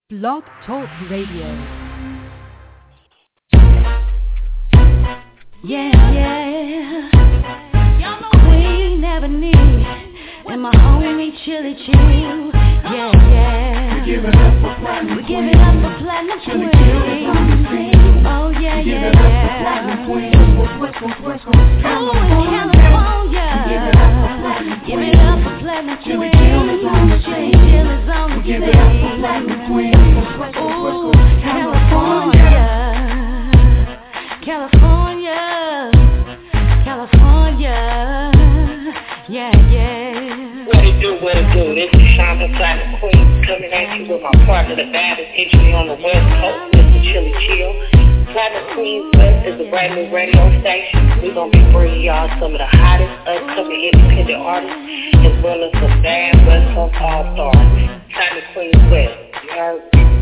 Blog Talk Radio. Yeah. Queen Ebony and my homie Chili Chill. Yeah. We give it up for Platinum Queen. Oh yeah. Give it up for Platinum Queen. West Coast, California. Give it up for Platinum Queen. Chili Chill is on the Give it up for Platinum Queen. West Coast, California. Yeah. What it do? This is Shonda Platinum Queen coming at you with my partner, the baddest entry on the West Coast, Mr. Chili Chill. Platinum Queen West is a brand new radio station. We're going to be bringing y'all some of the hottest upcoming independent artists, as well as some bad West Coast all-stars. Platinum Queen West, you heard?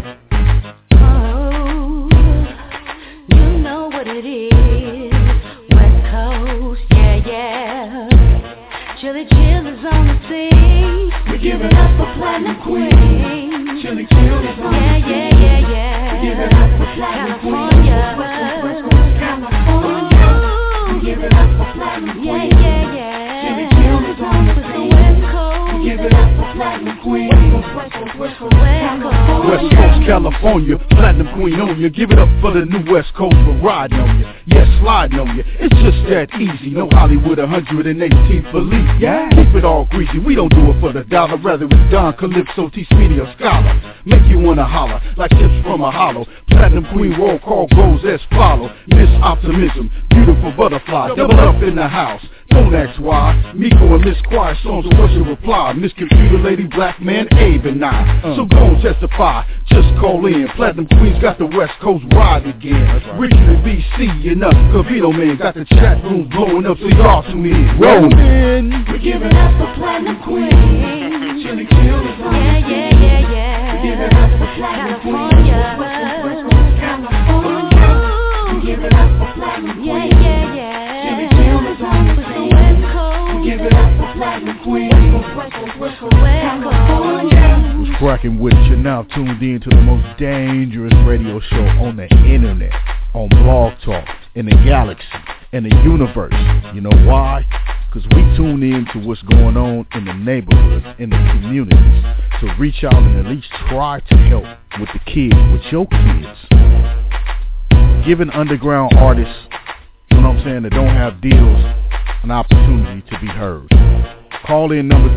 Oh, you know what it is. West Coast, yeah. Chili Chill is on the scene. We give it up for Platinum Queen. Chili Chill is on the scene. Yeah. We give it up for Platinum Queen. West Coast, California. We give it up for Platinum Queen. Chili Chill is on the scene. We give it up for Platinum Queen. West Coast, California. West Coast, California, Platinum Queen on you. Give it up for the new West Coast for riding on you. Yes, sliding on you. It's just that easy. No Hollywood 118th belief. Yeah, keep it all greasy. We don't do it for the dollar. Rather it's Don Calypso, T. Speedy, or Scholar. Make you wanna holler like tips from a hollow. Platinum Queen roll call goes as follow. Miss Optimism, beautiful butterfly, double up in the house. Don't ask why. Miko and Miss Quiet Storms, what's your reply? Miss Computer Lady, Black Man, Abe and I. So go and testify, just call in. Platinum Queen's got the West Coast riding again. Richmond, BC, and us, Cavino Man got the chat room blowing up, so y'all tune in. Rollin'. We give it up for Platinum Queen. Chili Chill is on the scene. We give it up for Platinum Queen. West Coast, California. We give it up for Platinum Queen. Chili Chill is on the scene. We give it up for Platinum Queen. West Coast, California. What's cracking with you? Now tuned in to the most dangerous radio show on the internet, on Blog Talk, in the galaxy, in the universe. You know why? Because we tune in to what's going on in the neighborhoods, in the communities, to reach out and at least try to help with the kids, with your kids. Giving underground artists, you know what I'm saying, that don't have deals, an opportunity to be heard. Call in number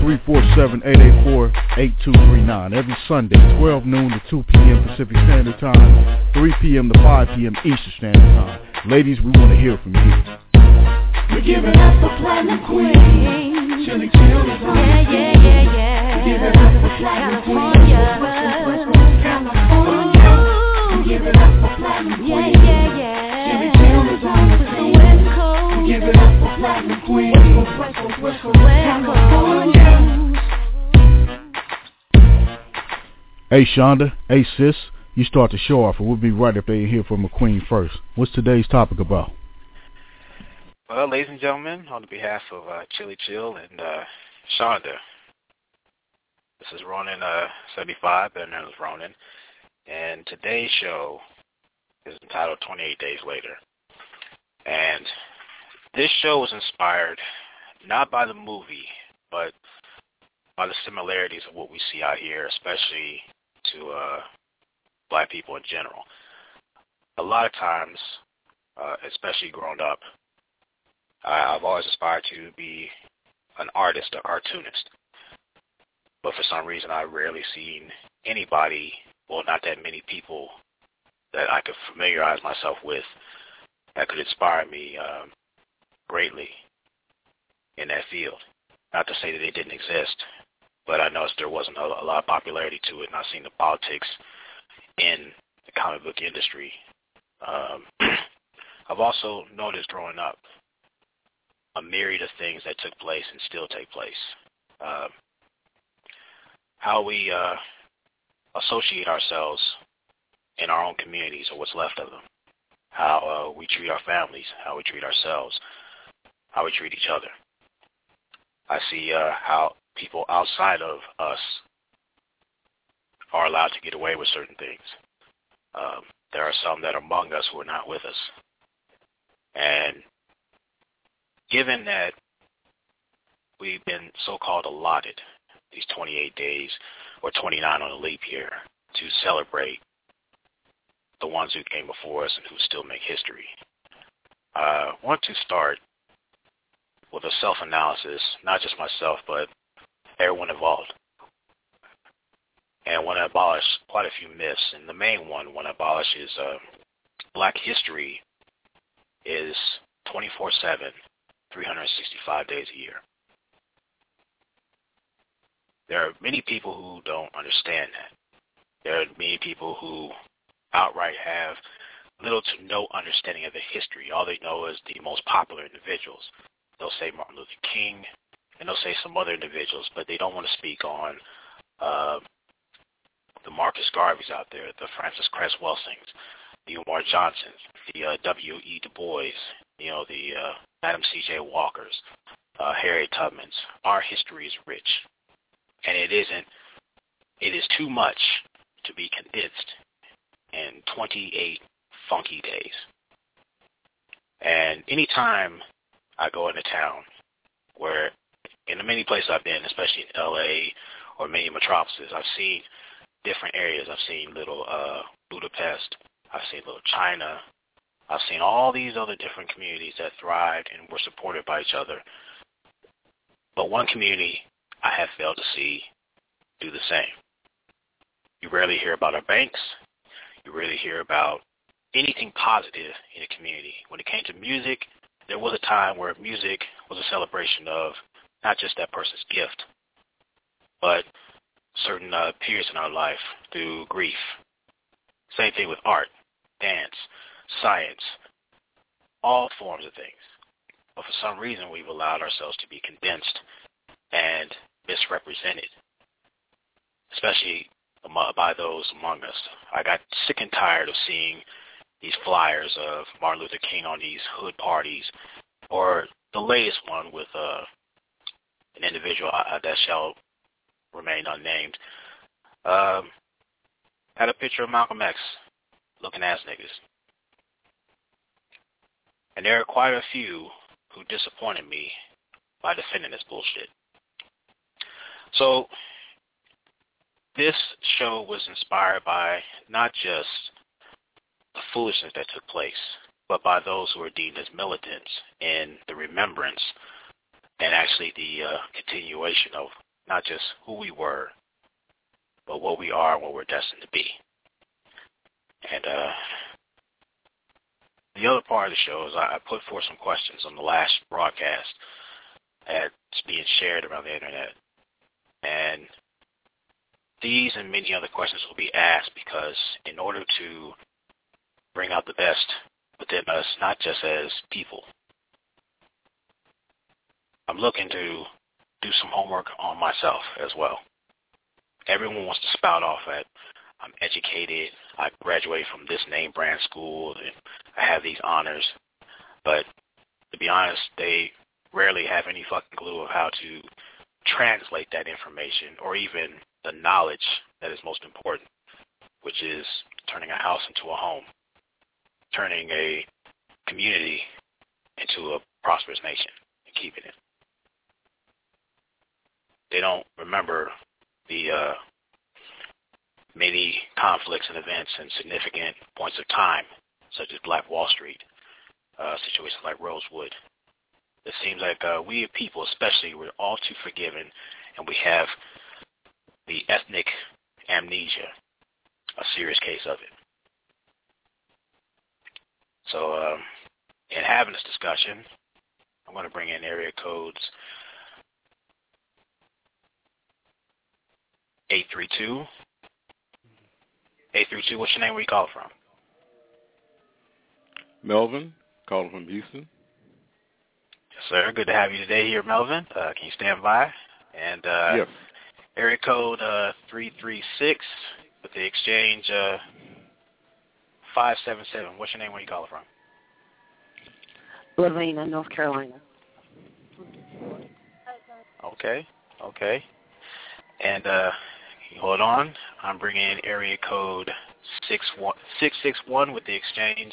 347-884-8239 every Sunday, 12 noon to 2 p.m. Pacific Standard Time, 3 p.m. to 5 p.m. Eastern Standard Time. Ladies, we want to hear from you. We give it up for Platinum Queen. Chili Chill is on the scene. We give it up for Platinum Queen. West Coast, California. We give it up for Platinum Queen. Chili Chill is on the scene. We give it up for Platinum Queen. West Coast, California. Hey Shonda, hey sis, you start the show off, and we'll be right up there and hear from a queen first. What's today's topic about? Well, ladies and gentlemen, on behalf of Chili Chill and Shonda, this is Ronan 75, better known as Ronan, and today's show is entitled 28 Days Later. And this show was inspired not by the movie, but by the similarities of what we see out here, especially to black people in general. A lot of times, especially growing up, I've always aspired to be an artist, a cartoonist. But for some reason, I've rarely seen anybody, well, not that many people, that I could familiarize myself with that could inspire me greatly in that field. Not to say that they didn't exist, but I noticed there wasn't a lot of popularity to it, and I've seen the politics in the comic book industry. I've also noticed growing up a myriad of things that took place and still take place. How we associate ourselves in our own communities, or what's left of them. How we treat our families, how we treat ourselves, how we treat each other. I see how people outside of us are allowed to get away with certain things. There are some that are among us who are not with us. And given that we've been so-called allotted these 28 days or 29 on a leap year to celebrate the ones who came before us and who still make history, I want to start with a self-analysis, not just myself, but everyone involved. And want to abolish quite a few myths. And the main one I want to abolish is Black history is 24/7, 365 days a year. There are many people who don't understand that. There are many people who outright have little to no understanding of the history. All they know is the most popular individuals. They'll say Martin Luther King, and they'll say some other individuals, but they don't want to speak on the Marcus Garveys out there, the Francis Cress Welsings, the Umar Johnsons, the W.E. Du Bois, the Madam C.J. Walkers, Harriet Tubmans. Our history is rich, and it is too much to be condensed in 28 funky days. And anytime I go into town, where in the many places I've been, especially in L.A. or many metropolises, I've seen different areas. I've seen little Budapest. I've seen little China. I've seen all these other different communities that thrived and were supported by each other. But one community I have failed to see do the same. You rarely hear about our banks. You rarely hear about anything positive in a community. When it came to music, there was a time where music was a celebration of not just that person's gift, but certain periods in our life through grief. Same thing with art, dance, science, all forms of things. But for some reason, we've allowed ourselves to be condensed and misrepresented, especially by those among us. I got sick and tired of seeing these flyers of Martin Luther King on these hood parties, or the latest one with an individual that shall remain unnamed, had a picture of Malcolm X looking ass niggas. And there are quite a few who disappointed me by defending this bullshit. So this show was inspired by not just the foolishness that took place, but by those who are deemed as militants in the remembrance and actually the continuation of not just who we were, but what we are and what we're destined to be. And the other part of the show is I put forth some questions on the last broadcast that's being shared around the internet. And these and many other questions will be asked because in order to bring out the best within us, not just as people, I'm looking to do some homework on myself as well. Everyone wants to spout off at, I'm educated, I graduated from this name brand school, and I have these honors. But to be honest, they rarely have any fucking clue of how to translate that information or even the knowledge that is most important, which is turning a house into a home, turning a community into a prosperous nation and keeping it. They don't remember the many conflicts and events and significant points of time, such as Black Wall Street, situations like Rosewood. It seems like we as people, especially, we're all too forgiving, and we have the ethnic amnesia, a serious case of it. So in having this discussion, I'm going to bring in area codes 832. 832, what's your name? Where you calling from? Melvin, calling from Houston. Yes, sir. Good to have you today here, Melvin. Can you stand by? And yes. Area code 336 with the exchange 577. What's your name? Where you calling from? Lavina, North Carolina. Okay. And Hold on. I'm bringing in area code 661 with the exchange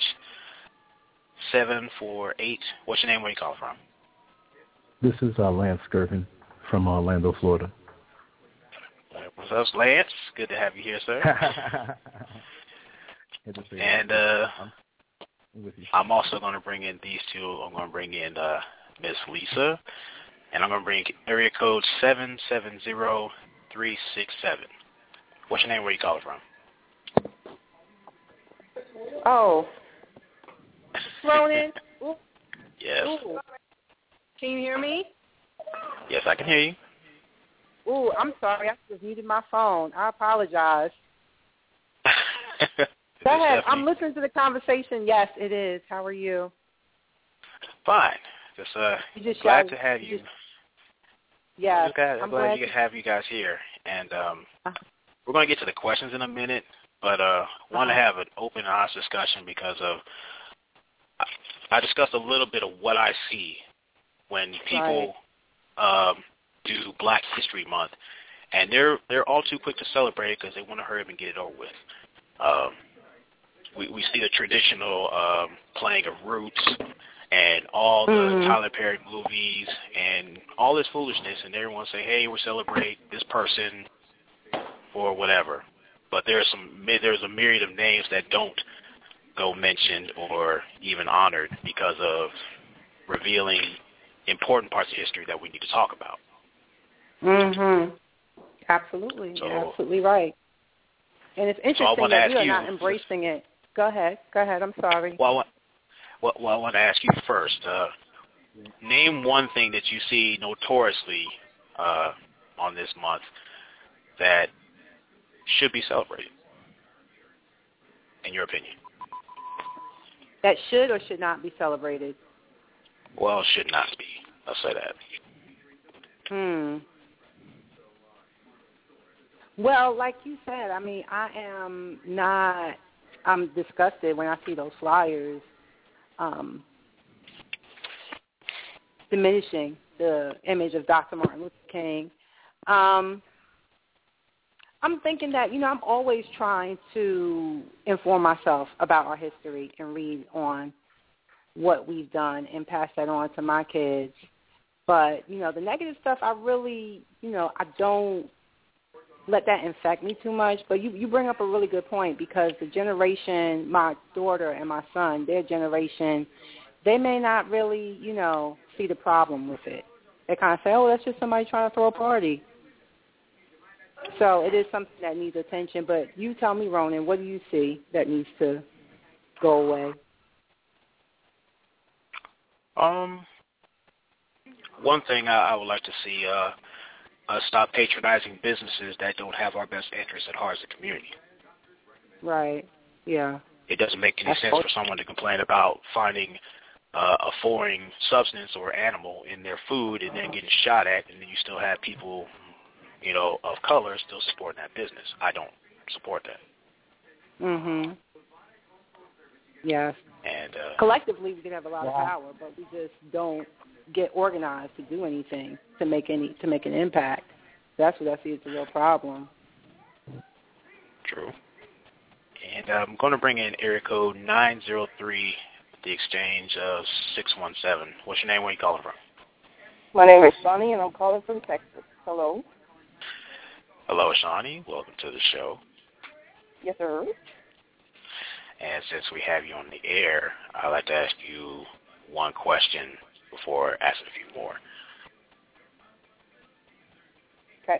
748. What's your name? Where you call from? This is Lance Gervin from Orlando, Florida. What's up, Lance? Good to have you here, sir. And I'm also going to bring in these two. I'm going to bring in Miss Lisa, and I'm going to bring area code 770367. What's your name? Where you calling from? Oh, Ronan. Yes. Ooh. Can you hear me? Yes, I can hear you. Ooh, I'm sorry. I just muted my phone. I apologize. Go ahead. I'm listening to the conversation. Yes, it is. How are you? Fine. Just glad to have you. Yeah. I'm glad you have you guys here. And we're going to get to the questions in a minute, but want to have an open and honest discussion because of I discussed a little bit of what I see when people do Black History Month, and they're all too quick to celebrate because they want to hurry up and get it over with. We see the traditional playing of Roots and all the Tyler Perry movies and all this foolishness, and everyone say, "Hey, we're celebrating this person or whatever." But there's a myriad of names that don't go mentioned or even honored because of revealing important parts of history that we need to talk about. Absolutely. You're absolutely right. And it's interesting that you are not embracing it. Go ahead. I'm sorry. Well, I want to ask you first. Name one thing that you see notoriously on this month that should be celebrated, in your opinion. That should or should not be celebrated? Well, should not be. I'll say that. Well, like you said, I mean, I'm disgusted when I see those flyers diminishing the image of Dr. Martin Luther King. I'm thinking that, I'm always trying to inform myself about our history and read on what we've done and pass that on to my kids. But, the negative stuff, I really, I don't let that infect me too much. But you bring up a really good point because the generation, my daughter and my son, their generation, they may not really, see the problem with it. They kind of say, oh, that's just somebody trying to throw a party. So it is something that needs attention. But you tell me, Ronan, what do you see that needs to go away? One thing I would like to see stop patronizing businesses that don't have our best interests at heart as a community. Right. Yeah. It doesn't make any sense for someone to complain about finding a foreign substance or animal in their food and then getting shot at, and then you still have people, of color still supporting that business. I don't support that. Yes. And collectively, we could have a lot of power, but we just don't get organized to do anything to make an impact. That's what I see as the real problem. True. And I'm going to bring in area code 903, the exchange of 617. What's your name? Where are you calling from? My name is Shawnee, and I'm calling from Texas. Hello. Hello, Shawnee. Welcome to the show. Yes, sir. And since we have you on the air, I'd like to ask you one question before asking a few more. Okay.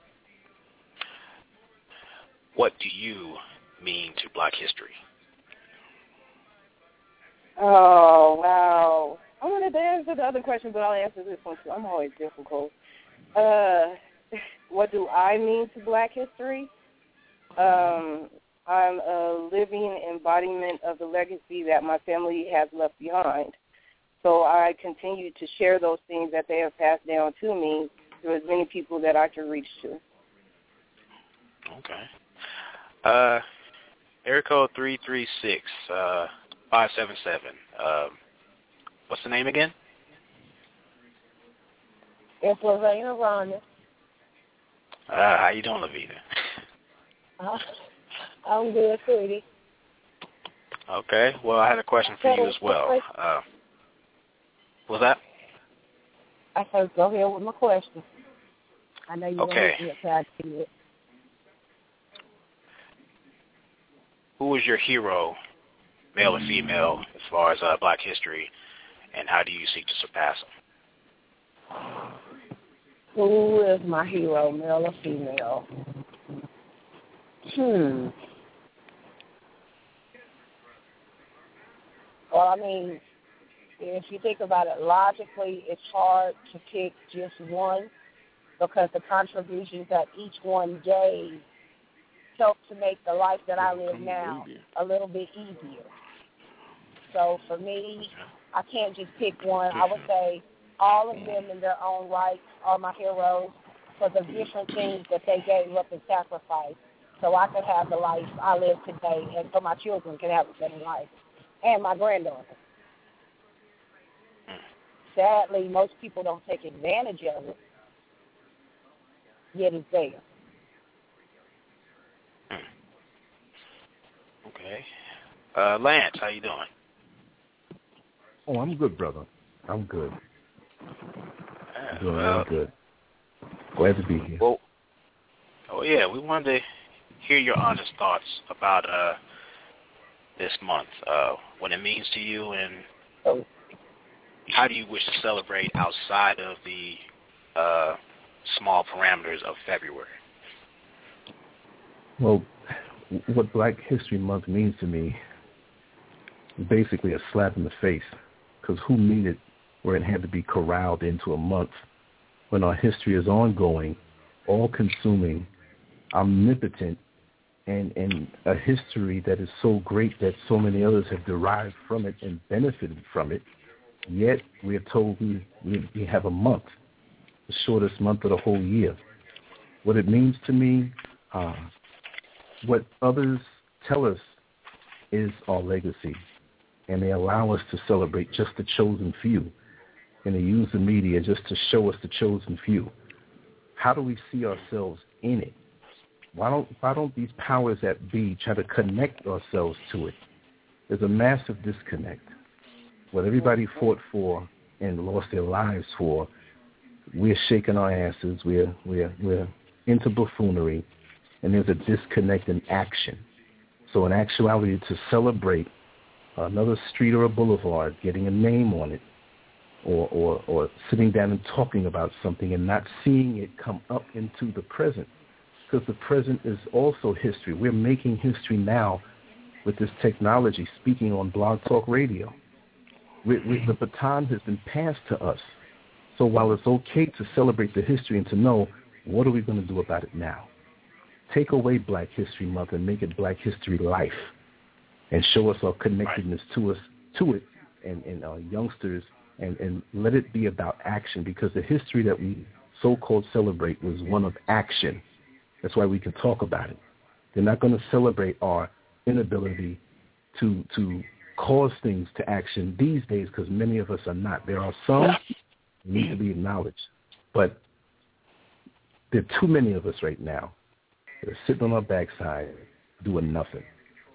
What do you mean to Black history? Oh, wow. I wanted to answer the other question, but I'll answer this one too. I'm always difficult. What do I mean to Black history? I'm a living embodiment of the legacy that my family has left behind. So I continue to share those things that they have passed down to me to as many people that I can reach to. Okay. Area code 336, 577. What's the name again? It's Lavina Ronda. How you doing, Lavina? I'm good, sweetie. Okay. Well, I had a question for you as well. What's that? I said, go ahead with my question. I know you're going to get tired to it. Who was your hero, male or female, as far as Black history, and how do you seek to surpass him? Who is my hero, male or female? Well, I mean, if you think about it logically, it's hard to pick just one because the contributions that each one gave helped to make the life that I live now a little bit easier. So for me, I can't just pick one. I would say all of them in their own right are my heroes for the different things that they gave up and sacrificed so I could have the life I live today and so my children can have a better life and my granddaughter. Sadly, most people don't take advantage of it, yet it's there. Okay. Lance, how you doing? Oh, I'm good, brother. I'm good. Doing real good. Glad to be here. Well, we wanted to hear your honest thoughts about this month, what it means to you, and how do you wish to celebrate outside of the small parameters of February? Well, what Black History Month means to me is basically a slap in the face, because who needed where it had to be corralled into a month when our history is ongoing, all-consuming, omnipotent, and a history that is so great that so many others have derived from it and benefited from it, yet we are told we have a month, the shortest month of the whole year. What it means to me, what others tell us is our legacy, and they allow us to celebrate just the chosen few, and they use the media just to show us the chosen few. How do we see ourselves in it? Why don't these powers that be try to connect ourselves to it? There's a massive disconnect. What everybody fought for and lost their lives for, we're shaking our asses, we're into buffoonery, and there's a disconnect in action. So in actuality, to celebrate another street or a boulevard, getting a name on it, or sitting down and talking about something and not seeing it come up into the present, because the present is also history. We're making history now with this technology, speaking on Blog Talk Radio. The baton has been passed to us. So while it's okay to celebrate the history and to know, what are we going to do about it now? Take away Black History Month and make it Black History Life, and show us our connectedness to it, and our youngsters, and let it be about action, because the history that we so-called celebrate was one of action. That's why we can talk about it. They're not going to celebrate our inability to cause things to action these days, because many of us are not. There are some who need to be acknowledged, but there are too many of us right now that are sitting on our backside doing nothing.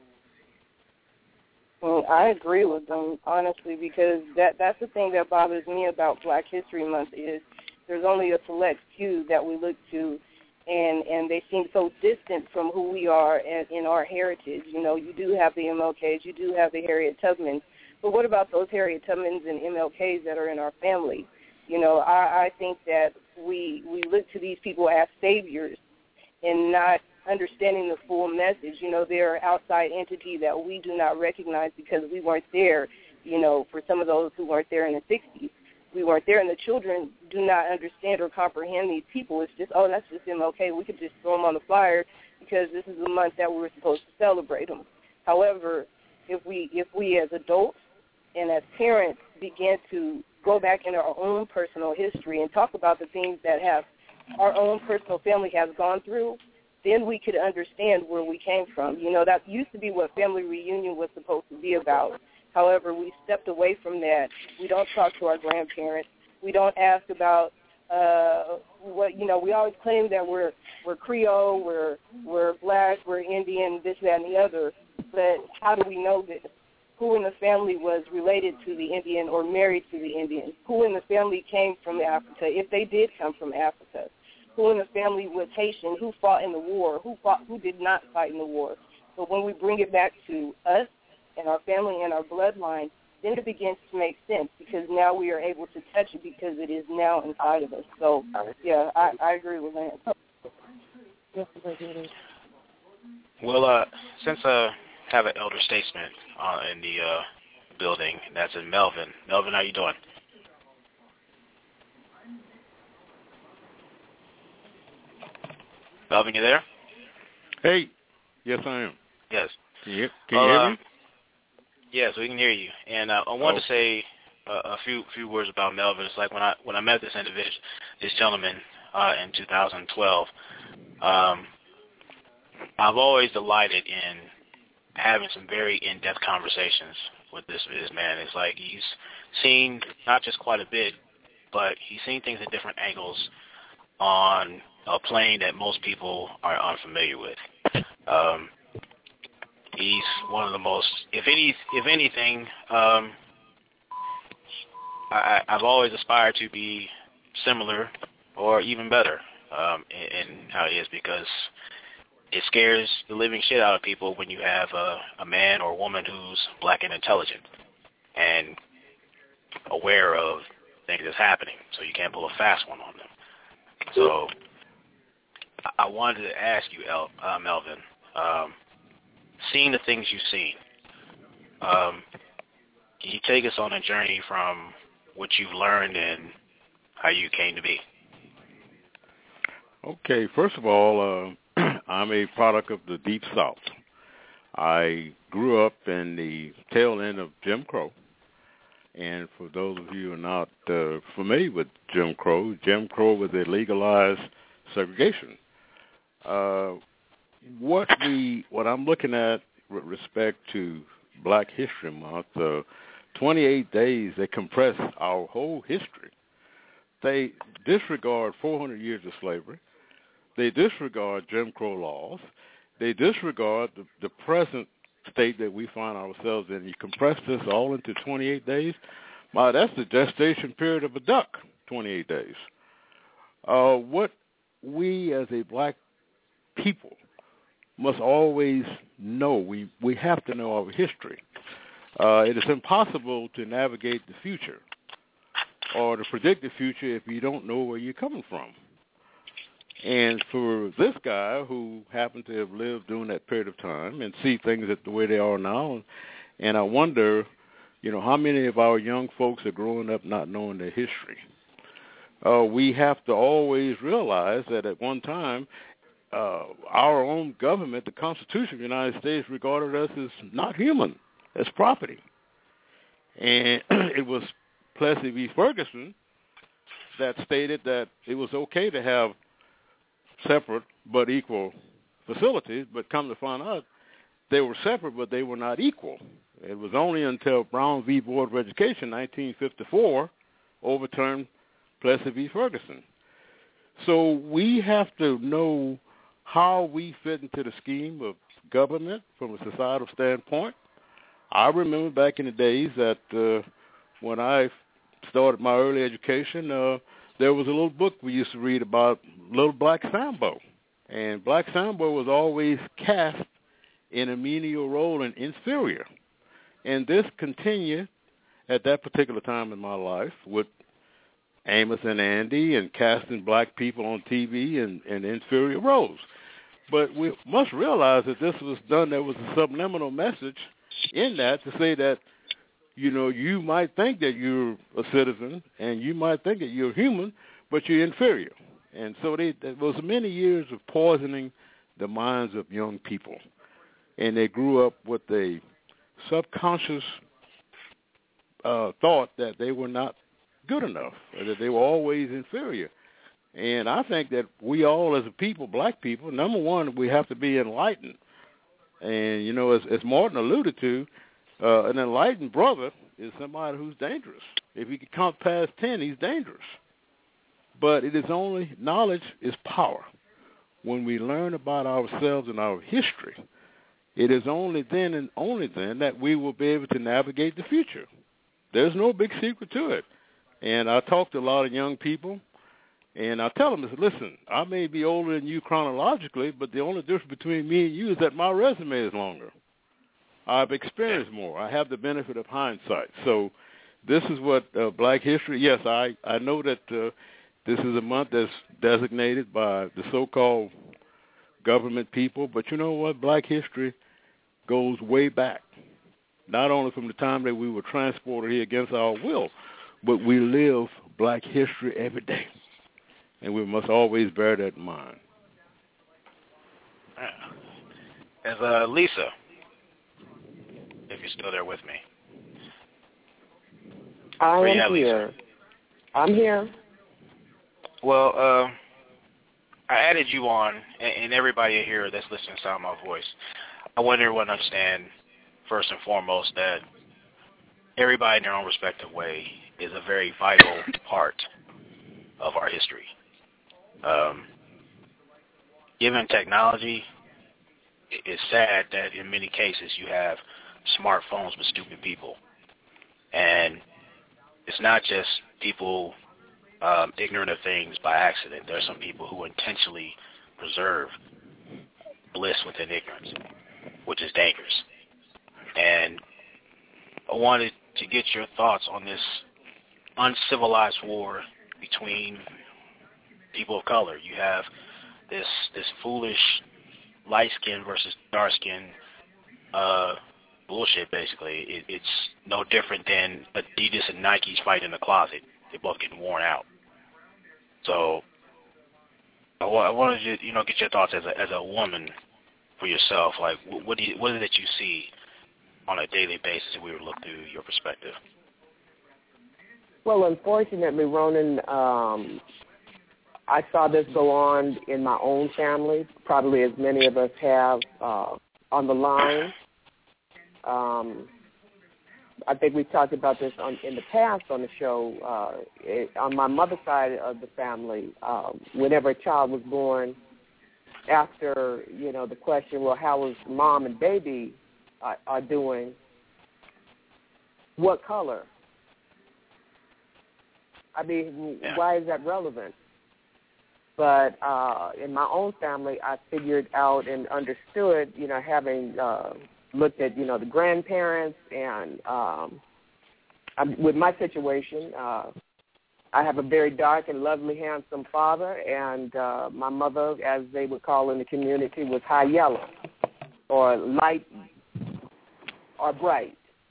Well, I agree with them, honestly, because that's the thing that bothers me about Black History Month is there's only a select few that we look to, and they seem so distant from who we are in our heritage. You know, you do have the MLKs, you do have the Harriet Tubmans, but what about those Harriet Tubmans and MLKs that are in our family? You know, I think that we look to these people as saviors and not understanding the full message. You know, they're an outside entity that we do not recognize because we weren't there, you know, for some of those who weren't there in the 60s. We weren't there, and the children do not understand or comprehend these people. It's just, oh, that's just MLK. We could just throw them on the flyer because this is the month that we were supposed to celebrate them. However, if we as adults and as parents begin to go back into our own personal history and talk about the things that our own personal family has gone through, then we could understand where we came from. You know, that used to be what family reunion was supposed to be about. However, we stepped away from that. We don't talk to our grandparents. We don't ask about we always claim that we're Creole, we're Black, we're Indian, this, that, and the other. But how do we know this? Who in the family was related to the Indian or married to the Indian? Who in the family came from Africa, if they did come from Africa? Who in the family was Haitian? Who fought in the war? Who did not fight in the war? So when we bring it back to us and our family and our bloodline, then it begins to make sense because now we are able to touch it because it is now inside of us. So, yeah, I agree with Lance. Well, since I have an elder statesman in the building, and that's in Melvin. Melvin, how you doing? Melvin, you there? Hey. Yes, I am. Yes. Can you hear me? Yes, we can hear you. And I wanted to say a few words about Melvin. It's like when I met this gentleman in 2012, I've always delighted in having some very in-depth conversations with this man. It's like he's seen not just quite a bit, but he's seen things at different angles on a plane that most people are unfamiliar with. He's one of the most, if anything, I've always aspired to be similar or even better in how he is, because it scares the living shit out of people when you have a man or a woman who's Black and intelligent and aware of things that's happening, so you can't pull a fast one on them. So I wanted to ask you, Melvin, seeing the things you've seen, can you take us on a journey from what you've learned and how you came to be? Okay, first of all, I'm a product of the Deep South. I grew up in the tail end of Jim Crow. And for those of you who are not familiar with Jim Crow was a legalized segregation. What I'm looking at with respect to Black History Month, 28 days, they compress our whole history. They disregard 400 years of slavery. They disregard Jim Crow laws. They disregard the present state that we find ourselves in. You compress this all into 28 days. Wow, that's the gestation period of a duck, 28 days. What we as a Black people must always know, we have to know our history. It is impossible to navigate the future or to predict the future if you don't know where you're coming from. And for this guy who happened to have lived during that period of time and see things the way they are now, and I wonder, how many of our young folks are growing up not knowing their history? We have to always realize that at one time, our own government, the Constitution of the United States, regarded us as not human, as property. And it was Plessy v. Ferguson that stated that it was okay to have separate but equal facilities, but come to find out they were separate but they were not equal. It was only until Brown v. Board of Education, 1954, overturned Plessy v. Ferguson. So we have to know how we fit into the scheme of government from a societal standpoint. I remember back in the days that when I started my early education, there was a little book we used to read about Little Black Sambo. And Black Sambo was always cast in a menial role and inferior. And this continued at that particular time in my life with Amos and Andy and casting Black people on TV in inferior roles. But we must realize that this was done, there was a subliminal message in that to say that, you might think that you're a citizen and you might think that you're human, but you're inferior. And so there was many years of poisoning the minds of young people. And they grew up with a subconscious thought that they were not good enough, or that they were always inferior. And I think that we all as a people, Black people, number one, we have to be enlightened. And, as Martin alluded to, an enlightened brother is somebody who's dangerous. If he can count past 10, he's dangerous. But it is only, knowledge is power. When we learn about ourselves and our history, it is only then and only then that we will be able to navigate the future. There's no big secret to it. And I talk to a lot of young people, and I tell them, listen, I may be older than you chronologically, but the only difference between me and you is that my resume is longer. I've experienced more. I have the benefit of hindsight. So this is what Black History, yes, I know that this is a month that's designated by the so-called government people, but you know what? Black history goes way back, not only from the time that we were transported here against our will, but we live Black history every day, and we must always bear that in mind. As Lisa, if you're still there with me. I am here. I'm here. Well, I added you on, and everybody here that's listening to sound my voice, I want everyone to understand, first and foremost, that everybody in their own respective way is a very vital part of our history. Given technology, it's sad that in many cases you have smartphones with stupid people. And it's not just people ignorant of things by accident. There are some people who intentionally preserve bliss within ignorance, which is dangerous. And I wanted to get your thoughts on this uncivilized war between people of color. You have this foolish light-skinned versus dark-skinned bullshit, basically. It's no different than Adidas and Nike's fight in the closet. They're both getting worn out. So I wanted you to get your thoughts as a woman for yourself. Like, what is it that you see on a daily basis if we were to look through your perspective? Well, unfortunately, Ronan, I saw this go on in my own family, probably as many of us have on the line. I think we've talked about this in the past on the show. On my mother's side of the family, whenever a child was born, after, the question, well, how was mom and baby are doing, what color? I mean, why is that relevant? But in my own family, I figured out and understood, having looked at, the grandparents and with my situation, I have a very dark and lovely, handsome father, and my mother, as they would call in the community, was high yellow or light or bright.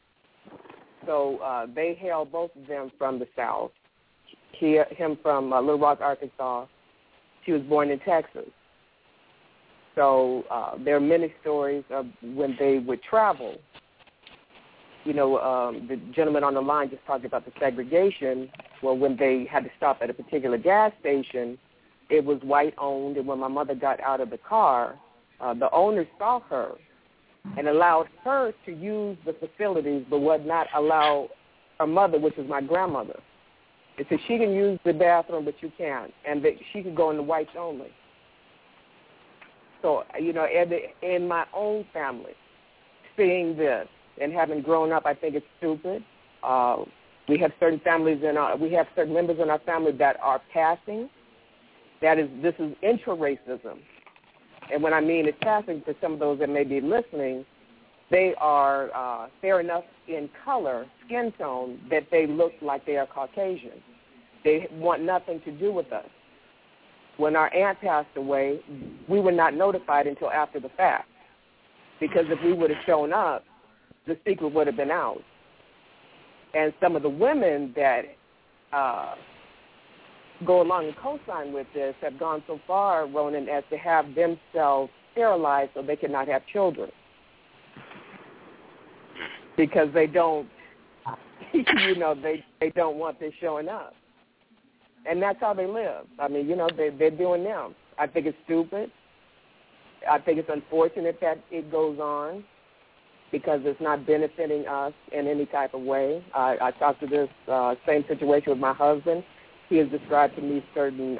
So they hailed both of them from the South. Him from Little Rock, Arkansas. She was born in Texas. So there are many stories of when they would travel. The gentleman on the line just talked about the segregation. Well, when they had to stop at a particular gas station, it was white-owned, and when my mother got out of the car, the owner saw her and allowed her to use the facilities but would not allow her mother, which was my grandmother. It said she can use the bathroom, but you can't, and that she could go in the whites only. So, in my own family, seeing this and having grown up, I think it's stupid. We have certain certain members in our family that are passing. This is intra-racism. And when I mean it's passing, for some of those that may be listening, they are fair enough in color, skin tone, that they look like they are Caucasian. They want nothing to do with us. When our aunt passed away, we were not notified until after the fact, because if we would have shown up, the secret would have been out. And some of the women that go along and co-sign with this have gone so far, Ronan, as to have themselves sterilized so they cannot have children, because they don't, they don't want this showing up. And that's how they live. I mean, they're doing them. I think it's stupid. I think it's unfortunate that it goes on because it's not benefiting us in any type of way. I talked to this same situation with my husband. he has described to me certain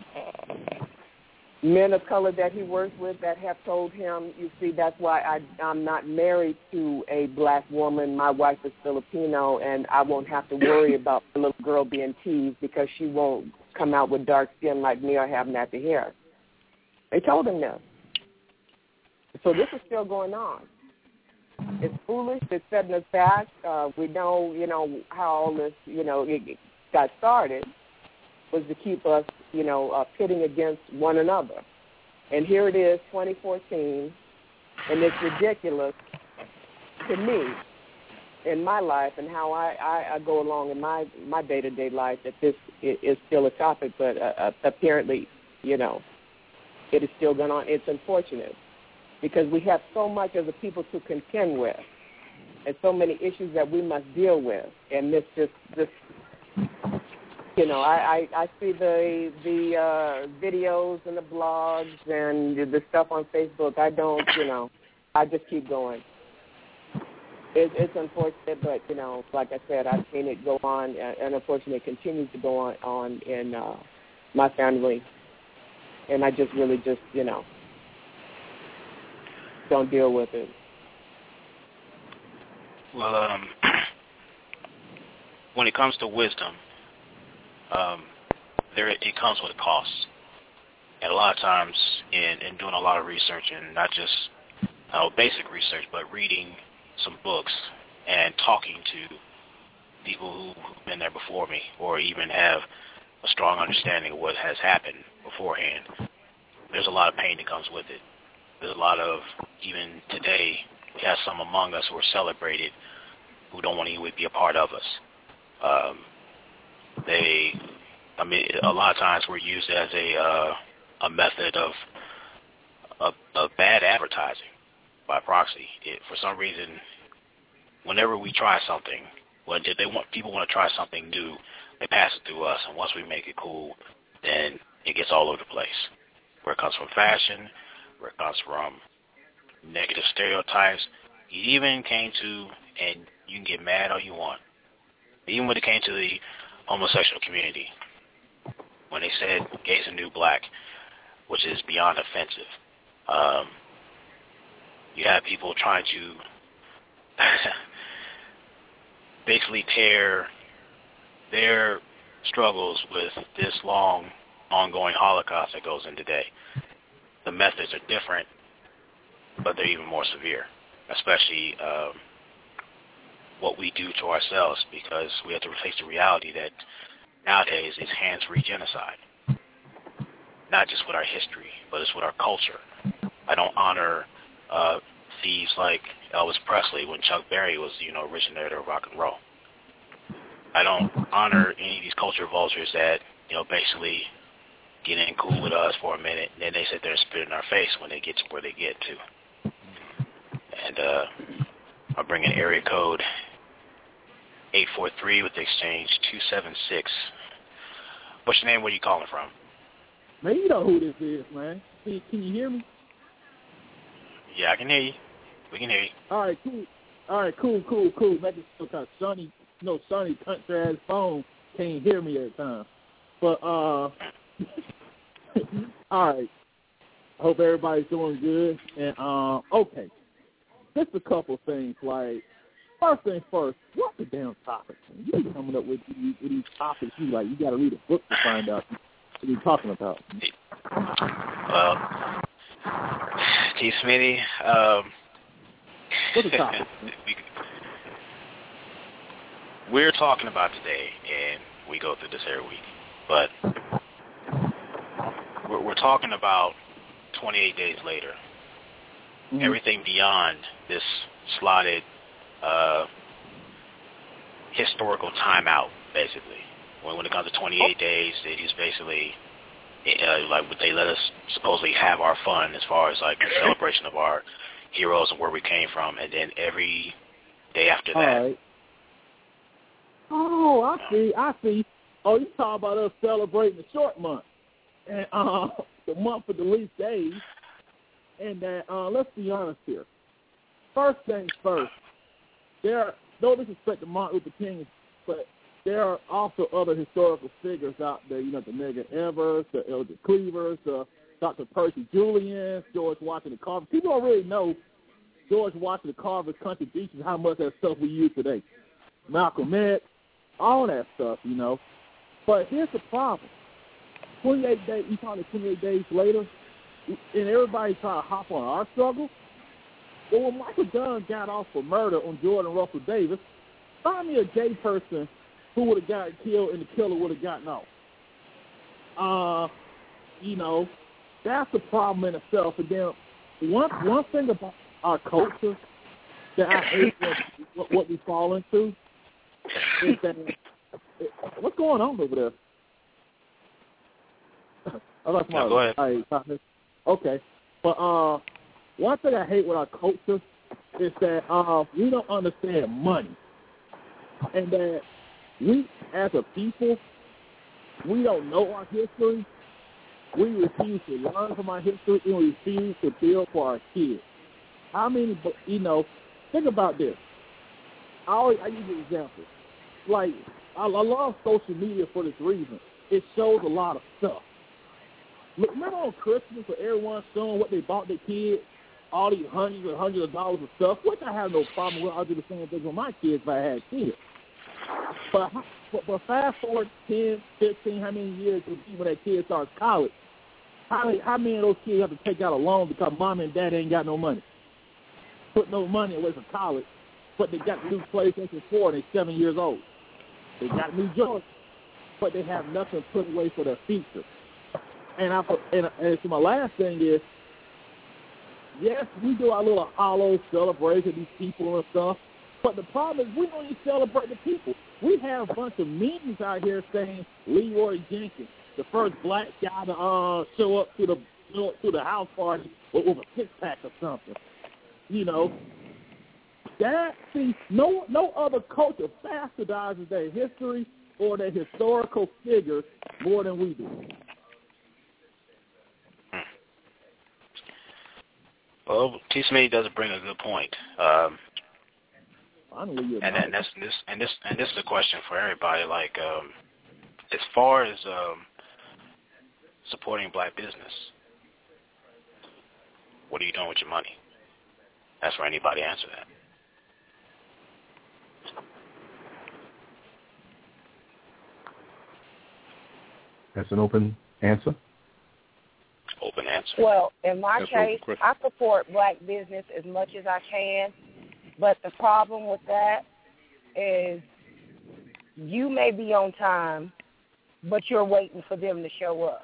men of color that he works with that have told him, you see, that's why I'm not married to a black woman. My wife is Filipino, and I won't have to worry about the little girl being teased because she won't come out with dark skin like me or have nappy hair. They told him this. So this is still going on. It's foolish. It's setting us back. We know, how all this, it got started was to keep us, pitting against one another. And here it is, 2014, and it's ridiculous to me in my life and how I go along in my day-to-day life that this is still a topic, but apparently, it is still going on. It's unfortunate because we have so much as a people to contend with and so many issues that we must deal with, and this I see the videos and the blogs and the stuff on Facebook. I don't, I just keep going. It's unfortunate, but, like I said, I've seen it go on, and unfortunately it continues to go on in my family. And I just really don't deal with it. Well, when it comes to wisdom, it comes with a cost. And a lot of times in doing a lot of research, and not just basic research, but reading some books and talking to people who've been there before me or even have a strong understanding of what has happened beforehand, there's a lot of pain that comes with it. There's a lot of, even today, we have some among us who are celebrated who don't want to even be a part of us. A lot of times we're used as a method of bad advertising by proxy. For some reason, whenever we try something, people want to try something new, they pass it through us, and once we make it cool, then it gets all over the place. Where it comes from fashion, where it comes from negative stereotypes, it even came to, and you can get mad all you want, even when it came to the homosexual community, when they said gay's a new black, which is beyond offensive. You have people trying to basically tear their struggles with this long, ongoing Holocaust that goes in today. The methods are different, but they're even more severe, especially what we do to ourselves, because we have to face the reality that nowadays it's hands-free genocide, not just with our history, but it's with our culture. I don't honor thieves like Elvis Presley when Chuck Berry was, originator of rock and roll. I don't honor any of these culture vultures that, basically get in cool with us for a minute, and then they sit there and spit in our face when they get to where they get to. And I'll bring in area code 843 with the exchange 276. What's your name? Where are you calling from? Man, you know who this is, man. Can you hear me? Yeah, I can hear you. We can hear you. All right, cool. Make it so kind of Sonny, Sonny country ass phone can't hear me at the time. But all right. I hope everybody's doing good. And okay, just a couple things. Like, first thing first, what's the damn topic? You be coming up with these topics. You got to read a book to find out what you're talking about. Well, T. Smitty, what's the topic? We're talking about today, and we go through this every week, but we're talking about 28 days later. Mm-hmm. Everything beyond this slotted historical timeout, basically. When it comes to 28 days, they just basically, they let us supposedly have our fun as far as, the celebration of our heroes and where we came from, and then every day after that. All right. Oh, I see. Oh, you talking about us celebrating the short month, and the month of the least days, and that, let's be honest here. First things first, no disrespect to Martin Luther King, but there are also other historical figures out there, the Medgar Evers, the Elder Cleavers, Dr. Percy Julian, George Washington Carver. People don't really know George Washington Carver's contributions, how much of that stuff we use today. Malcolm X, all that stuff, But here's the problem. 28 days, you call it 28 days later, and everybody trying to hop on our struggle. But when Michael Dunn got off for murder on Jordan Russell Davis, find me a gay person who would have gotten killed and the killer would have gotten off. That's the problem in itself. And then one thing about our culture that I hate what we fall into is that what's going on over there? Go ahead. Okay. But one thing I hate with our culture is that we don't understand money. And that we, as a people, we don't know our history. We refuse to learn from our history, and we refuse to build for our kids. How many, think about this. I use an example. Like, I love social media for this reason. It shows a lot of stuff. Look, remember on Christmas when everyone's showing what they bought their kids? All these hundreds and hundreds of dollars of stuff, which I have no problem with. I'll do the same thing with my kids if I had kids. But fast forward 10, 15, how many years would be when that kid starts college? How many of those kids have to take out a loan because mom and dad ain't got no money? Put no money away for college, but they got new PlayStation 4 and they're 7 years old. They got new Jordans, but they have nothing put away for their future. And so my last thing is, yes, we do our little hollow celebration of these people and stuff, but the problem is we don't even celebrate the people. We have a bunch of memes out here saying Leroy Jenkins, the first black guy to show up to the house party with a six-pack or something. No other culture bastardizes their history or their historical figures more than we do. Well, T. Smith does bring a good point. And this is a question for everybody. Like, as far as supporting black business, what are you doing with your money? That's where anybody answer that. That's an open answer. Open answer. Well, in my case, I support black business as much as I can, but the problem with that is you may be on time, but you're waiting for them to show up.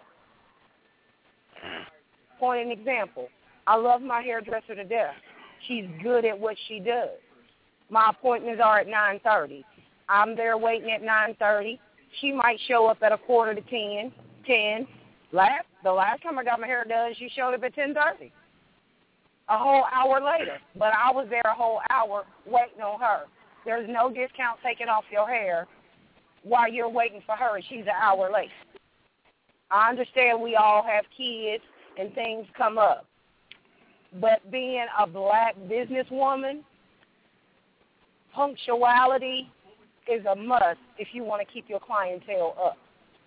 For an example, I love my hairdresser to death. She's good at what she does. My appointments are at 9:30. I'm there waiting at 9:30. She might show up at 9:45, 10. The last time I got my hair done, she showed up at 10:30. A whole hour later. But I was there a whole hour waiting on her. There's no discount taken off your hair while you're waiting for her, and she's an hour late. I understand we all have kids and things come up. But being a black businesswoman, punctuality is a must if you want to keep your clientele up.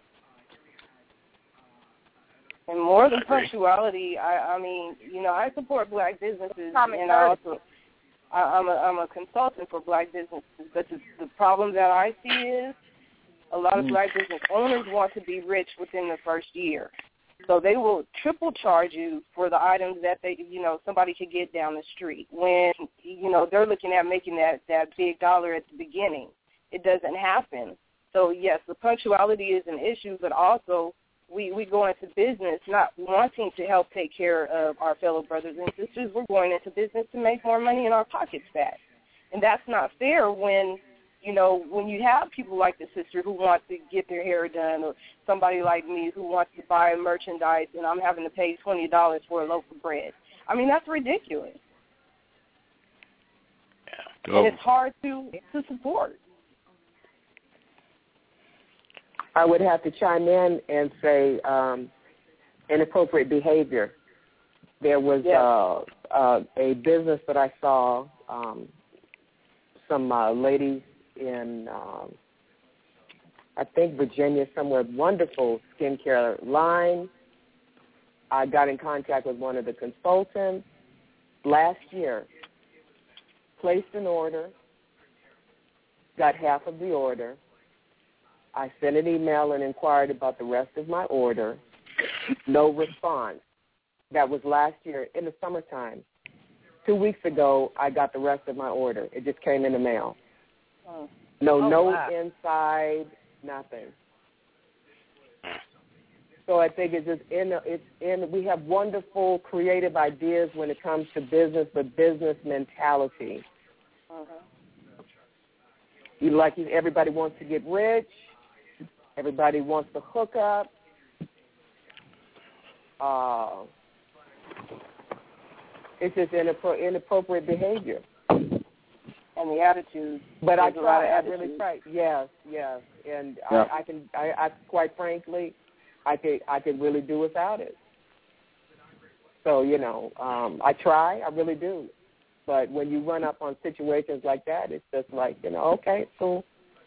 And more than punctuality, I mean, I support black businesses, and I'm a consultant for black businesses. But the problem that I see is a lot of black business owners want to be rich within the first year, so they will triple charge you for the items that somebody could get down the street when they're looking at making that big dollar at the beginning. It doesn't happen. So yes, the punctuality is an issue, but also we go into business not wanting to help take care of our fellow brothers and sisters. We're going into business to make more money in our pockets back. And that's not fair when you have people like the sister who wants to get their hair done, or somebody like me who wants to buy merchandise and I'm having to pay $20 for a loaf of bread. I mean, that's ridiculous. Yeah. And it's hard to support. I would have to chime in and say inappropriate behavior. There was a business that I saw, some ladies in I think Virginia somewhere, wonderful skincare line. I got in contact with one of the consultants last year, placed an order, got half of the order. I sent an email and inquired about the rest of my order. No response. That was last year in the summertime. 2 weeks ago, I got the rest of my order. It just came in the mail. No note inside, nothing. So I think it's just we have wonderful creative ideas when it comes to business, but business mentality. Everybody wants to get rich. Everybody wants to hook up. It's just inappropriate behavior. And the attitude. But I really tried. Yes. And I quite frankly, I could really do without it. So, I try, I really do. But when you run up on situations like that, it's just like, okay, cool.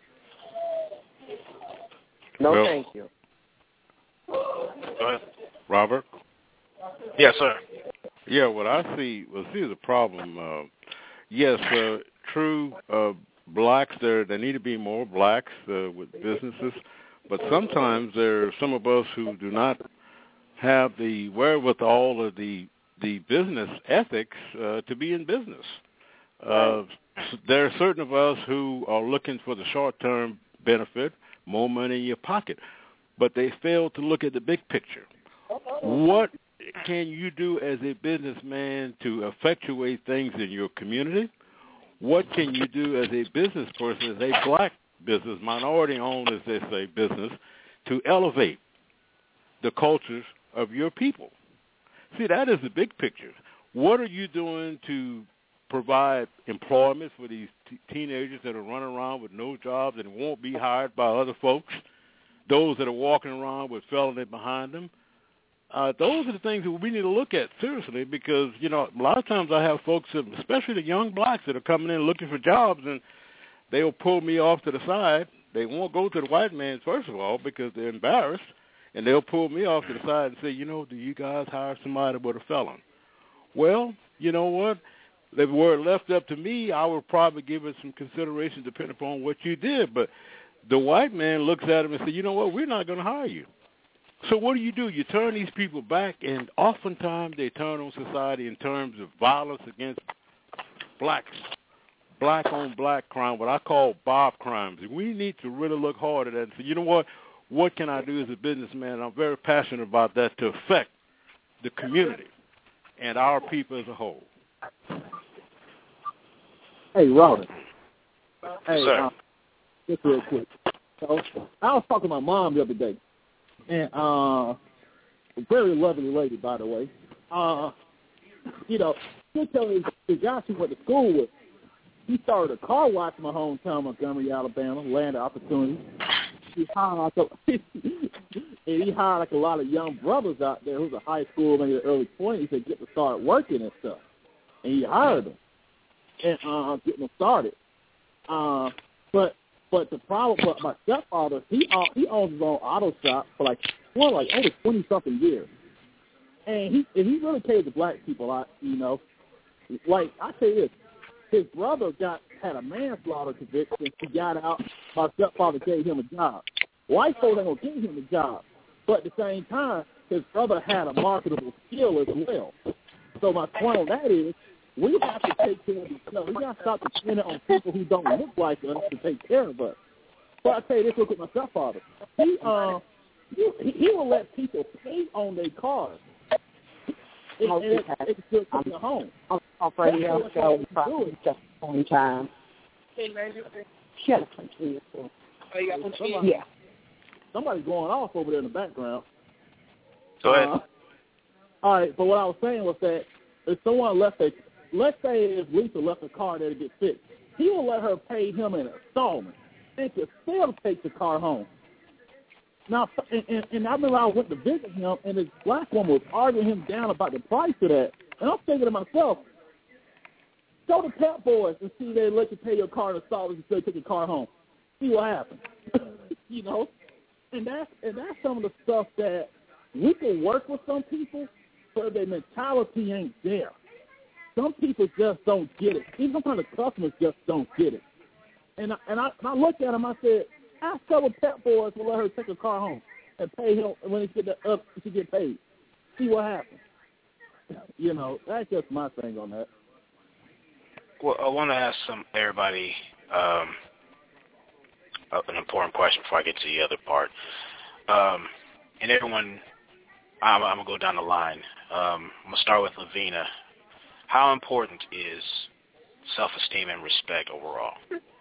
No, thank you. Go ahead. Robert? Yes, sir. Yeah, what I see is a problem. Yes, true, blacks, there need to be more blacks with businesses, but sometimes there are some of us who do not have the wherewithal or the business ethics to be in business. There are certain of us who are looking for the short-term benefit, more money in your pocket, but they fail to look at the big picture. What can you do as a businessman to effectuate things in your community? What can you do as a business person, as a black business, minority-owned, as they say, business, to elevate the cultures of your people? See, that is the big picture. What are you doing to provide employment for these teenagers that are running around with no jobs and won't be hired by other folks, those that are walking around with felony behind them? Those are the things that we need to look at seriously because, a lot of times I have folks, especially the young blacks that are coming in looking for jobs, and they'll pull me off to the side. They won't go to the white man, first of all, because they're embarrassed, and they'll pull me off to the side and say, do you guys hire somebody with a felon? Well, you know what? If it were left up to me, I would probably give it some consideration depending upon what you did. But the white man looks at him and says, we're not going to hire you. So what do? You turn these people back, and oftentimes they turn on society in terms of violence against blacks, black-on-black crime, what I call Bob crimes. And we need to really look hard at that and say, what can I do as a businessman? I'm very passionate about that to affect the community and our people as a whole. Hey, Robert. Hey, sir. Just real quick. So I was talking to my mom the other day. And a very lovely lady, by the way. She told me the guy she went to school with, he started a car wash in my hometown, Montgomery, Alabama, land of opportunity. He hired like a lot of young brothers out there who's a high school, maybe the early 20s, that get to start working and stuff. And he hired them and getting them started. But the problem, my stepfather, he owns his own auto shop for over 20-something years, and he really cares to black people a lot. Like I say this, his brother had a manslaughter conviction. He got out. My stepfather gave him a job. White folks ain't gonna give him a job, but at the same time, his brother had a marketable skill as well. So my point on that is, we have to take care of each other. We got to stop depending on people who don't look like us to take care of us. But I tell you this, look at my stepfather. He will let people pay on their cars. It's still coming home. I'm afraid I'll go just on time. Shut up, please. Oh, you got one? Yeah. Somebody's going off over there in the background. Go ahead. All right, but what I was saying was that if someone let's say if Lisa left a car there to get fixed, he will let her pay him in installment and could still take the car home. Now, and I remember I went to visit him, and this black woman was arguing him down about the price of that. And I'm thinking to myself, go to Pep Boys and see they let you pay your car in installments and still take your car home. See what happens. You know? And that's some of the stuff that we can work with some people, but their mentality ain't there. Some people just don't get it. Even sometimes the customers just don't get it. And I looked at him, I said, ask several Pep Boys will let her take a car home and pay him when she get paid. See what happens. You know, that's just my thing on that. Well, I want to ask everybody an important question before I get to the other part. And everyone, I'm going to go down the line. I'm going to start with Lavina. How important is self-esteem and respect overall?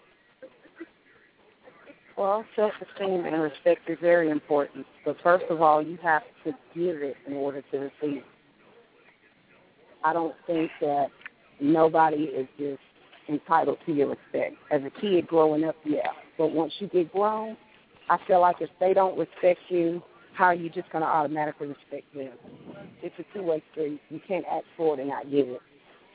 Well, self-esteem and respect is very important. But first of all, you have to give it in order to receive it. I don't think that nobody is just entitled to your respect. As a kid growing up, yeah. But once you get grown, I feel like if they don't respect you, how are you just going to automatically respect them? It's a two-way street. You can't ask for it and not give it.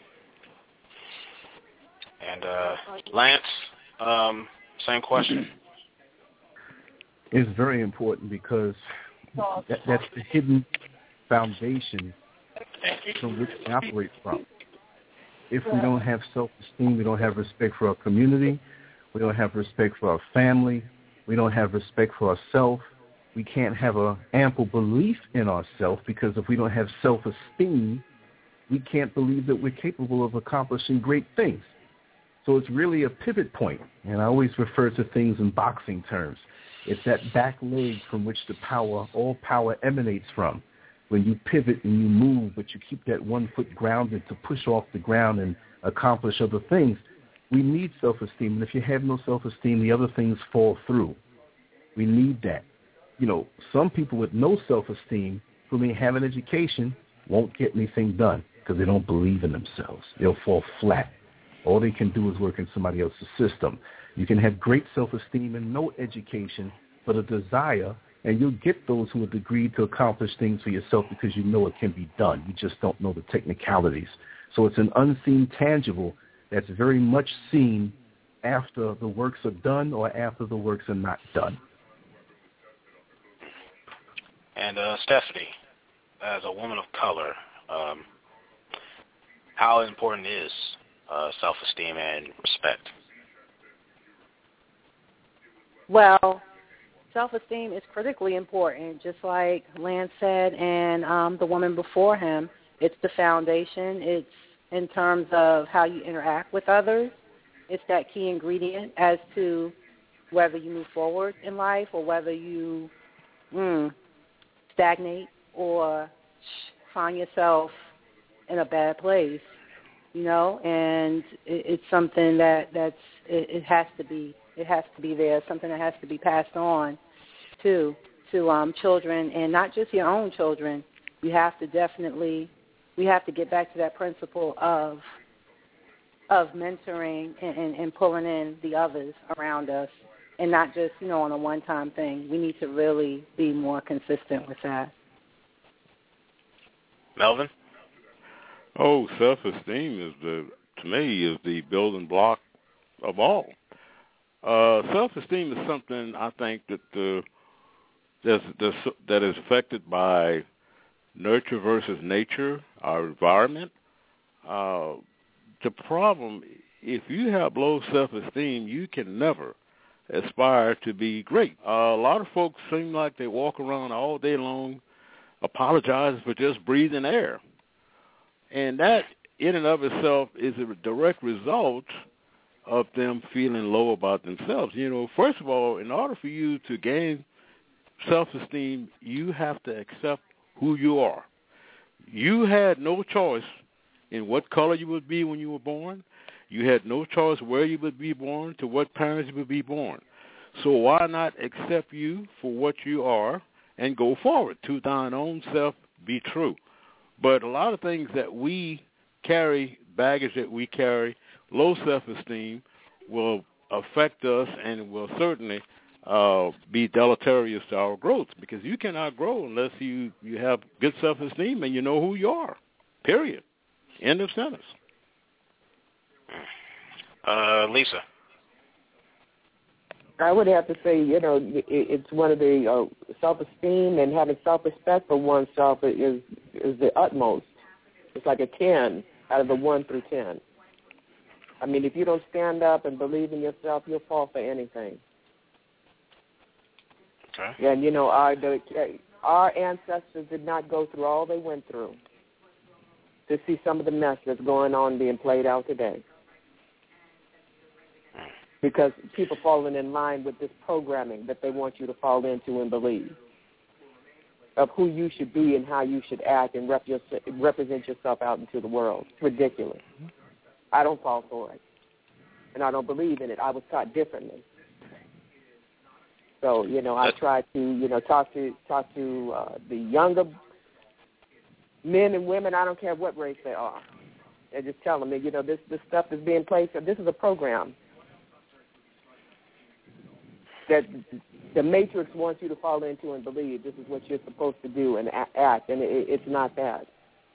And Lance, same question. It's very important because that's the hidden foundation from which we operate from. If we don't have self-esteem, we don't have respect for our community, we don't have respect for our family, we don't have respect for ourselves, we can't have an ample belief in ourselves, because if we don't have self-esteem, we can't believe that we're capable of accomplishing great things. So it's really a pivot point, and I always refer to things in boxing terms. It's that back leg from which all power emanates from. When you pivot and you move, but you keep that 1 foot grounded to push off the ground and accomplish other things, we need self-esteem. And if you have no self-esteem, the other things fall through. We need that. You know, some people with no self-esteem who may have an education won't get anything done because they don't believe in themselves. They'll fall flat. All they can do is work in somebody else's system. You can have great self-esteem and no education, but a desire, and you'll get those who have agreed to accomplish things for yourself because you know it can be done. You just don't know the technicalities. So it's an unseen tangible that's very much seen after the works are done or after the works are not done. And Stephanie, as a woman of color, how important is self-esteem and respect? Well, self-esteem is critically important, just like Lance said, and the woman before him. It's the foundation. It's in terms of how you interact with others. It's that key ingredient as to whether you move forward in life or whether you stagnate or find yourself in a bad place, you know. And it's something it has to be there. Something that has to be passed on to children, and not just your own children. We have to get back to that principle of mentoring and pulling in the others around us, and not just, you know, on a one-time thing. We need to really be more consistent with that. Melvin? Oh, self-esteem to me is the building block of all. Self-esteem is something I think that is affected by nurture versus nature, our environment. The problem, if you have low self-esteem, you can never aspire to be great. A lot of folks seem like they walk around all day long apologizing for just breathing air. And that, in and of itself, is a direct result of them feeling low about themselves. You know, first of all, in order for you to gain self-esteem, you have to accept who you are. You had no choice in what color you would be when you were born. You had no choice where you would be born, to what parents you would be born. So why not accept you for what you are and go forward? To thine own self be true. But a lot of things that we carry, baggage that we carry, low self-esteem, will affect us and will certainly be deleterious to our growth, because you cannot grow unless you have good self-esteem and you know who you are, period. End of sentence. Lisa? I would have to say, it's one of the self-esteem and having self-respect for oneself is the utmost. It's like a 10 out of the 1 through 10. I mean, if you don't stand up and believe in yourself, you'll fall for anything. Okay. And, our ancestors did not go through all they went through to see some of the mess that's going on being played out today. Because people falling in line with this programming that they want you to fall into and believe of who you should be and how you should act and represent yourself out into the world. It's ridiculous. I don't fall for it, and I don't believe in it. I was taught differently. So, I try to, talk to the younger men and women. I don't care what race they are. And just tell them that, this stuff is being played. So this is a program that the Matrix wants you to fall into and believe this is what you're supposed to do and act, and it's not that.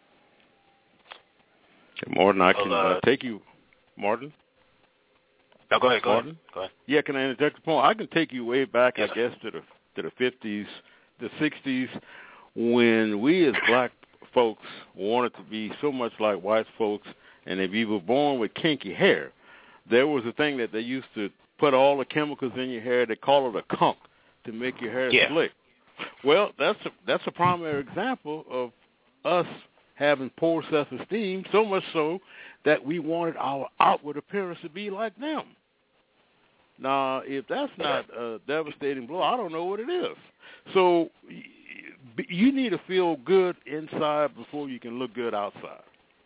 Okay, Martin, I can take you. Martin? No, go ahead. Go ahead. Yeah, can I interject a point? I can take you way back, I guess, to the 50s, the 60s, when we as black folks wanted to be so much like white folks, and if you were born with kinky hair, there was a thing that they used to put all the chemicals in your hair. They call it a conk to make your hair slick. Well, that's a primary example of us having poor self-esteem, so much so that we wanted our outward appearance to be like them. Now, if that's not a devastating blow, I don't know what it is. So you need to feel good inside before you can look good outside.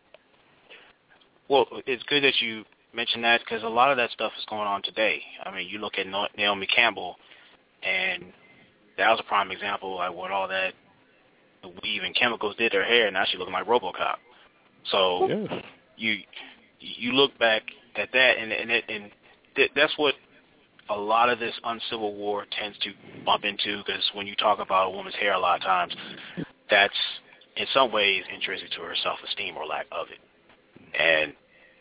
Well, it's good that you mentioned that because a lot of that stuff is going on today. I mean, you look at Naomi Campbell, and that was a prime example, like what all that the weave and chemicals did to her hair, and now she's looking like RoboCop. So you look back at that, and that's what a lot of this uncivil war tends to bump into, because when you talk about a woman's hair a lot of times, that's in some ways intrinsic to her self-esteem or lack of it. And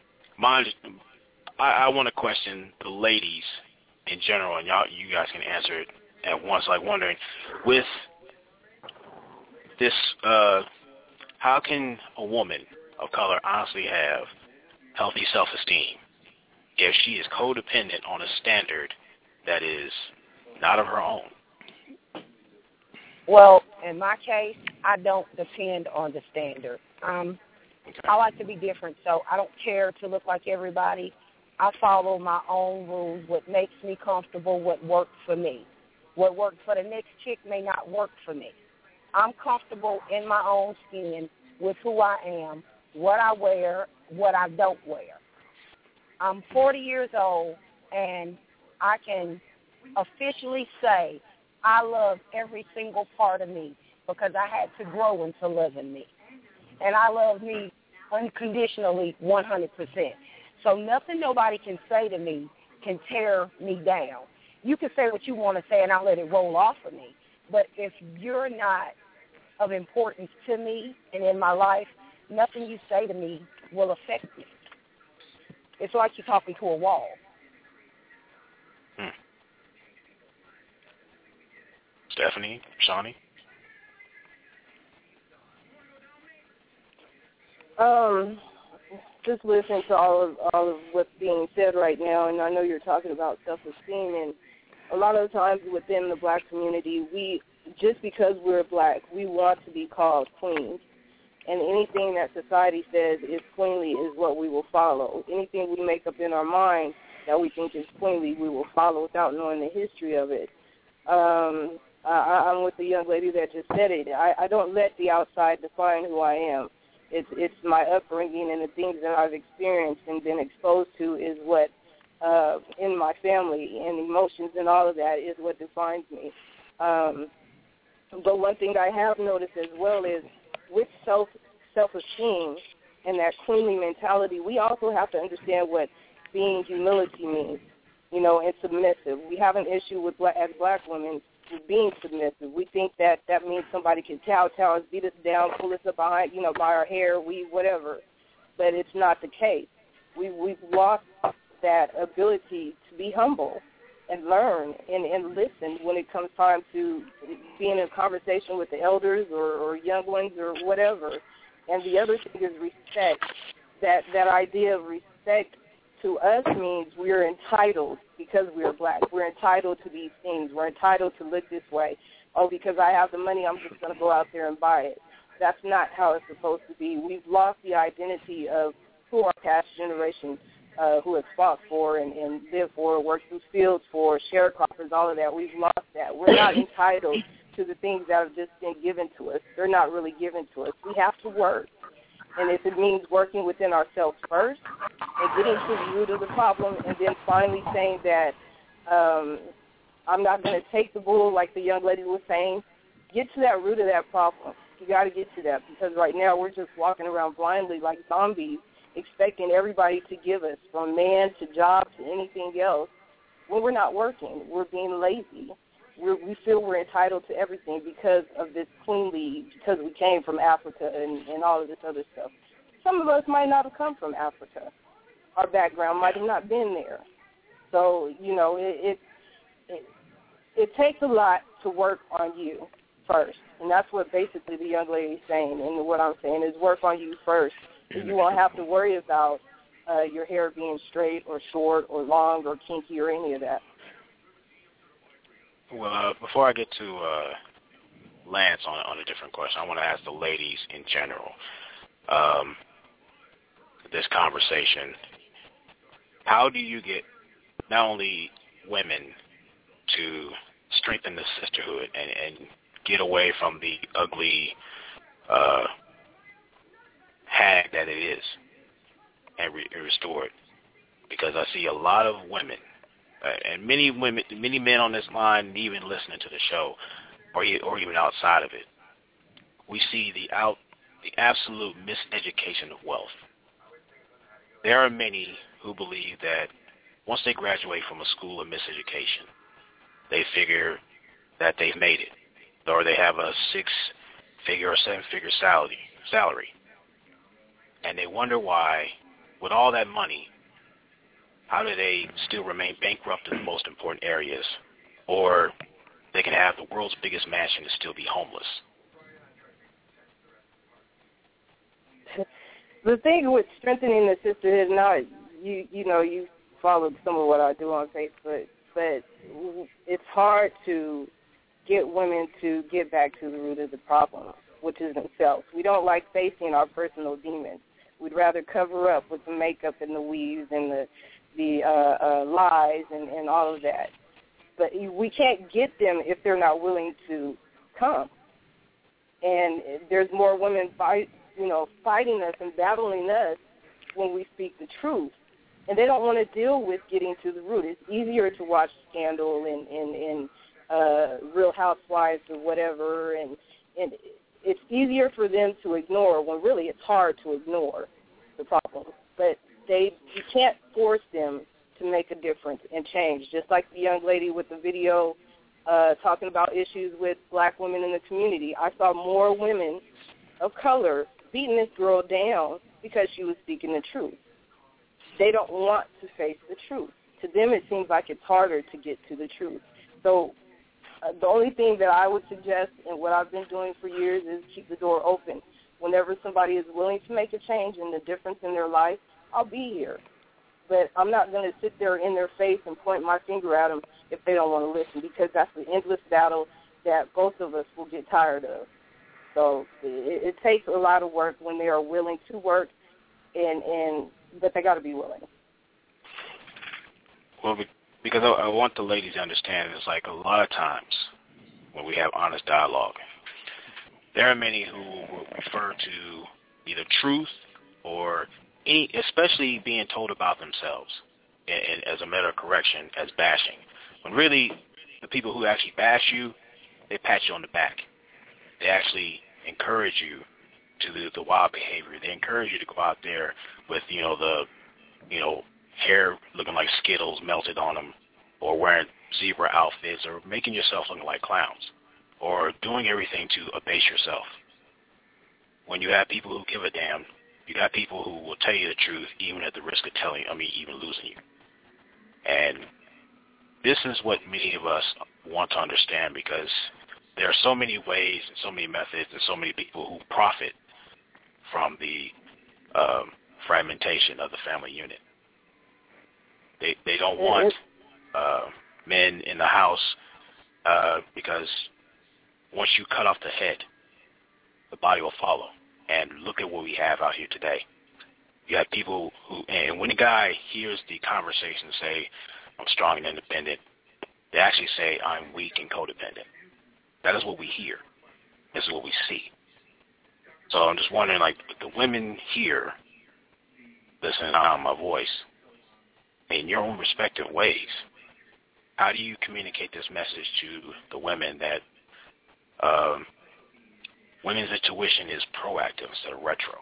I want to question the ladies in general, and you guys can answer it at once, like wondering, with this, how can a woman of color honestly have healthy self-esteem if she is codependent on a standard that is not of her own? Well, in my case, I don't depend on the standard. I like to be different, so I don't care to look like everybody. I follow my own rules, what makes me comfortable, what works for me. What works for the next chick may not work for me. I'm comfortable in my own skin with who I am, what I wear, what I don't wear. I'm 40 years old, and I can officially say I love every single part of me because I had to grow into loving me. And I love me unconditionally 100%. So nothing nobody can say to me can tear me down. You can say what you want to say, and I'll let it roll off of me. But if you're not of importance to me and in my life, nothing you say to me will affect me. It's like you're talking to a wall. Stephanie, Shawnee? Just listening to all of what's being said right now, and I know you're talking about self-esteem, and a lot of the times within the black community, we, just because we're black, we want to be called queens, and anything that society says is queenly is what we will follow. Anything we make up in our mind that we think is queenly, we will follow without knowing the history of it. I'm with the young lady that just said it. I don't let the outside define who I am. It's my upbringing and the things that I've experienced and been exposed to is what, in my family, and emotions and all of that is what defines me. But one thing I have noticed as well is with self-esteem and that queenly mentality, we also have to understand what being humility means, and submissive. We have an issue with as black women with being submissive. We think that means somebody can kowtow us, beat us down, pull us up behind, by our hair, whatever. But it's not the case. We've lost that ability to be humble and learn and listen when it comes time to being in a conversation with the elders or young ones or whatever. And the other thing is respect. That idea of respect to us means we're entitled because we're black. We're entitled to these things. We're entitled to look this way. Oh, because I have the money, I'm just going to go out there and buy it. That's not how it's supposed to be. We've lost the identity of who our past generations who have fought for and lived for, worked through fields for, sharecroppers, all of that. We've lost that. We're not entitled to the things that have just been given to us. They're not really given to us. We have to work. And if it means working within ourselves first and getting to the root of the problem and then finally saying that I'm not going to take the bull like the young lady was saying, get to that root of that problem. You got to get to that because right now we're just walking around blindly like zombies expecting everybody to give us, from man to job to anything else, when we're not working. We're being lazy. We feel we're entitled to everything because of this queenly, because we came from Africa and all of this other stuff. Some of us might not have come from Africa. Our background might have not been there. So, you know, it takes a lot to work on you first. And that's what basically the young lady is saying. And what I'm saying is work on you first. You won't have to worry about your hair being straight or short or long or kinky or any of that. Well, before I get to Lance on a different question, I want to ask the ladies in general, this conversation, how do you get not only women to strengthen the sisterhood and get away from the ugly hag that it is and restore it? Because I see a lot of women, and many men on this line, even listening to the show, or even outside of it, we see the absolute miseducation of wealth. There are many who believe that once they graduate from a school of miseducation, they figure that they've made it, or they have a 6-figure or 7-figure salary, and they wonder why, with all that money, how do they still remain bankrupt in the most important areas? Or they can have the world's biggest mansion and still be homeless. The thing with strengthening the sisterhood, now you followed some of what I do on Facebook, but it's hard to get women to get back to the root of the problem, which is themselves. We don't like facing our personal demons. We'd rather cover up with the makeup and the weaves and the lies and all of that. But we can't get them if they're not willing to come. And there's more women fighting us and battling us when we speak the truth. And they don't want to deal with getting to the root. It's easier to watch Scandal and Real Housewives or whatever, and it's easier for them to ignore when really it's hard to ignore the problem. But you can't force them to make a difference and change. Just like the young lady with the video talking about issues with black women in the community. I saw more women of color beating this girl down because she was speaking the truth. They don't want to face the truth. To them, it seems like it's harder to get to the truth. So the only thing that I would suggest, and what I've been doing for years, is keep the door open. Whenever somebody is willing to make a change and the difference in their life, I'll be here. But I'm not going to sit there in their face and point my finger at them if they don't want to listen, because that's the endless battle that both of us will get tired of. So it takes a lot of work when they are willing to work, but they got to be willing. Well, because I want the ladies to understand, it's like a lot of times when we have honest dialogue, there are many who will refer to either truth or especially being told about themselves, and as a matter of correction, as bashing. When really the people who actually bash you, they pat you on the back. They actually encourage you to the wild behavior. They encourage you to go out there with, the hair looking like Skittles melted on them, or wearing zebra outfits, or making yourself looking like clowns, or doing everything to abase yourself. When you have people who give a damn, you got people who will tell you the truth even at the risk of even losing you. And this is what many of us want to understand, because there are so many ways and so many methods and so many people who profit from the fragmentation of the family unit. They don't want men in the house because once you cut off the head, the body will follow. And look at what we have out here today. You have people who, and when a guy hears the conversation say, I'm strong and independent, they actually say, I'm weak and codependent. That is what we hear. This is what we see. So I'm just wondering, like, the women here listening on my voice, in your own respective ways, how do you communicate this message to the women that women's intuition is proactive instead of retro?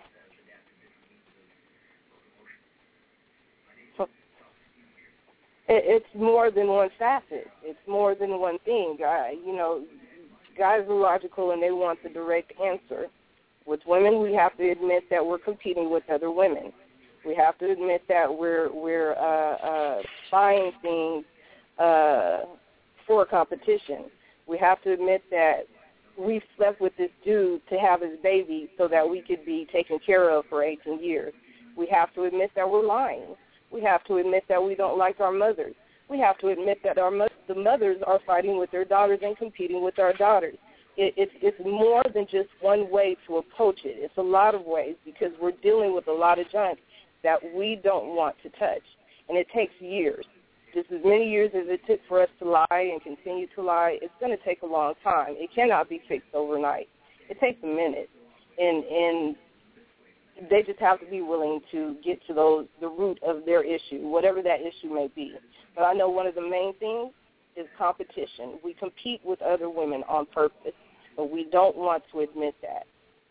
It's more than one facet. It's more than one thing. Guys are logical and they want the direct answer. With women, we have to admit that we're competing with other women. We have to admit that we're buying things for competition. We have to admit that we slept with this dude to have his baby so that we could be taken care of for 18 years. We have to admit that we're lying. We have to admit that we don't like our mothers. We have to admit that the mothers are fighting with their daughters and competing with our daughters. It's more than just one way to approach it. It's a lot of ways, because we're dealing with a lot of junk that we don't want to touch. And it takes years. Just as many years as it took for us to lie and continue to lie, it's going to take a long time. It cannot be fixed overnight. It takes a minute. And they just have to be willing to get to the root of their issue, whatever that issue may be. But I know one of the main things is competition. We compete with other women on purpose, but we don't want to admit that.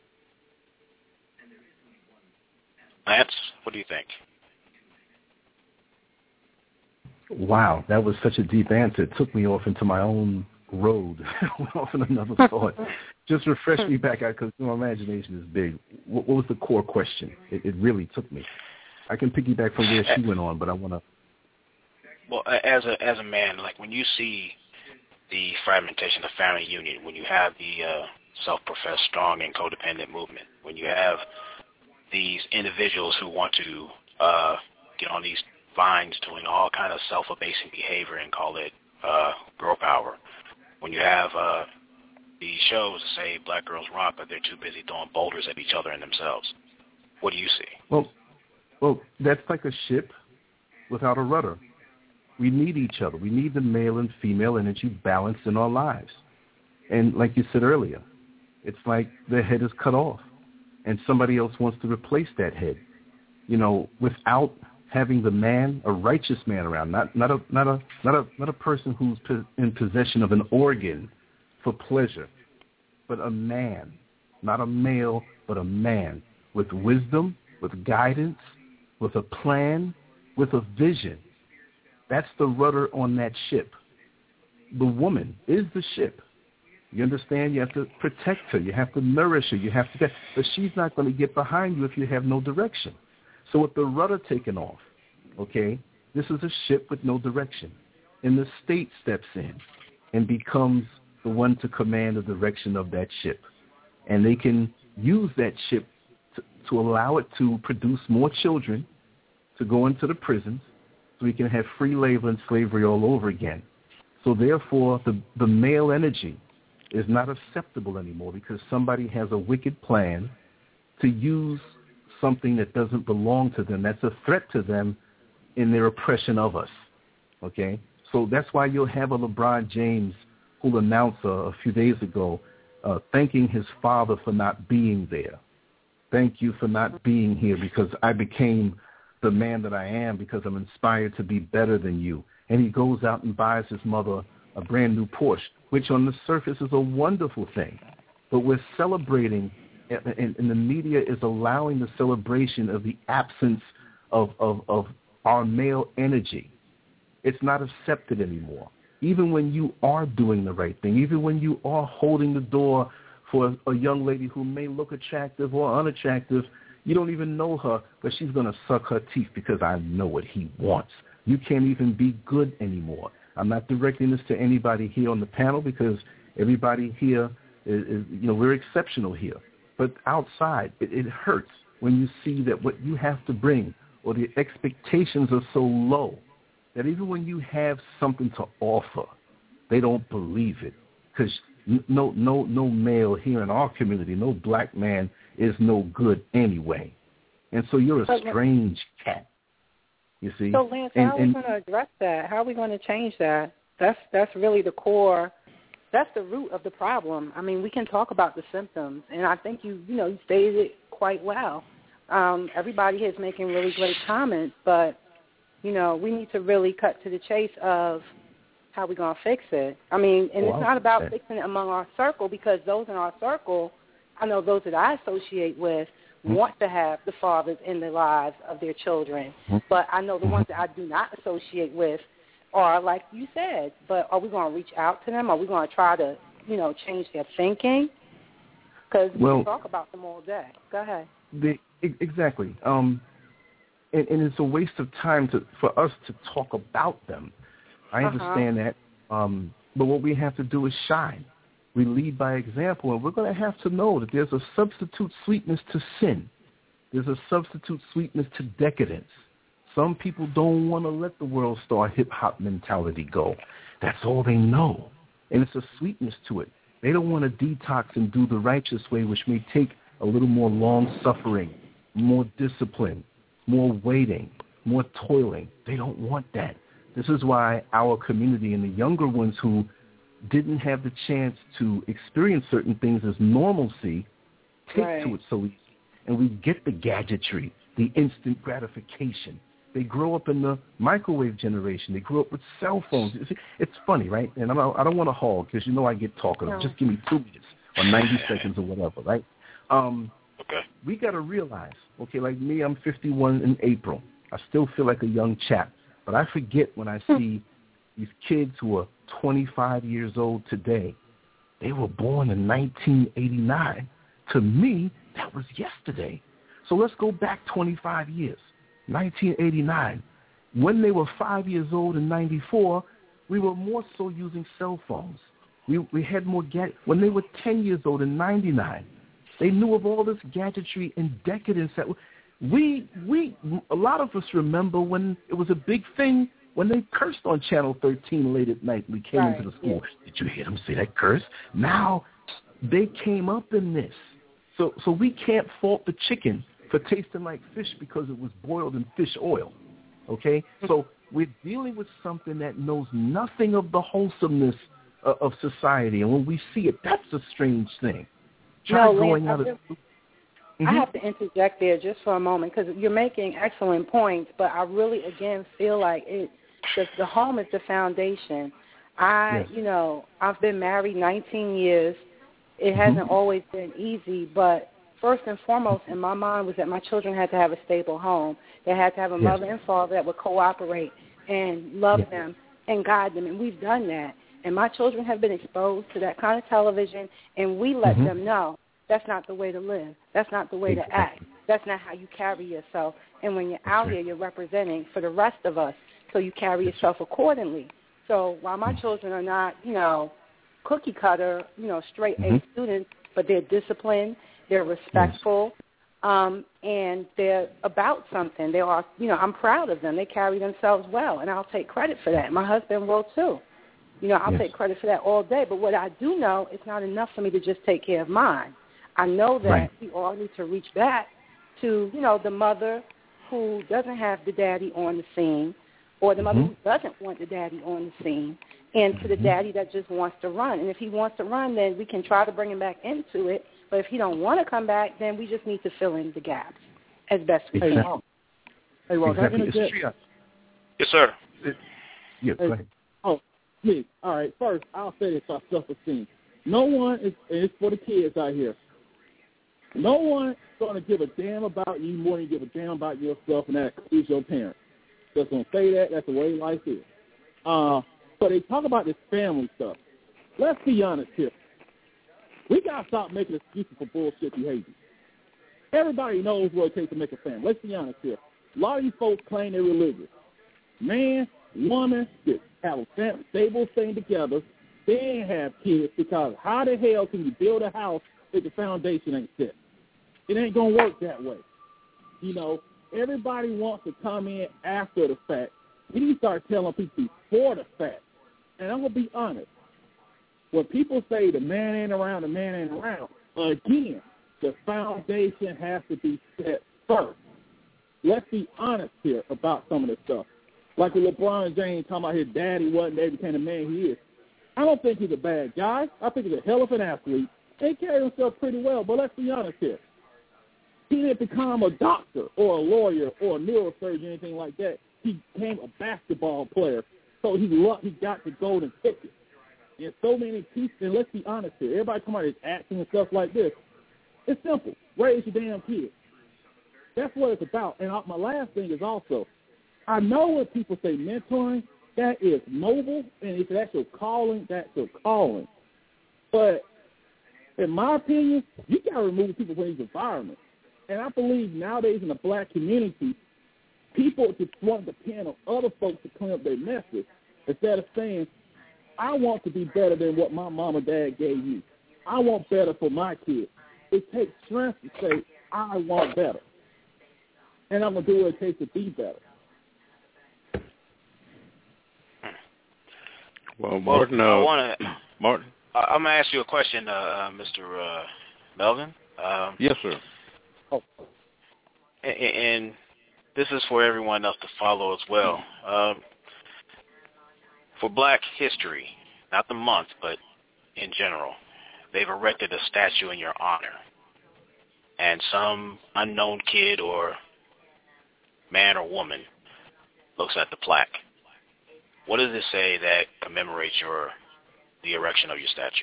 Lance, what do you think? Wow, that was such a deep answer. It took me off into my own road, went off in another thought. Just refresh me back out, because my imagination is big. What was the core question? It really took me. I can piggyback from where she went on, but I want to. Well, as a man, like when you see the fragmentation of the family unit, when you have the self-professed strong and codependent movement, when you have these individuals who want to get on these vines doing all kind of self-abasing behavior and call it girl power, when you have these shows that say black girls rock, but they're too busy throwing boulders at each other and themselves, what do you see? Well, that's like a ship without a rudder. We need each other. We need the male and female energy balanced in our lives. And like you said earlier, it's like the head is cut off and somebody else wants to replace that head. Without having the man, a righteous man around, not a person who's in possession of an organ for pleasure, but a man, not a male, but a man with wisdom, with guidance, with a plan, with a vision. That's the rudder on that ship. The woman is the ship. You understand? You have to protect her. You have to nourish her. You have to but she's not going to get behind you if you have no direction. So with the rudder taken off, okay, this is a ship with no direction. And the state steps in and becomes the one to command the direction of that ship. And they can use that ship to allow it to produce more children to go into the prisons, so we can have free labor and slavery all over again. So therefore, the male energy is not acceptable anymore, because somebody has a wicked plan to use something that doesn't belong to them, that's a threat to them in their oppression of us. Okay? So that's why you'll have a LeBron James who'll announce a few days ago thanking his father for not being there. Thank you for not being here, because I became the man that I am because I'm inspired to be better than you. And he goes out and buys his mother a brand new Porsche, which on the surface is a wonderful thing. But we're celebrating, and the media is allowing the celebration of the absence of our male energy. It's not accepted anymore. Even when you are doing the right thing, even when you are holding the door for a young lady who may look attractive or unattractive, you don't even know her, but she's going to suck her teeth because I know what he wants. You can't even be good anymore. I'm not directing this to anybody here on the panel because everybody here is we're exceptional here. But outside, it hurts when you see that what you have to bring or the expectations are so low that even when you have something to offer, they don't believe it. Because no male here in our community, no black man is no good anyway. And so you're a strange cat, you see. So, Lance, how are we going to address that? How are we going to change that? That's really the core. That's the root of the problem. I mean, we can talk about the symptoms, and I think you stated it quite well. Everybody is making really great comments, but, we need to really cut to the chase of how we're going to fix it. I mean, and it's not about fixing it among our circle, because those in our circle, I know those that I associate with, want to have the fathers in the lives of their children. But I know the ones that I do not associate with are like you said. But are we going to reach out to them? Are we going to try to, change their thinking? Because we can talk about them all day. Go ahead. Exactly. And it's a waste of time for us to talk about them. I understand that. But what we have to do is shine. We lead by example, and we're going to have to know that there's a substitute sweetness to sin. There's a substitute sweetness to decadence. Some people don't want to let the world star hip-hop mentality go. That's all they know. And it's a sweetness to it. They don't want to detox and do the righteous way, which may take a little more long-suffering, more discipline, more waiting, more toiling. They don't want that. This is why our community and the younger ones who didn't have the chance to experience certain things as normalcy take to it so easy. And we get the gadgetry, the instant gratification. They grow up in the microwave generation. They grew up with cell phones. It's funny, right? And I don't want to hog because I get talkative. Just give me 2 minutes or 90 seconds or whatever, right? We got to realize, like me, I'm 51 in April. I still feel like a young chap. But I forget when I see these kids who are 25 years old today. They were born in 1989. To me, that was yesterday. So let's go back 25 years, 1989. When they were 5 years old in 94, we were more so using cell phones. We had more when they were 10 years old in 99, they knew of all this gadgetry and decadence that a lot of us remember when it was a big thing when they cursed on Channel 13 late at night. We came into the school. Did you hear them say that curse? Now they came up in this. So we can't fault the chicken for tasting like fish because it was boiled in fish oil. Okay? So we're dealing with something that knows nothing of the wholesomeness of society. And when we see it, that's a strange thing. I have to interject there just for a moment because you're making excellent points, but I really, again, feel like the home is the foundation. I've been married 19 years. It hasn't always been easy, but first and foremost in my mind was that my children had to have a stable home. They had to have a mother and father that would cooperate and love them and guide them, and we've done that. And my children have been exposed to that kind of television, and we let them know that's not the way to live. That's not the way to act. That's not how you carry yourself. And when you're out here, you're representing for the rest of us, so you carry yourself accordingly. So while my children are not, cookie cutter, straight A students, but they're disciplined, they're respectful, and they're about something. They are, I'm proud of them. They carry themselves well, and I'll take credit for that. My husband will too. I'll take credit for that all day. But what I do know, it's not enough for me to just take care of mine. I know that we all need to reach back to, the mother who doesn't have the daddy on the scene, or the mother who doesn't want the daddy on the scene, and to the daddy that just wants to run. And if he wants to run, then we can try to bring him back into it. But if he don't want to come back, then we just need to fill in the gaps as best we can. Hey, Ross, yes, sir. Go ahead. Oh, please. All right. First, I'll say this about self-esteem. No one is, and it's for the kids out here, no one's going to give a damn about you more than you give a damn about yourself, and that is your parents. Just going to say that. That's the way life is. But they talk about this family stuff. Let's be honest here. We got to stop making excuses for bullshit behavior. Everybody knows what it takes to make a family. Let's be honest here. A lot of these folks claim they're religious. Man, woman, have a stable thing together, then have kids, because how the hell can you build a house if the foundation ain't set? It ain't going to work that way. You know, everybody wants to come in after the fact. We need to start telling people before the fact. And I'm going to be honest. When people say the man ain't around, again, the foundation has to be set first. Let's be honest here about some of this stuff. Like with LeBron James talking about his daddy wasn't there, became the man he is. I don't think he's a bad guy. I think he's a hell of an athlete. He carried himself pretty well, but let's be honest here. He didn't become a doctor or a lawyer or a neurosurgeon or anything like that. He became a basketball player, so he got the golden ticket. And so many pieces, and let's be honest here, everybody talking about his acting and stuff like this. It's simple. Raise your damn kids. That's what it's about. And my last thing is also, I know when people say mentoring, that is noble, and if that's your calling, that's your calling. But in my opinion, you got to remove people from these environments. And I believe nowadays in the black community, people just want to depend on other folks to clean up their messes instead of saying, I want to be better than what my mom or dad gave you. I want better for my kids. It takes strength to say, I want better. And I'm going to do what it takes to be better. Well, Martin, Martin? I'm going to ask you a question, Mr. Melvin. Yes, sir. And this is for everyone else to follow as well. For Black History, not the month, but in general, they've erected a statue in your honor. And some unknown kid or man or woman looks at the plaque. What does it say that commemorates the erection of your statue?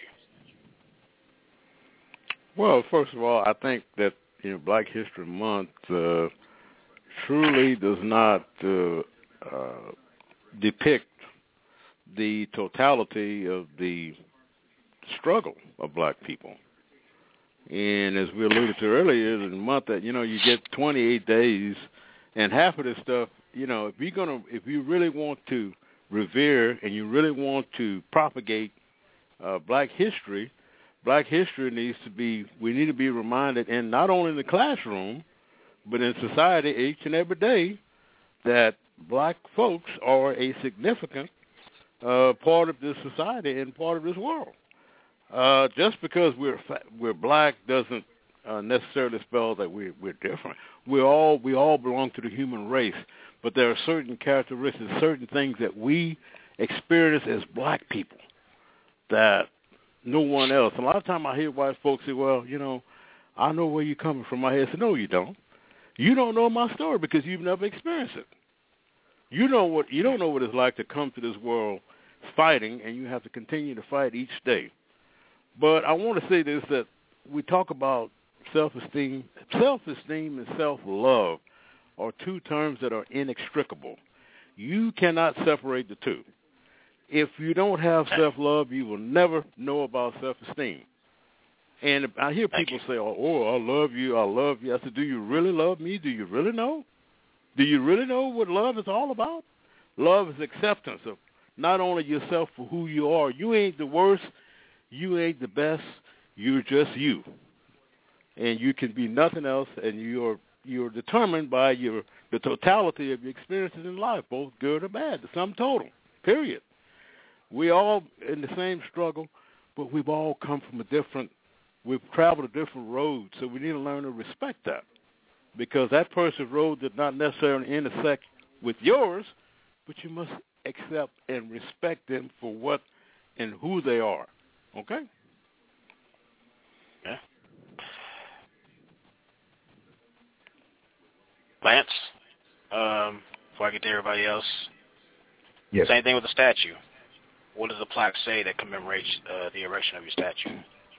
Well, first of all, I think that Black History Month truly does not depict the totality of the struggle of black people. And as we alluded to earlier, in the month that, you get 28 days, and half of this stuff, if you really want to revere and you really want to propagate black history needs to be, we need to be reminded, and not only in the classroom, but in society each and every day, that black folks are a significant part of this society and part of this world. Just because we're black doesn't necessarily spell that we're different. We all belong to the human race, but there are certain characteristics, certain things that we experience as black people that no one else. A lot of time I hear white folks say, well, I know where you're coming from. My head said, no, you don't. You don't know my story because you've never experienced it. You don't know what it's like to come to this world fighting, and you have to continue to fight each day. But I want to say this, that we talk about self-esteem. Self-esteem and self-love are two terms that are inextricable. You cannot separate the two. If you don't have self-love, you will never know about self-esteem. And I hear people say, oh, I love you. I said, do you really love me? Do you really know? Do you really know what love is all about? Love is acceptance of not only yourself for who you are. You ain't the worst. You ain't the best. You're just you. And you can be nothing else, and you're determined by the totality of your experiences in life, both good or bad, the sum total, period. We all in the same struggle, but we've all come from we've traveled a different road, so we need to learn to respect that. Because that person's road did not necessarily intersect with yours, but you must accept and respect them for what and who they are. Okay? Yeah. Lance, before I get to everybody else, yes. Same thing with the statue. What does the plaque say that commemorates the erection of your statue?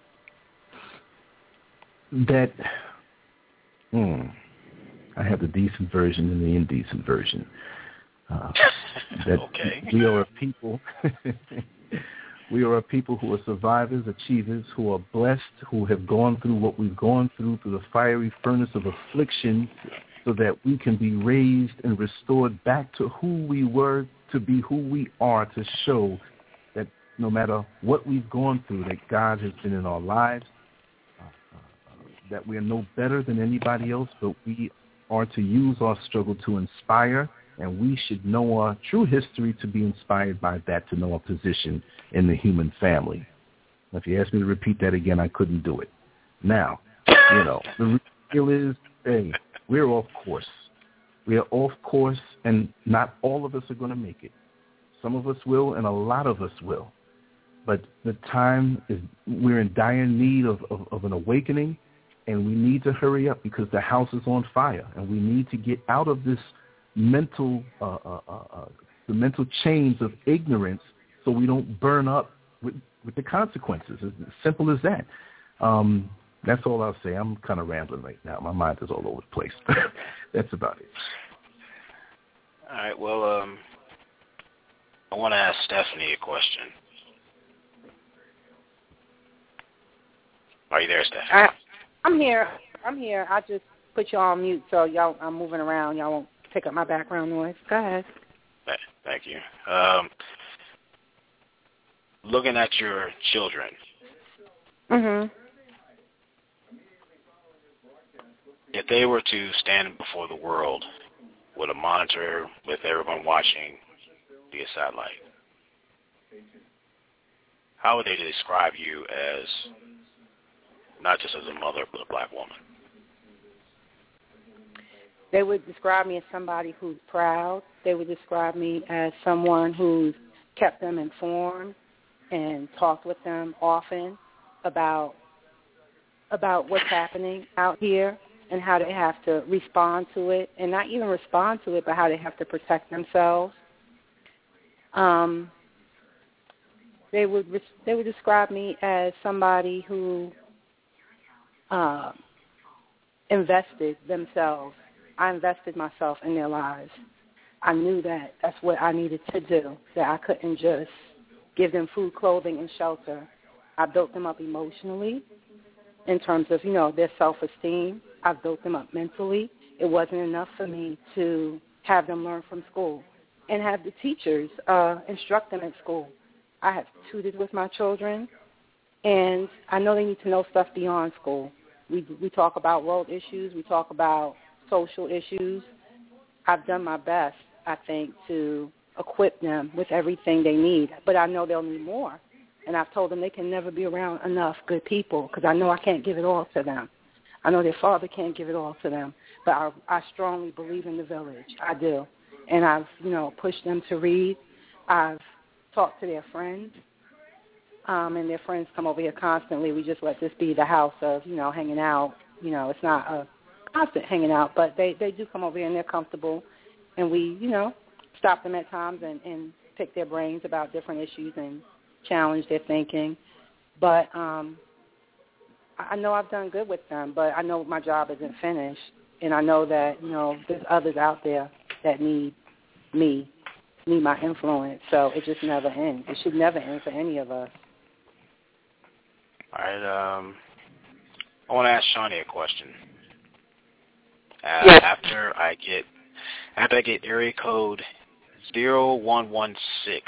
That, I have the decent version and the indecent version. That okay. We are a people. We are a people who are survivors, achievers, who are blessed, who have gone through what we've gone through the fiery furnace of affliction, so that we can be raised and restored back to who we were to be who we are, to show that no matter what we've gone through, that God has been in our lives, that we are no better than anybody else, but we are to use our struggle to inspire, and we should know our true history to be inspired by that, to know our position in the human family. If you asked me to repeat that again, I couldn't do it. Now, the real is, hey, we're off course. We are off course, and not all of us are going to make it. Some of us will, and a lot of us will. But the time is, we're in dire need of an awakening, and we need to hurry up because the house is on fire, and we need to get out of this mental, the mental chains of ignorance, so we don't burn up with the consequences. As simple as that. That's all I'll say. I'm kind of rambling right now. My mind is all over the place. That's about it. All right. Well, I want to ask Stephanie a question. Are you there, Stephanie? I'm here. I just put you on mute, so I'm moving around. Y'all won't pick up my background noise. Go ahead. Thank you. Looking at your children. Mhm. If they were to stand before the world with a monitor, with everyone watching via satellite, how would they describe you as, not just as a mother, but a black woman? They would describe me as somebody who's proud. They would describe me as someone who's kept them informed and talked with them often about what's happening out here and how they have to respond to it, and not even respond to it, but how they have to protect themselves. They would describe me as somebody who invested themselves. I invested myself in their lives. I knew that that's what I needed to do, that I couldn't just give them food, clothing, and shelter. I built them up emotionally in terms of, their self-esteem. I built them up mentally. It wasn't enough for me to have them learn from school and have the teachers instruct them at school. I have tutored with my children, and I know they need to know stuff beyond school. We talk about world issues. We talk about social issues. I've done my best, I think, to equip them with everything they need, but I know they'll need more. And I've told them they can never be around enough good people because I know I can't give it all to them. I know their father can't give it all to them, but I strongly believe in the village. I do. And I've, pushed them to read. I've talked to their friends, and their friends come over here constantly. We just let this be the house of, hanging out. It's not a constant hanging out, but they do come over here and they're comfortable. And we, stop them at times and pick their brains about different issues and challenge their thinking. But I know I've done good with them, but I know my job isn't finished. And I know that, there's others out there that need me, need my influence. So it just never ends. It should never end for any of us. All right. I want to ask Shawnee a question. Yes. After I get area code 0116,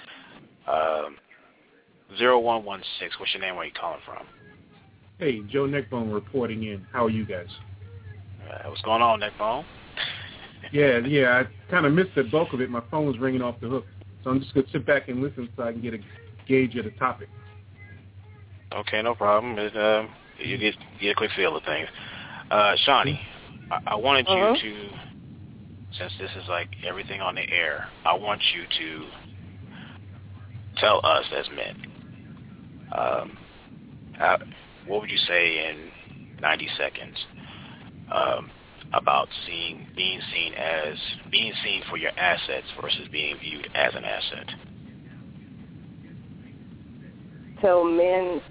0116, what's your name? Where are you calling from? Hey, Joe Neckbone reporting in. How are you guys? What's going on, Neckbone? Yeah, I kind of missed the bulk of it. My phone was ringing off the hook. So I'm just going to sit back and listen so I can get a gauge of the topic. Okay, no problem. You get a quick feel of things. Shawnee, I wanted you to, since this is like everything on the air, I want you to tell us as men, what would you say in 90 seconds about being seen for your assets versus being viewed as an asset? So men,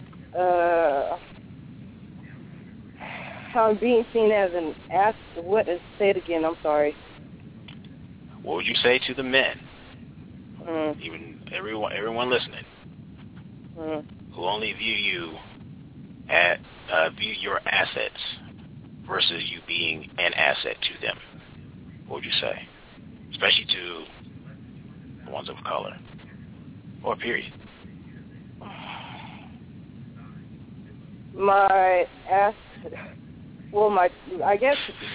how being seen as an asset, say it again, I'm sorry. What would you say to the men, even everyone listening, who only view your assets versus you being an asset to them? What would you say? Especially to ones of color, or period? I guess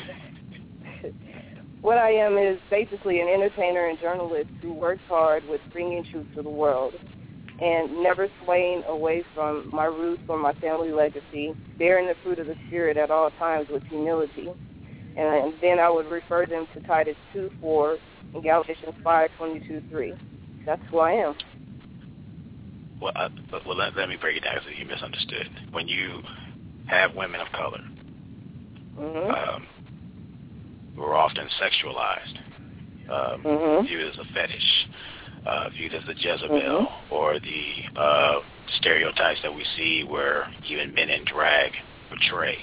what I am is basically an entertainer and journalist who works hard with bringing truth to the world and never swaying away from my roots or my family legacy, bearing the fruit of the Spirit at all times with humility. And then I would refer them to Titus 2:4 and Galatians 5:22-3. That's who I am. Well, let me break it down because you misunderstood. When you have women of color, who are often sexualized, viewed as a fetish, viewed as the Jezebel, or the stereotypes that we see where even men in drag portray.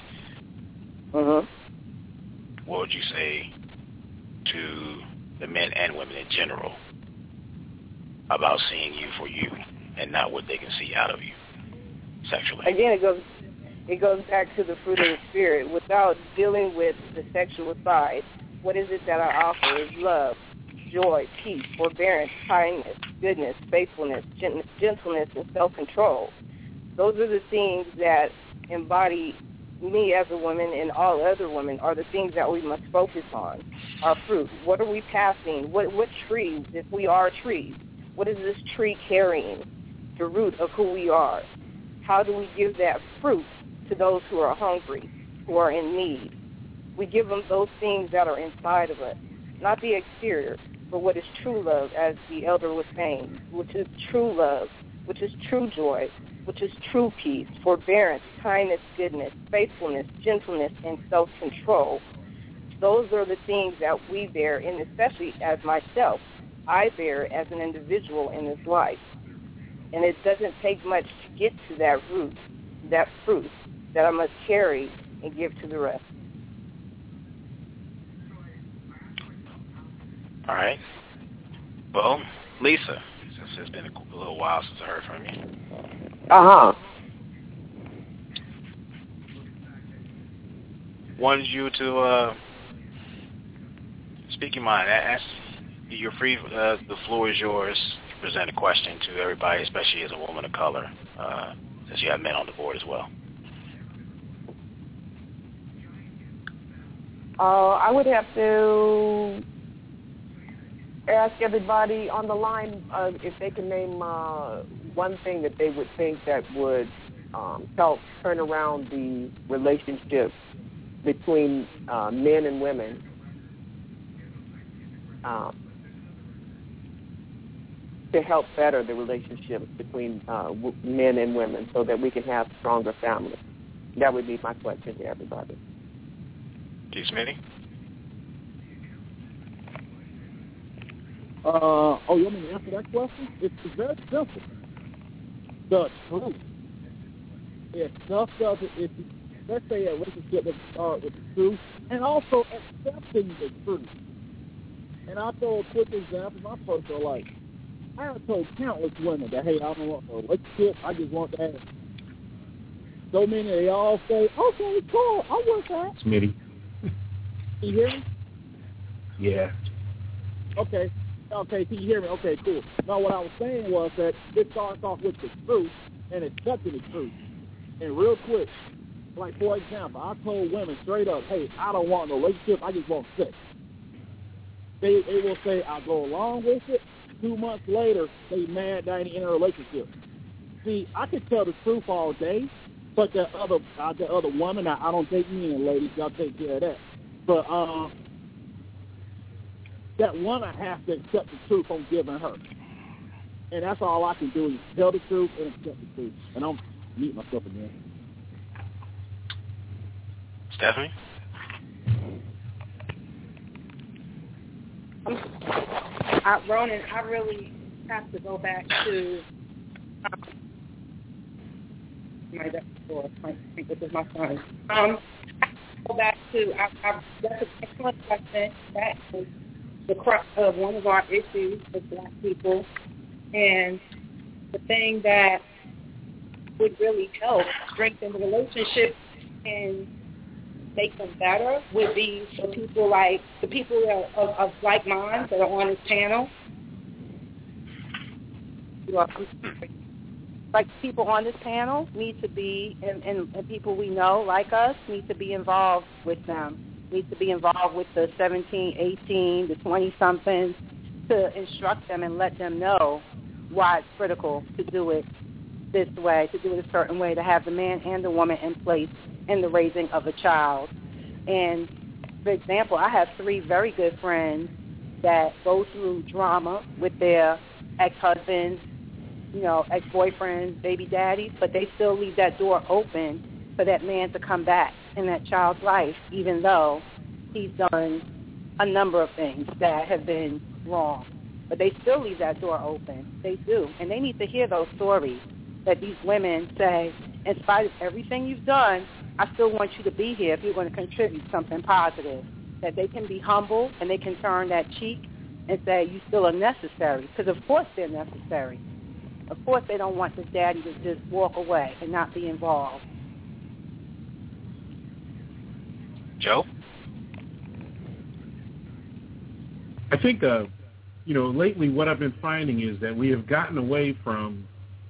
What would you say to the men and women in general about seeing you for you and not what they can see out of you sexually? Again, it goes back to the fruit of the Spirit. Without dealing with the sexual side, what is it that I offer? Is love, joy, peace, forbearance, kindness, goodness, faithfulness, gentleness, and self-control. Those are the things that embody me as a woman and all other women are the things that we must focus on. Our fruit. What are we passing? What trees, if we are trees, what is this tree carrying? The root of who we are. How do we give that fruit to those who are hungry, who are in need? We give them those things that are inside of us, not the exterior, but what is true love, as the elder was saying, which is true love, which is true joy, which is true peace, forbearance, kindness, goodness, faithfulness, gentleness, and self-control. Those are the things that we bear, and especially as myself, I bear as an individual in this life. And it doesn't take much to get to that root, that fruit, that I must carry and give to the rest. All right. Well, Lisa, since it's been a little while since I heard from you. Wanted you to speak your mind. You're free. The floor is yours to present a question to everybody, especially as a woman of color, since you have men on the board as well. I would have to ask everybody on the line if they can name one thing that they would think that would help turn around the relationship between men and women. To help better the relationships between men and women so that we can have stronger families. That would be my question to everybody. G. Smitty? You want me to answer that question? It's very simple. The truth. If stuff doesn't, let's say a relationship doesn't start with the truth, and also accepting the truth. And I'll throw a quick example. My personal life. I have told countless women that, hey, I don't want a relationship. I just want to have. So many, they all say, okay, cool, I'll work that. Smitty. Can you hear me? Yeah. Okay, can you hear me? Okay, cool. Now, what I was saying was that it starts off with the truth and accepting the truth. And real quick, like, for example, I told women straight up, hey, I don't want no relationship. I just want sex. They will say, I'll go along with it. 2 months later, they mad that I ain't in a relationship. See, I can tell the truth all day, but that other woman, I don't take me in, ladies. Y'all take care of that. But that woman has to accept the truth I'm giving her. And that's all I can do is tell the truth and accept the truth. And I'm meeting myself again. Stephanie? Ronan, I really have to go back to I think this is my son. Go back to that's an excellent question. That is the crux of one of our issues with Black people, and the thing that would really help strengthen the relationship and make them better would be for people like the people of like minds that are on this panel like people on this panel need to be, and people we know like us need to be involved with them. Need to be involved with the 17, 18, the 20-somethings to instruct them and let them know why it's critical to do it this way, to do it a certain way, to have the man and the woman in place in the raising of a child. And, for example, I have 3 very good friends that go through drama with their ex-husbands, ex-boyfriends, baby daddies, but they still leave that door open for that man to come back in that child's life, even though he's done a number of things that have been wrong. But they still leave that door open. They do. And they need to hear those stories that these women say, in spite of everything you've done, I still want you to be here if you're going to contribute something positive. That they can be humble and they can turn that cheek and say, you still are necessary. Because, of course, they're necessary. Of course, they don't want this daddy to just walk away and not be involved. Joe? I think, lately what I've been finding is that we have gotten away from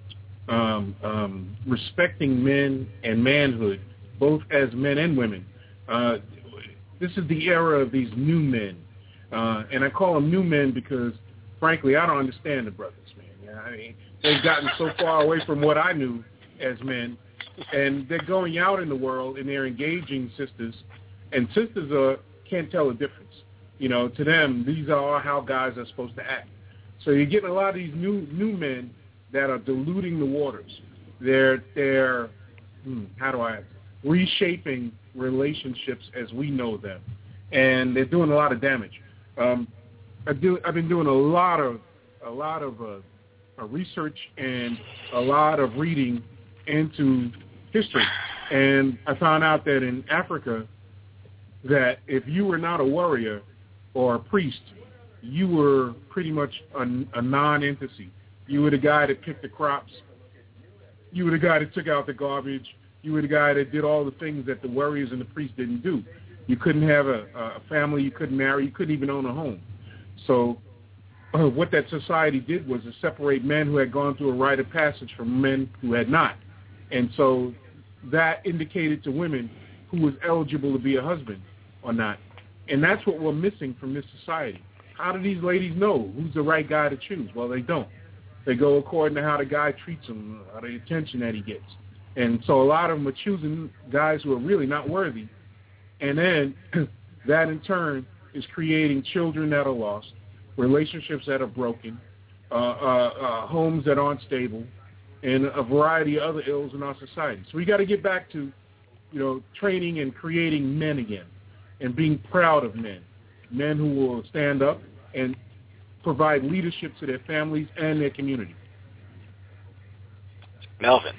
respecting men and manhood, both as men and women. This is the era of these new men. And I call them new men because, frankly, I don't understand the brothers, man. I mean, they've gotten so far away from what I knew as men, and they're going out in the world and they're engaging sisters, and sisters can't tell the difference. To them, these are how guys are supposed to act. So you're getting a lot of these new men that are diluting the waters. They're reshaping relationships as we know them, and they're doing a lot of damage. I've been doing a lot of research and a lot of reading into history, and I found out that in Africa, that if you were not a warrior or a priest, you were pretty much a non-entity. You were the guy that picked the crops. You were the guy that took out the garbage. You were the guy that did all the things that the warriors and the priests didn't do. You couldn't have a family. You couldn't marry. You couldn't even own a home. So what that society did was to separate men who had gone through a rite of passage from men who had not. And so that indicated to women who was eligible to be a husband or not. And that's what we're missing from this society. How do these ladies know who's the right guy to choose? Well, they don't. They go according to how the guy treats them, or the attention that he gets. And so a lot of them are choosing guys who are really not worthy. And then that in turn is creating children that are lost, relationships that are broken, homes that aren't stable, and a variety of other ills in our society. So we got to get back to, training and creating men again and being proud of men who will stand up and provide leadership to their families and their community. Melvin.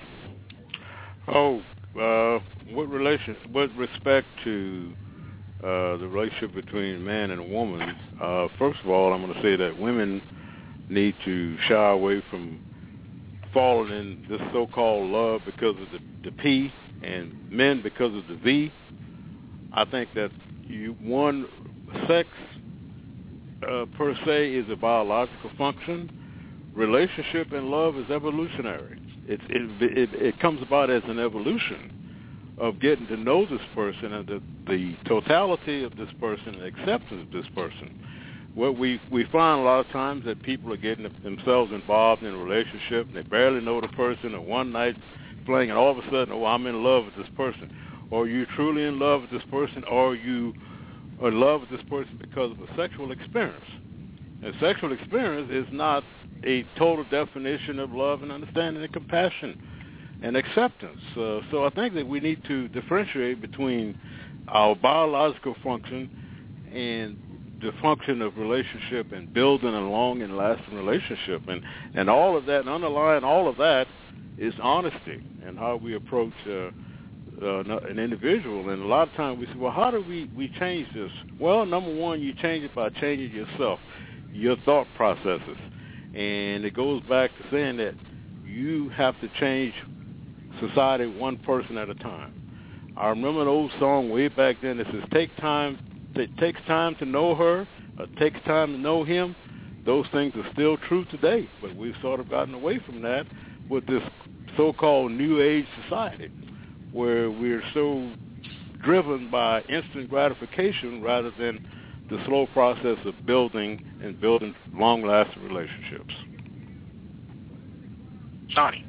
With respect to the relationship between a man and a woman, first of all, I'm going to say that women need to shy away from falling in this so-called love because of the P, and men because of the V. I think that sex per se is a biological function. Relationship and love is evolutionary. It comes about as an evolution of getting to know this person and the totality of this person and acceptance of this person. What we find a lot of times that people are getting themselves involved in a relationship and they barely know the person, or one night fling, and all of a sudden, I'm in love with this person. Or you're truly in love with this person, or you are in love with this person because of a sexual experience. And sexual experience is not a total definition of love and understanding and compassion and acceptance. So I think that we need to differentiate between our biological function and the function of relationship and building a long and lasting relationship. And all of that, and underlying all of that, is honesty and how we approach an individual. And a lot of times we say, well, how do we change this? Well, number one, you change it by changing yourself, your thought processes. And it goes back to saying that you have to change society one person at a time. I remember an old song way back then that says, it takes time to know her, or it takes time to know him. those things are still true today, but we've sort of gotten away from that with this so-called New Age society, where we're so driven by instant gratification rather than the slow process of building long-lasting relationships. Johnny.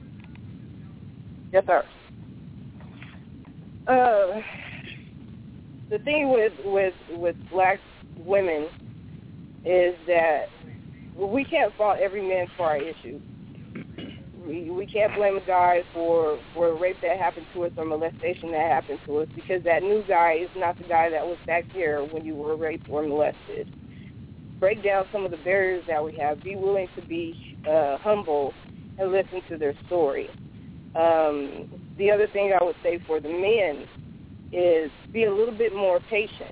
Yes, sir. The thing with black women is that we can't fault every man for our issues. We can't blame a guy for a rape that happened to us or molestation that happened to us, because that new guy is not the guy that was back there when you were raped or molested. Break down some of the barriers that we have. Be willing to be humble and listen to their story. The other thing I would say for the men is be a little bit more patient.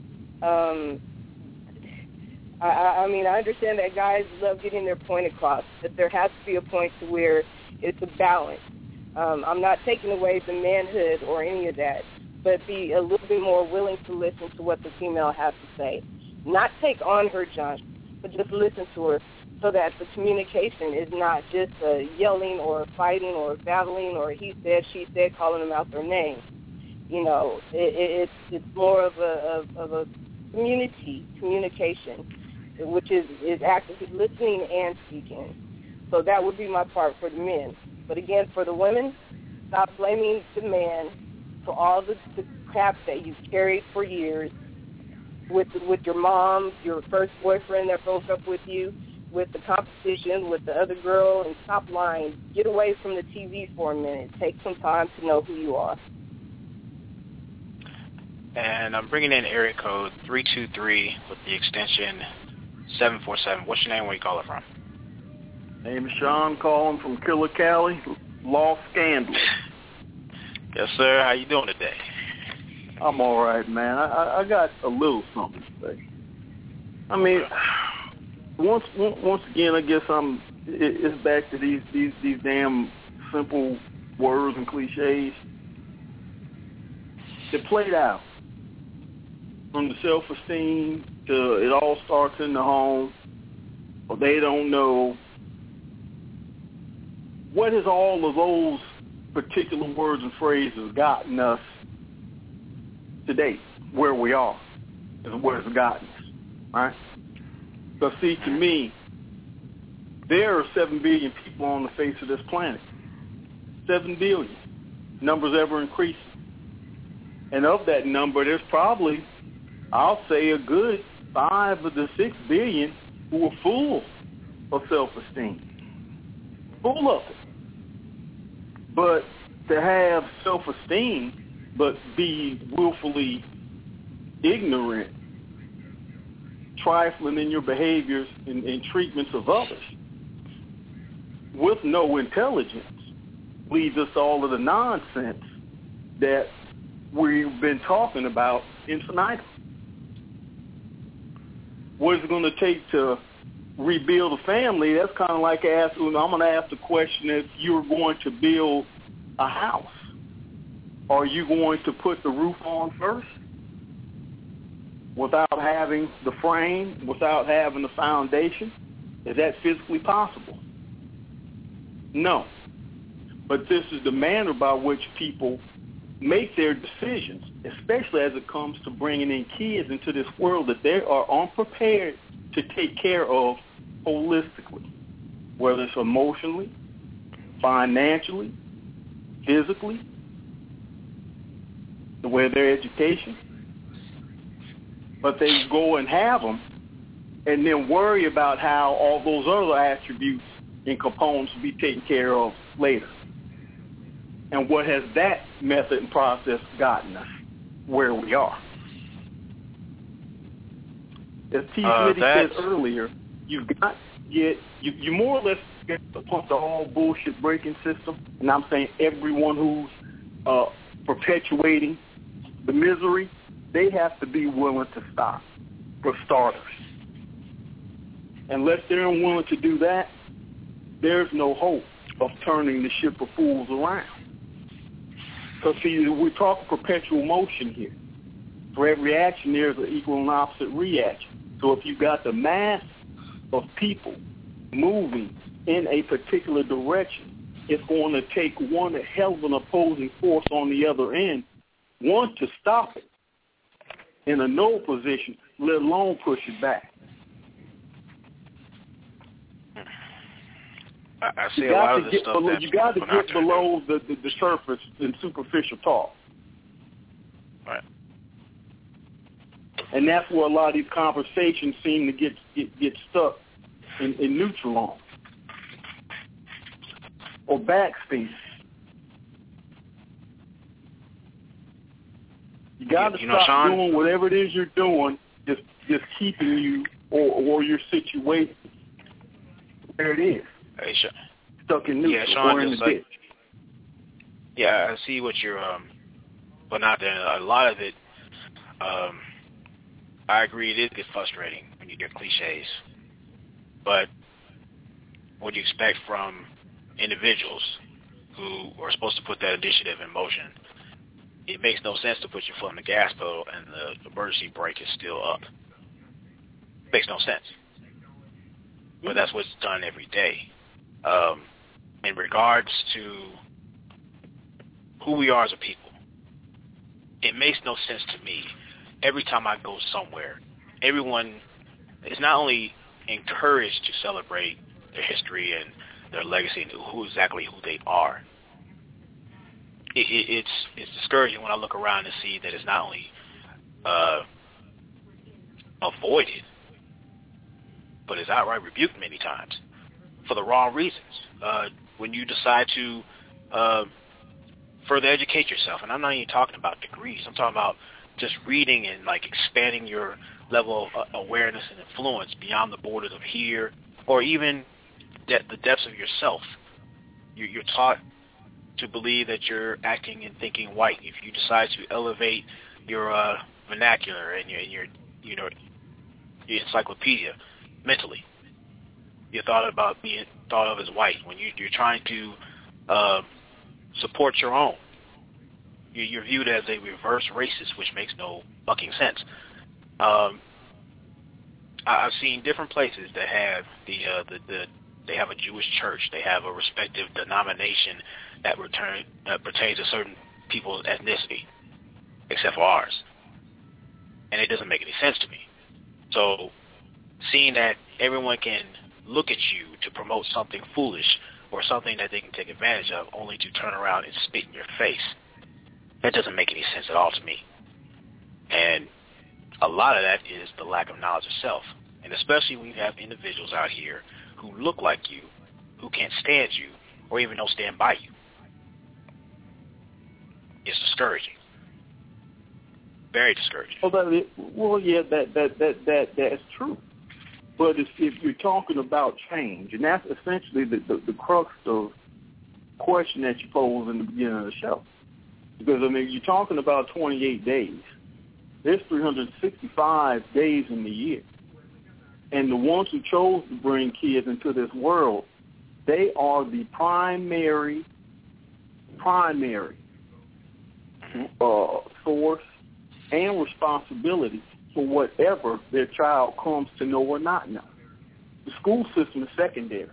I mean, I understand that guys love getting their point across, but there has to be a point to where it's a balance. I'm not taking away the manhood or any of that, but be a little bit more willing to listen to what the female has to say. Not take on her junk, but just listen to her, so that the communication is not just yelling or fighting or battling or he said, she said, calling them out their name. You know, it's more of a communication, which is actively listening and speaking. So that would be my part for the men. But again, for the women, stop blaming the man for all the crap that you've carried for years with your mom, your first boyfriend that broke up with you, with the competition, with the other girl, and stop lying. Get away from the TV for a minute. Take some time to know who you are. And I'm bringing in area code 323 with the extension 747. What's your name? Where you call it from? Name is Sean, calling from Killer Cali, Lost Scandal. Yes, sir. How you doing today? I'm all right, man. I got a little something to say. I mean, once again, I guess it's back to these damn simple words and cliches that played out. From the self-esteem to it all starts in the home, or they don't know. What has all of those particular words and phrases gotten us today, where we are, is where it's gotten us, right? So see, to me, there are 7 billion people on the face of this planet. 7 billion. Numbers ever increasing. And of that number, there's probably, I'll say, a good 5 of the 6 billion who are full of self-esteem. Full of it. But to have self-esteem, but be willfully ignorant, trifling in your behaviors and treatments of others, with no intelligence, leads us to all of the nonsense that we've been talking about infinitum. What is it going to take to rebuild a family? That's kind of like I'm going to ask the question, if you're going to build a house, are you going to put the roof on first without having the frame, without having the foundation? Is that physically possible? No. But this is the manner by which people make their decisions, especially as it comes to bringing in kids into this world that they are unprepared to take care of holistically, whether it's emotionally, financially, physically, the way their education. But they go and have them and then worry about how all those other attributes and components will be taken care of later. And what has that method and process gotten us where we are? As T. Smitty said earlier, you've got to get, you more or less get to punch the whole bullshit breaking system. And I'm saying everyone who's perpetuating the misery, they have to be willing to stop, for starters. Unless they're unwilling to do that, there's no hope of turning the ship of fools around. Because, see, we talk perpetual motion here. For every action, there's an equal and opposite reaction. So if you've got the mass of people moving in a particular direction, it's going to take one hell of an opposing force on the other end, one, to stop it in a no position, let alone push it back. I see a lot of this stuff. You got to get below the surface and superficial talk. Right. And that's where a lot of these conversations seem to get stuck in neutral on or backspace. You got to stop Sean, doing whatever it is you're doing, just keeping you or your situation where it is. Hey, stuck in neutral Sean, or in the ditch. Yeah, I see what you're putting out there. A lot of it, I agree, it is frustrating when you get cliches. But what do you expect from individuals who are supposed to put that initiative in motion? It makes no sense to put your foot on the gas pedal and the emergency brake is still up. It makes no sense. But that's what's done every day. In regards to who we are as a people, it makes no sense to me. Every time I go somewhere, everyone is not only encouraged to celebrate their history and their legacy and who they are. It's discouraging when I look around and see that it's not only avoided, but it's outright rebuked many times for the wrong reasons. When you decide to further educate yourself, and I'm not even talking about degrees, I'm talking about just reading and like expanding your level of awareness and influence beyond the borders of here, or even the depths of yourself. You're taught to believe that you're acting and thinking white. If you decide to elevate your vernacular and your encyclopedia mentally, you're being thought of as white. When you're trying to support your own, you're viewed as a reverse racist, which makes no fucking sense. I've seen different places that have they have a Jewish church, they have a respective denomination that pertains to certain people's ethnicity, except for ours, and it doesn't make any sense to me. So, seeing that everyone can look at you to promote something foolish or something that they can take advantage of, only to turn around and spit in your face, that doesn't make any sense at all to me. And a lot of that is the lack of knowledge of self. And especially when you have individuals out here who look like you, who can't stand you, or even don't stand by you. It's discouraging. Very discouraging. That's true. But if you're talking about change, and that's essentially the crux of the question that you posed in the beginning of the show. Because, I mean, you're talking about 28 days. There's 365 days in the year. And the ones who chose to bring kids into this world, they are the primary source and responsibility for whatever their child comes to know or not know. The school system is secondary.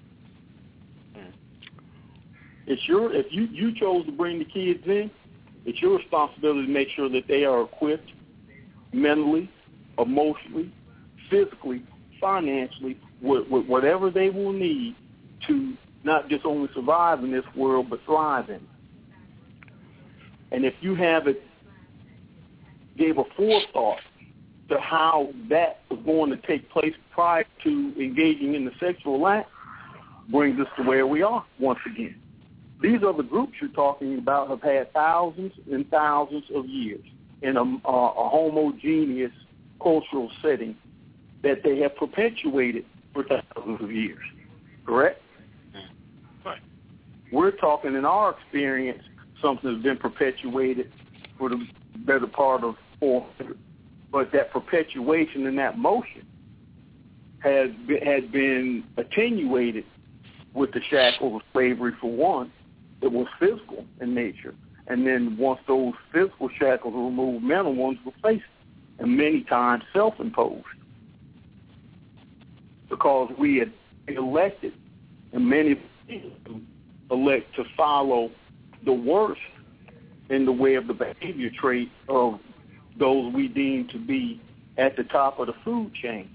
If you chose to bring the kids in, it's your responsibility to make sure that they are equipped mentally, emotionally, physically, financially, with whatever they will need to not just only survive in this world, but thrive in it. And if you gave a forethought to how that was going to take place prior to engaging in the sexual act, brings us to where we are once again. These other groups you're talking about have had thousands and thousands of years in a homogeneous cultural setting that they have perpetuated for thousands of years, correct? Right. We're talking in our experience something that's been perpetuated for the better part of 400, but that perpetuation and that motion has been attenuated with the shackles of slavery for one. It was physical in nature. And then once those physical shackles were removed, mental ones were placed, and many times self-imposed. because we had elected, and many people elect to follow the worst in the way of the behavior trait of those we deem to be at the top of the food chain.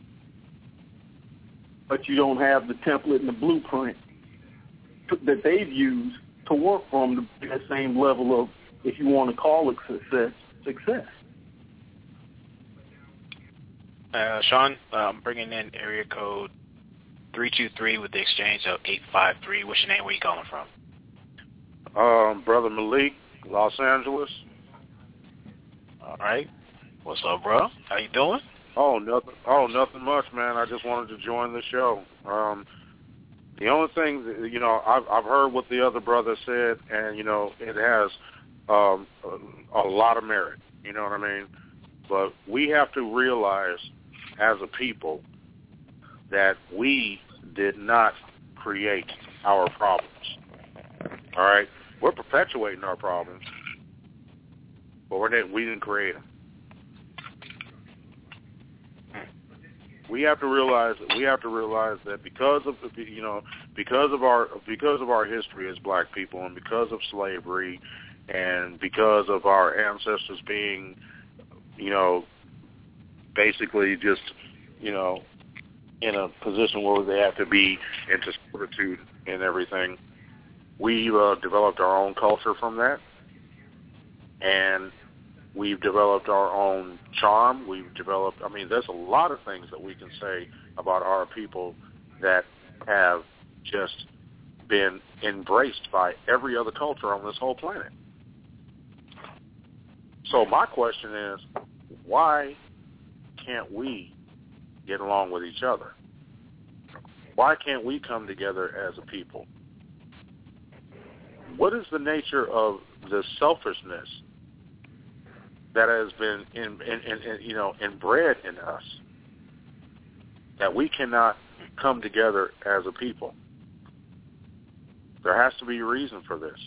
But you don't have the template and the blueprint that they've used to work from that same level of, if you want to call it success. Sean, I'm bringing in area code 323 with the exchange of 853. What's your name? Where you calling from? Brother Malik, Los Angeles. All right. What's up, bro? How you doing? Nothing much, man. I just wanted to join the show. The only thing, I've heard what the other brother said, and, it has a lot of merit, you know what I mean? But we have to realize as a people that we did not create our problems, all right? We're perpetuating our problems, but we didn't create them. We have to realize that because of our history as black people, and because of slavery, and because of our ancestors being, basically just, in a position where they have to be into servitude and everything, we've developed our own culture from that, and we've developed our own charm. There's a lot of things that we can say about our people that have just been embraced by every other culture on this whole planet. So my question is, why can't we get along with each other? Why can't we come together as a people? What is the nature of the selfishness that has been inbred in us, that we cannot come together as a people? There has to be a reason for this.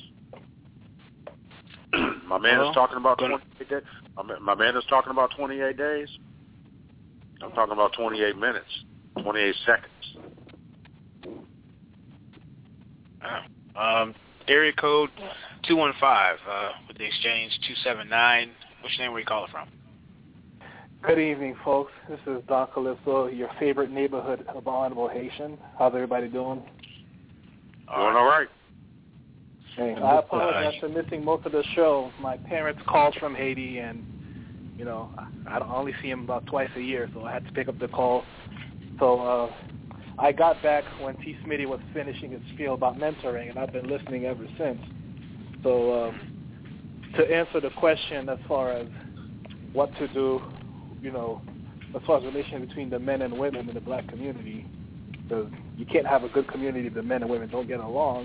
My man is talking about 28 days. My man is talking about 28 days. I'm talking about 28 minutes, 28 seconds. Area code 215 with the exchange 279. What's your name? Where you calling from? Good evening, folks. This is Don Calypso, your favorite neighborhood abominable Haitian. How's everybody doing? Doing all right. Hey, I apologize for missing most of the show. My parents called from Haiti, and, I only see them about twice a year, so I had to pick up the call. So I got back when T. Smitty was finishing his spiel about mentoring, and I've been listening ever since. So to answer the question as far as what to do, as far as the relation between the men and women in the black community, because you can't have a good community if the men and women don't get along.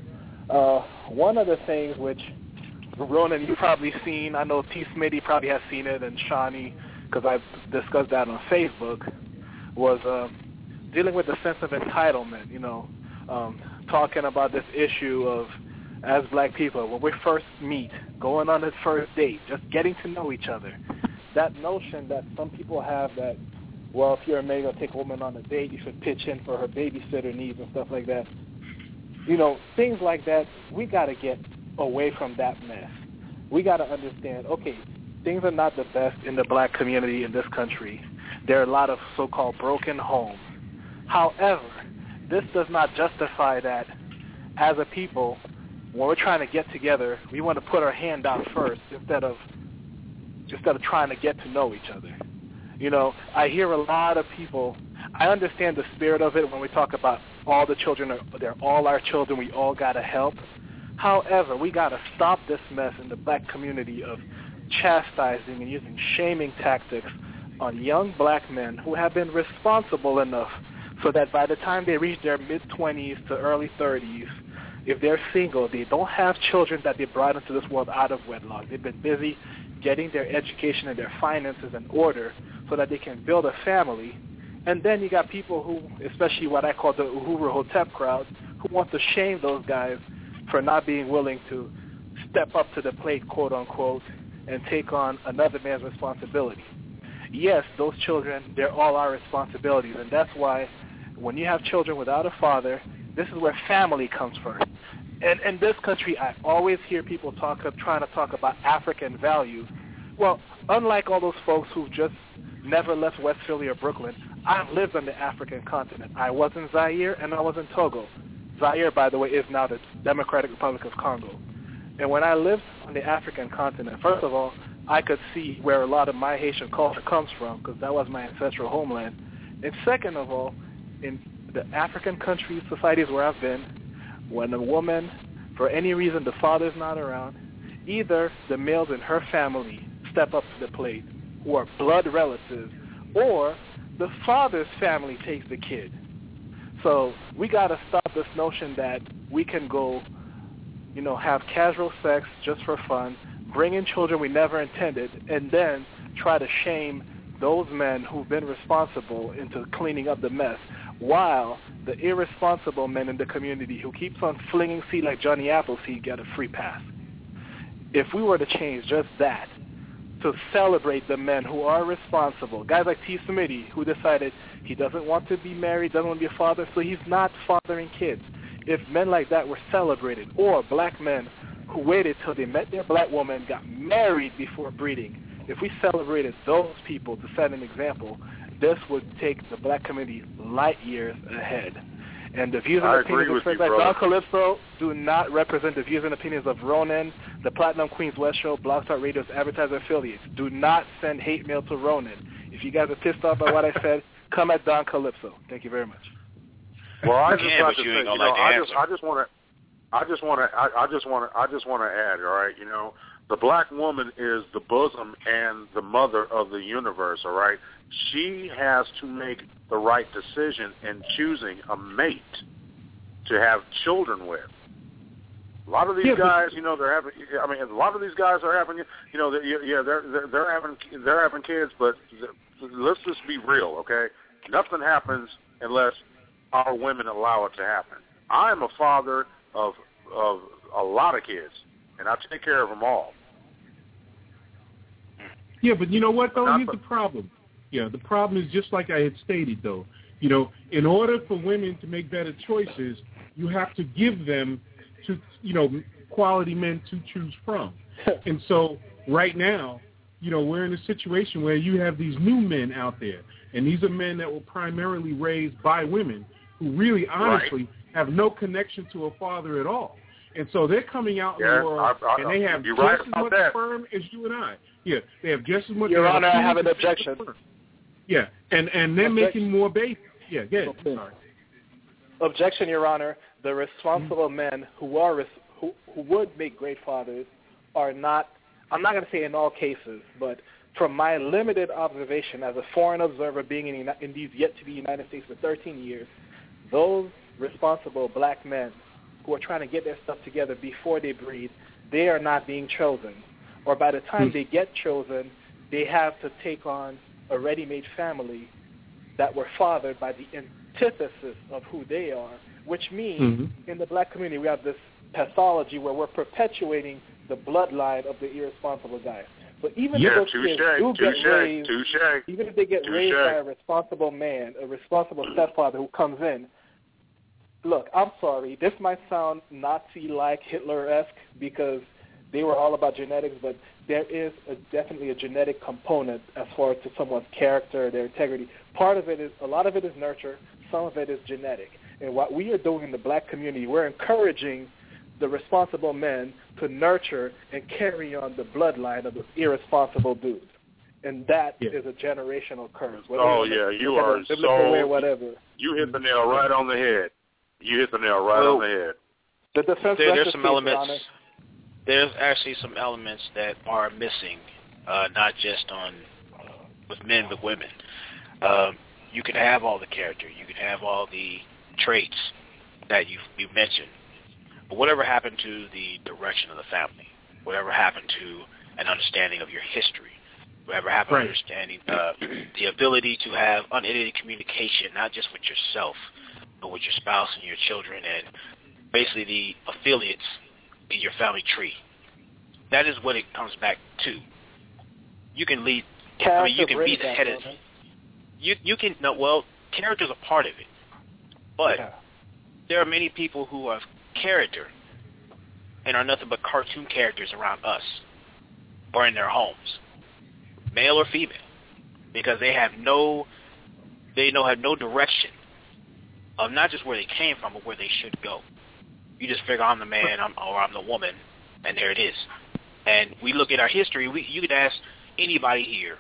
One of the things which, Ronan, you've probably seen, I know T. Smitty probably has seen it, and Shawnee, because I've discussed that on Facebook, was dealing with the sense of entitlement, talking about this issue of, as black people, when we first meet, going on this first date, just getting to know each other, that notion that some people have that, well, if you're a man, you're going to take a woman on a date, you should pitch in for her babysitter needs and stuff like that. Things like that, we got to get away from that mess. We got to understand, okay, things are not the best in the black community in this country. There are a lot of so-called broken homes. However, this does not justify that as a people, when we're trying to get together, we want to put our hand out first instead of trying to get to know each other. I hear a lot of people, I understand the spirit of it when we talk about all the children, they're all our children, we all got to help. However, we got to stop this mess in the black community of chastising and using shaming tactics on young black men who have been responsible enough so that by the time they reach their mid-20s to early 30s, if they're single, they don't have children that they brought into this world out of wedlock. They've been busy getting their education and their finances in order so that they can build a family. And then you got people who, especially what I call the Uhuru Hotep crowd, who want to shame those guys for not being willing to step up to the plate, quote unquote, and take on another man's responsibility. yes, those children, they're all our responsibilities. And that's why when you have children without a father, this is where family comes first. And in this country, I always hear people trying to talk about African values. Well, unlike all those folks who've just never left West Philly or Brooklyn, I've lived on the African continent. I was in Zaire and I was in Togo. Zaire, by the way, is now the Democratic Republic of Congo. And when I lived on the African continent, first of all, I could see where a lot of my Haitian culture comes from because that was my ancestral homeland. And second of all, in the African countries, societies where I've been, when a woman, for any reason, the father's not around, either the males in her family step up to the plate who are blood relatives, or the father's family takes the kid. So we got to stop this notion that we can go, have casual sex just for fun, bring in children we never intended, and then try to shame those men who've been responsible into cleaning up the mess, while the irresponsible men in the community who keeps on flinging seed like Johnny Appleseed get a free pass. If we were to change just that, to celebrate the men who are responsible, guys like T. Smitty, who decided he doesn't want to be married, doesn't want to be a father, so he's not fathering kids. If men like that were celebrated, or black men who waited till they met their black woman, got married before breeding, if we celebrated those people to set an example, this would take the black community light years ahead. And the views and opinions expressed by Don Calypso do not represent the views and opinions of Ronan, the Platinum Queens West Show, Blog Talk Radio's advertiser affiliates. Do not send hate mail to Ronan. If you guys are pissed off by what I said, come at Don Calypso. Thank you very much. Well, I just want to say, I just want to add, all right, the black woman is the bosom and the mother of the universe, all right? She has to make the right decision in choosing a mate to have children with. A lot of these guys, they're having. I mean, a lot of these guys are having. They're having kids, but let's just be real, okay? Nothing happens unless our women allow it to happen. I'm a father of a lot of kids, and I take care of them all. Yeah, but you know what, though? Here's the problem. Yeah, the problem is just like I had stated, though. In order for women to make better choices, you have to give them to, quality men to choose from. And so right now, we're in a situation where you have these new men out there, and these are men that were primarily raised by women who really, honestly, have no connection to a father at all. And so they're coming out in the world, and they have just as much sperm as you and I. Yeah, they have just as much. Your Honor, I have an objection. Yeah, and they're making more babies. Yeah, go ahead. Sorry. Objection, Your Honor. The responsible men who would make great fathers are not. I'm not going to say in all cases, but from my limited observation as a foreign observer, being in these yet to be United States for 13 years, those responsible black men who are trying to get their stuff together before they breed, they are not being chosen. Or by the time they get chosen, they have to take on a ready-made family that were fathered by the antithesis of who they are, which means in the black community we have this pathology where we're perpetuating the bloodline of the irresponsible guy. So even if those kids do get raised, even if they get raised by a responsible man, a responsible stepfather who comes in, look, I'm sorry, this might sound Nazi-like, Hitler-esque, because they were all about genetics, but there is definitely a genetic component as far as to someone's character, their integrity. A lot of it is nurture, some of it is genetic. And what we are doing in the black community, we're encouraging the responsible men to nurture and carry on the bloodline of the irresponsible dudes. And that is a generational curse. You are so, whatever. You hit the nail right on the head. On the head. The defense there's some elements. There's actually some elements that are missing, not just with men but women. You can have all the character, you can have all the traits that you mentioned, but whatever happened to the direction of the family? Whatever happened to an understanding of your history? Whatever happened to understanding the ability to have unedited communication, not just with yourself, but with your spouse and your children, and basically the affiliates your family tree. That is what it comes back to. You can lead I mean, you can be the head of. You can no. Well, character's a part of it, but there are many people who have character and are nothing but cartoon characters around us or in their homes, male or female, because they have no direction of not just where they came from, but where they should go. You just figure I'm the man, I'm the woman, and there it is. And we look at our history. You could ask anybody here,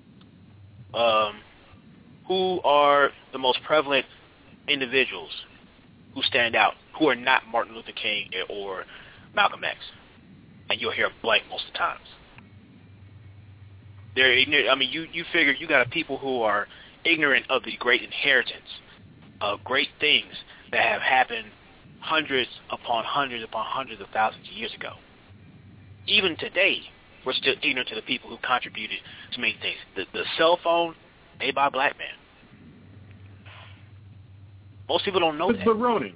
who are the most prevalent individuals who stand out, who are not Martin Luther King or Malcolm X, and you'll hear a blank most of the times. They're ignorant. I mean, you figure you got people who are ignorant of the great inheritance of great things that have happened hundreds upon hundreds upon hundreds of thousands of years ago. Even today, we're still ignorant to the people who contributed to many things. The cell phone, made by a black man. Most people don't know that. But Ronan,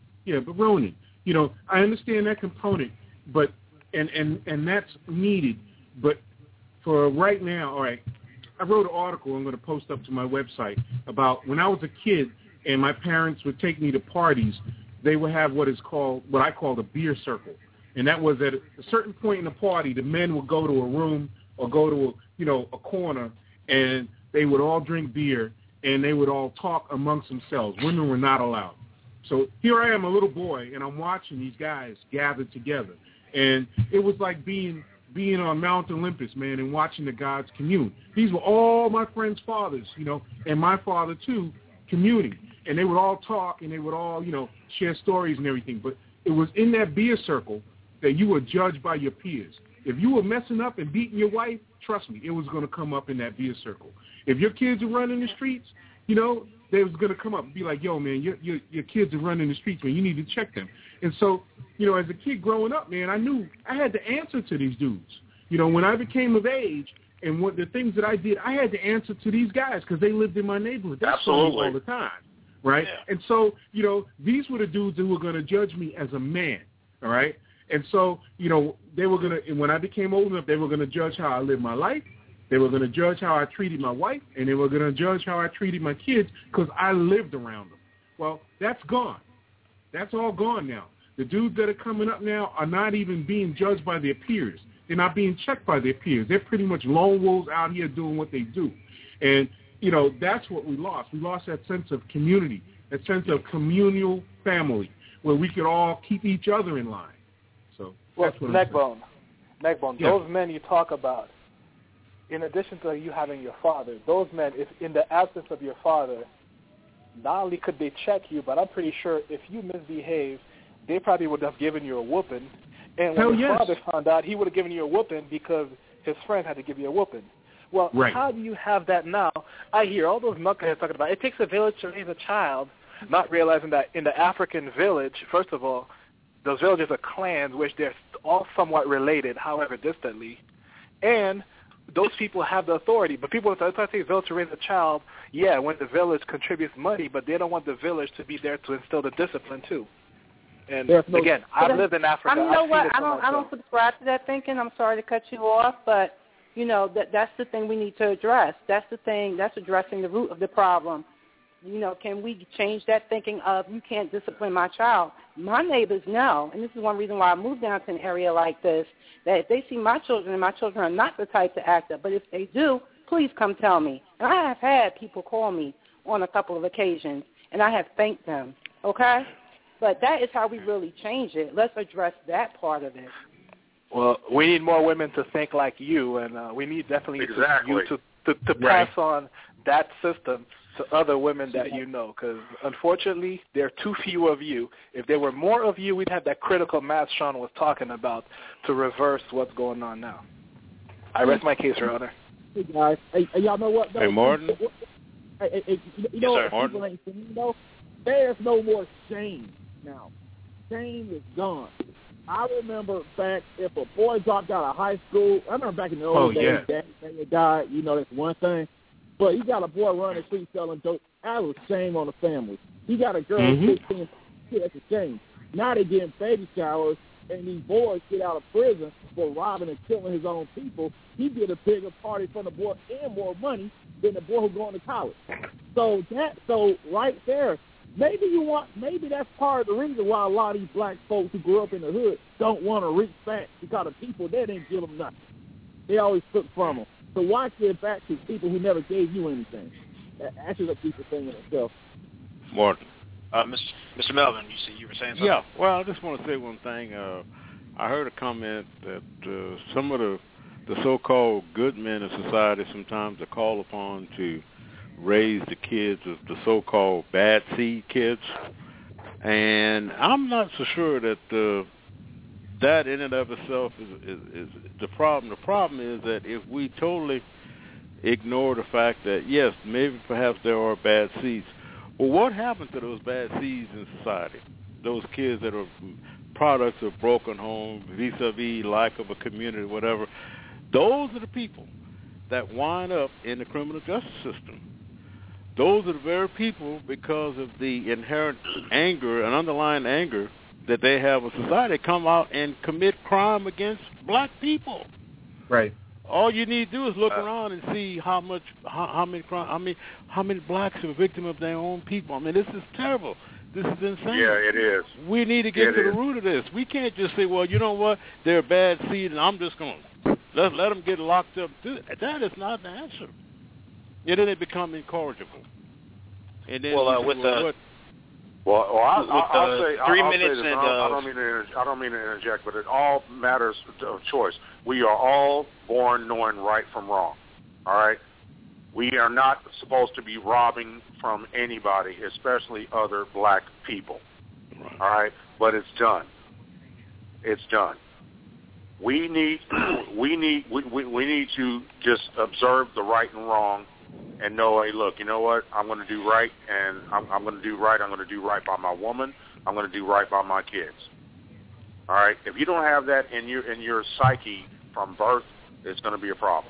I understand that component, but and that's needed. But for right now, all right, I wrote an article I'm going to post up to my website about when I was a kid and my parents would take me to parties. They would have what I call a beer circle. And that was at a certain point in the party, the men would go to a room or go to a corner, and they would all drink beer, and they would all talk amongst themselves. Women were not allowed. So here I am, a little boy, and I'm watching these guys gather together. And it was like being on Mount Olympus, man, and watching the gods commune. These were all my friends' fathers, and my father, too, communing. And they would all talk, and they would all, share stories and everything. But it was in that beer circle that you were judged by your peers. If you were messing up and beating your wife, trust me, it was going to come up in that beer circle. If your kids are running the streets, they was going to come up and be like, yo, man, your kids are running the streets, man. You need to check them. And so, as a kid growing up, man, I knew I had to answer to these dudes. When I became of age and what the things that I did, I had to answer to these guys because they lived in my neighborhood. They saw me all the time, right? Yeah. And so, these were the dudes who were going to judge me as a man, all right? And so, they were going to, when I became old enough, they were going to judge how I lived my life. They were going to judge how I treated my wife, and they were going to judge how I treated my kids because I lived around them. Well, that's gone. That's all gone now. The dudes that are coming up now are not even being judged by their peers. They're not being checked by their peers. They're pretty much lone wolves out here doing what they do. And, that's what we lost. We lost that sense of community, that sense of communal family where we could all keep each other in line. So that's what Neckbone, yeah. Those men you talk about, in addition to you having your father, those men, if in the absence of your father, not only could they check you, but I'm pretty sure if you misbehave, they probably would have given you a whooping. And when your father found out, he would have given you a whooping because his friend had to give you a whooping. Well, How do you have that now? I hear all those knuckleheads talking about it takes a village to raise a child, not realizing that in the African village, first of all, those villages are clans, which they're all somewhat related, however distantly, and those people have the authority. But people, if I say village to raise a child, when the village contributes money, but they don't want the village to be there to instill the discipline too. And again, I've lived in Africa. You know what? I don't subscribe to that thinking. I'm sorry to cut you off, but that's the thing we need to address. That's the thing. That's addressing the root of the problem. Can we change that thinking of you can't discipline my child? My neighbors know, and this is one reason why I moved down to an area like this, that if they see my children, and my children are not the type to act up, but if they do, please come tell me. And I have had people call me on a couple of occasions, and I have thanked them, okay? But that is how we really change it. Let's address that part of it. Well, we need more women to think like you, and we need definitely you to pass on that system to other women that you know, because unfortunately there are too few of you. If there were more of you, we'd have that critical mass Sean was talking about to reverse what's going on now. I rest my case, Your Honor. Hey guys, hey y'all know what? Hey Martin. Martin. There's no more shame now. Shame is gone. I remember back if a boy dropped out of high school. I remember back in the old days, Daddy died. That's one thing. But he got a boy running the street selling dope. That was shame on the family. He got a girl 16, that's a shame. Now they're getting baby showers and these boys get out of prison for robbing and killing his own people, he get a bigger party from the boy and more money than the boy who's going to college. So right there, maybe that's part of the reason why a lot of these black folks who grew up in the hood don't want to reach back, because the people there didn't give them nothing. They always took from them. So why give back to people who never gave you anything? That's just a people thing in itself. Martin. Mr. Melvin, you were saying something? Yeah, well, I just want to say one thing. I heard a comment that some of the so-called good men in society sometimes are called upon to raise the kids of the so-called bad seed kids. And I'm not so sure that that in and of itself is the problem. The problem is that if we totally ignore the fact that, yes, maybe perhaps there are bad seeds, well, what happens to those bad seeds in society? Those kids that are products of broken homes, vis-a-vis lack of a community, whatever. Those are the people that wind up in the criminal justice system. Those are the very people, because of the inherent anger and underlying anger that they have in society, come out and commit crime against black people. Right. All you need to do is look around and see how many blacks are a victim of their own people. I mean, this is terrible. This is insane. Yeah, it is. We need to get to the root of this. We can't just say, well, you know what, they're a bad seed, and I'm just going to let them get locked up. That is not the answer. And then they become incorrigible. And then I'll say 3 minutes this, and I don't mean to interject, but it all matters of choice. We are all born knowing right from wrong. All right, we are not supposed to be robbing from anybody, especially other black people. Right. All right, but it's done. It's done. We need to just observe the right and wrong. And know, hey, look, you know what? I'm going to do right, and I'm going to do right. I'm going to do right by my woman. I'm going to do right by my kids. All right? If you don't have that in your psyche from birth, it's going to be a problem.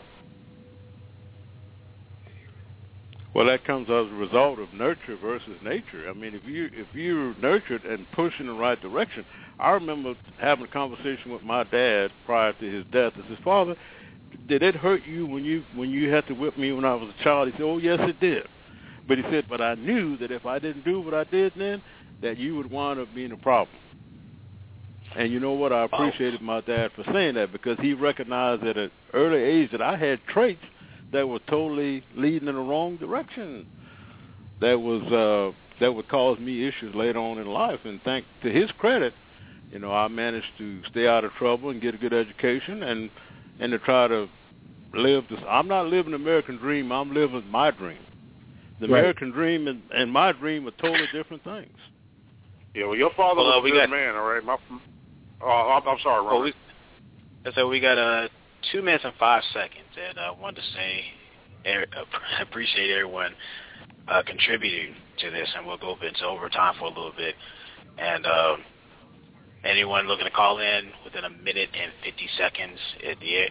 Well, that comes as a result of nurture versus nature. I mean, if you're nurtured and pushed in the right direction, I remember having a conversation with my dad prior to his death. I said, Father, did it hurt you when you had to whip me when I was a child? He said, oh, yes, it did. But he said, but I knew that if I didn't do what I did then, that you would wind up being a problem. And you know what? I appreciated my dad for saying that, because he recognized at an early age that I had traits that were totally leading in the wrong direction. That would cause me issues later on in life. And thanks to his credit, you know, I managed to stay out of trouble and get a good education and to try to live this. I'm not living the American dream. I'm living my dream. The American dream and my dream are totally different things. Yeah, well, your father was a good man, all right? I'm sorry, Ron. So we got 2 minutes and 5 seconds, and I wanted to say I appreciate everyone contributing to this, and we'll go into overtime for a little bit. And anyone looking to call in within 1 minute and 50 seconds, the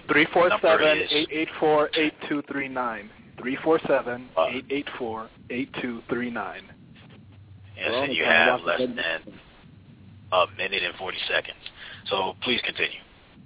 347-884-8239. 347-884-8239. Yes, and you have less than 1 minute and 40 seconds. So please continue.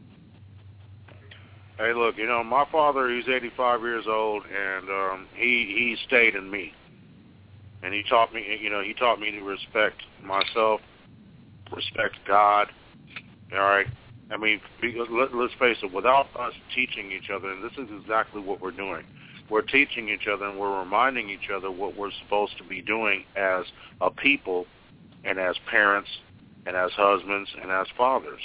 Hey, look, you know, my father, he's 85 years old, and he stayed in me. And he taught me, to respect myself, respect God, all right? I mean, let's face it, without us teaching each other, and this is exactly what we're doing. We're teaching each other, and we're reminding each other what we're supposed to be doing as a people and as parents and as husbands and as fathers.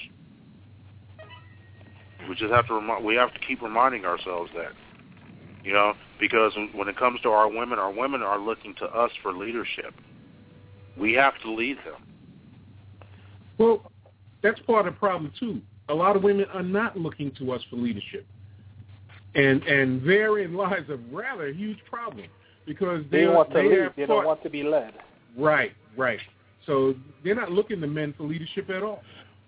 We just have to keep reminding ourselves that, you know, because when it comes to our women are looking to us for leadership. We have to lead them. Well, that's part of the problem, too. A lot of women are not looking to us for leadership. And therein lies a rather huge problem, because they want to lead. They don't want to be led. Right. So they're not looking to men for leadership at all.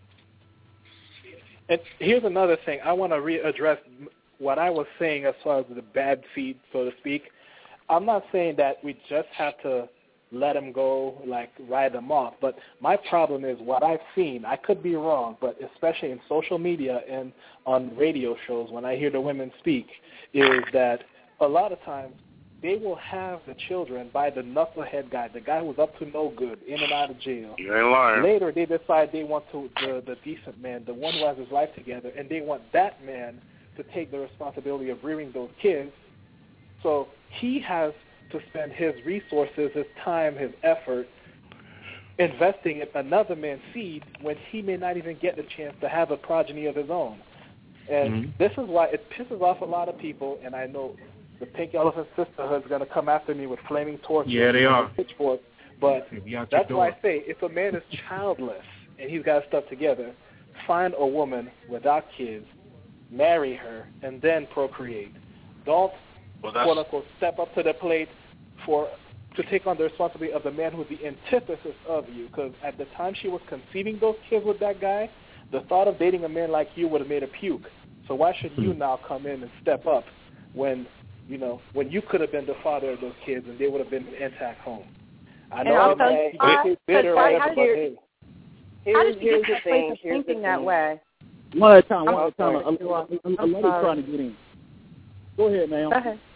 And here's another thing. I want to readdress what I was saying as far as the bad seed, so to speak. I'm not saying that we just have to let them go, like ride them off. But my problem is what I've seen. I could be wrong, but especially in social media and on radio shows when I hear the women speak, is that a lot of times they will have the children by the knucklehead guy, the guy who's up to no good, in and out of jail. You ain't lying. Later, they decide they want the decent man, the one who has his life together, and they want that man to take the responsibility of rearing those kids. So he has to spend his resources, his time, his effort, investing in another man's seed when he may not even get the chance to have a progeny of his own. And this is why it pisses off a lot of people, and I know the Pink Elephant Sisterhood is going to come after me with flaming torches and pitchforks, but that's why I say if a man is childless and he's got stuff together, find a woman without kids, marry her, and then procreate. Don't, quote-unquote, step up to the plate to take on the responsibility of the man who's the antithesis of you, because at the time she was conceiving those kids with that guy, the thought of dating a man like you would have made her puke. So why should you now come in and step up when you could have been the father of those kids and they would have been an intact home? I know it's bitter, whatever, but hey. How did you get that place of thinking that way? One at a time. A lady's trying to get in. Go ahead, ma'am. Go ahead.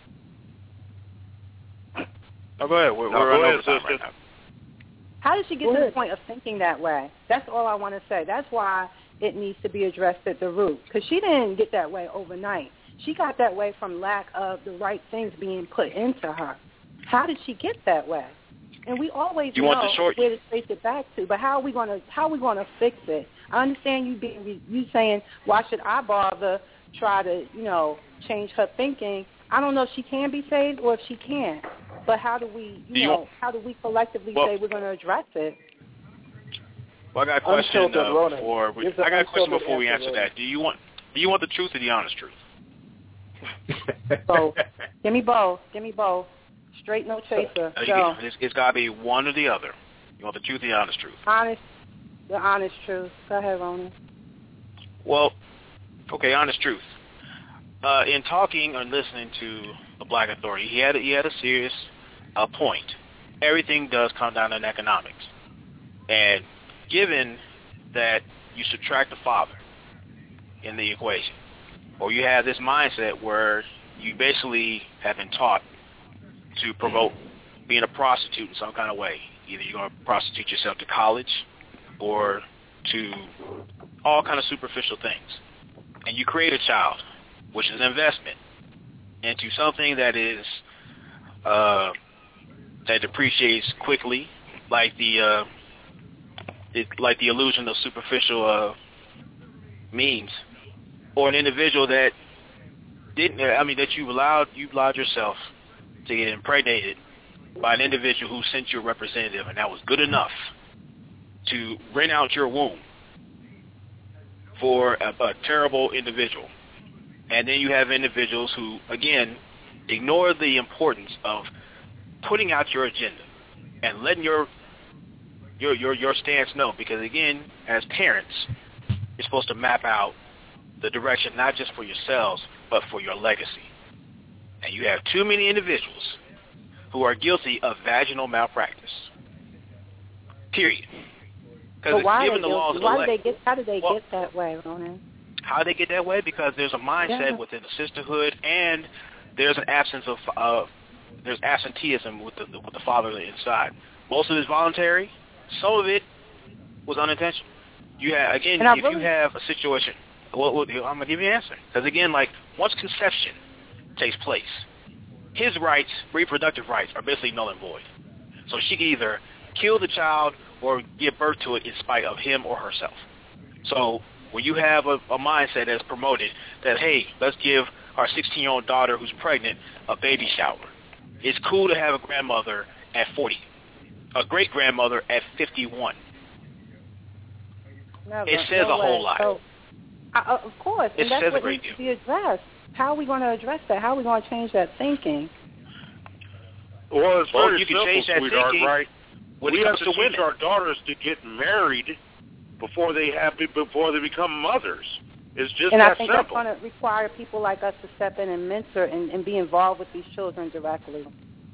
Go ahead. We're running over time right now. How did she get to the point of thinking that way? That's all I want to say. That's why it needs to be addressed at the root, because she didn't get that way overnight. She got that way from lack of the right things being put into her. How did she get that way? And we always know where to trace it back to, but how are we going to fix it? I understand you saying, why should I bother try to change her thinking? I don't know if she can be saved or if she can't. But how do we collectively say we're going to address it? Well, I got a question before we answer that. Do you want the truth or the honest truth? Both. Give me both. Straight, no chaser. It's got to be one or the other. You want the truth or the honest truth? The honest truth. Go ahead, Ronan. Well, okay, honest truth. In talking and listening to the Black Authority, he had a serious point. Everything does come down to economics. And given that you subtract the father in the equation, or you have this mindset where you basically have been taught to promote being a prostitute in some kind of way. Either you're going to prostitute yourself to college or to all kind of superficial things. And you create a child, which is an investment, into something that is that depreciates quickly, like the illusion of superficial means, or an individual that you allowed yourself to get impregnated by an individual who sent you a representative, and that was good enough to rent out your womb for a terrible individual. And then you have individuals who, again, ignore the importance of putting out your agenda and letting your stance know. Because, again, as parents, you're supposed to map out the direction not just for yourselves, but for your legacy. And you have too many individuals who are guilty of vaginal malpractice. Period. Because given the laws of how do they get that way, Ronan? How they get that way? Because there's a mindset within the sisterhood, and there's an absence of there's absenteeism with the father inside. Most of it is voluntary. Some of it was unintentional. You have you have a situation. Well, I'm gonna give you an answer. Because again, like once conception takes place, his rights, reproductive rights, are basically null and void. So she can either kill the child or give birth to it in spite of him or herself. So when you have a mindset that's promoted that, hey, let's give our 16-year-old daughter who's pregnant a baby shower. It's cool to have a grandmother at 40, a great-grandmother at 51. It says a whole lot. So, of course, and that's what needs to be addressed. How are we going to address that? How are we going to change that thinking? Well, it's very you can simple, change that sweetheart, thinking. Right? We have to teach women. our daughters to get married before they become mothers. It's just and that I think simple. that's going to require people like us to step in and mentor and be involved with these children directly.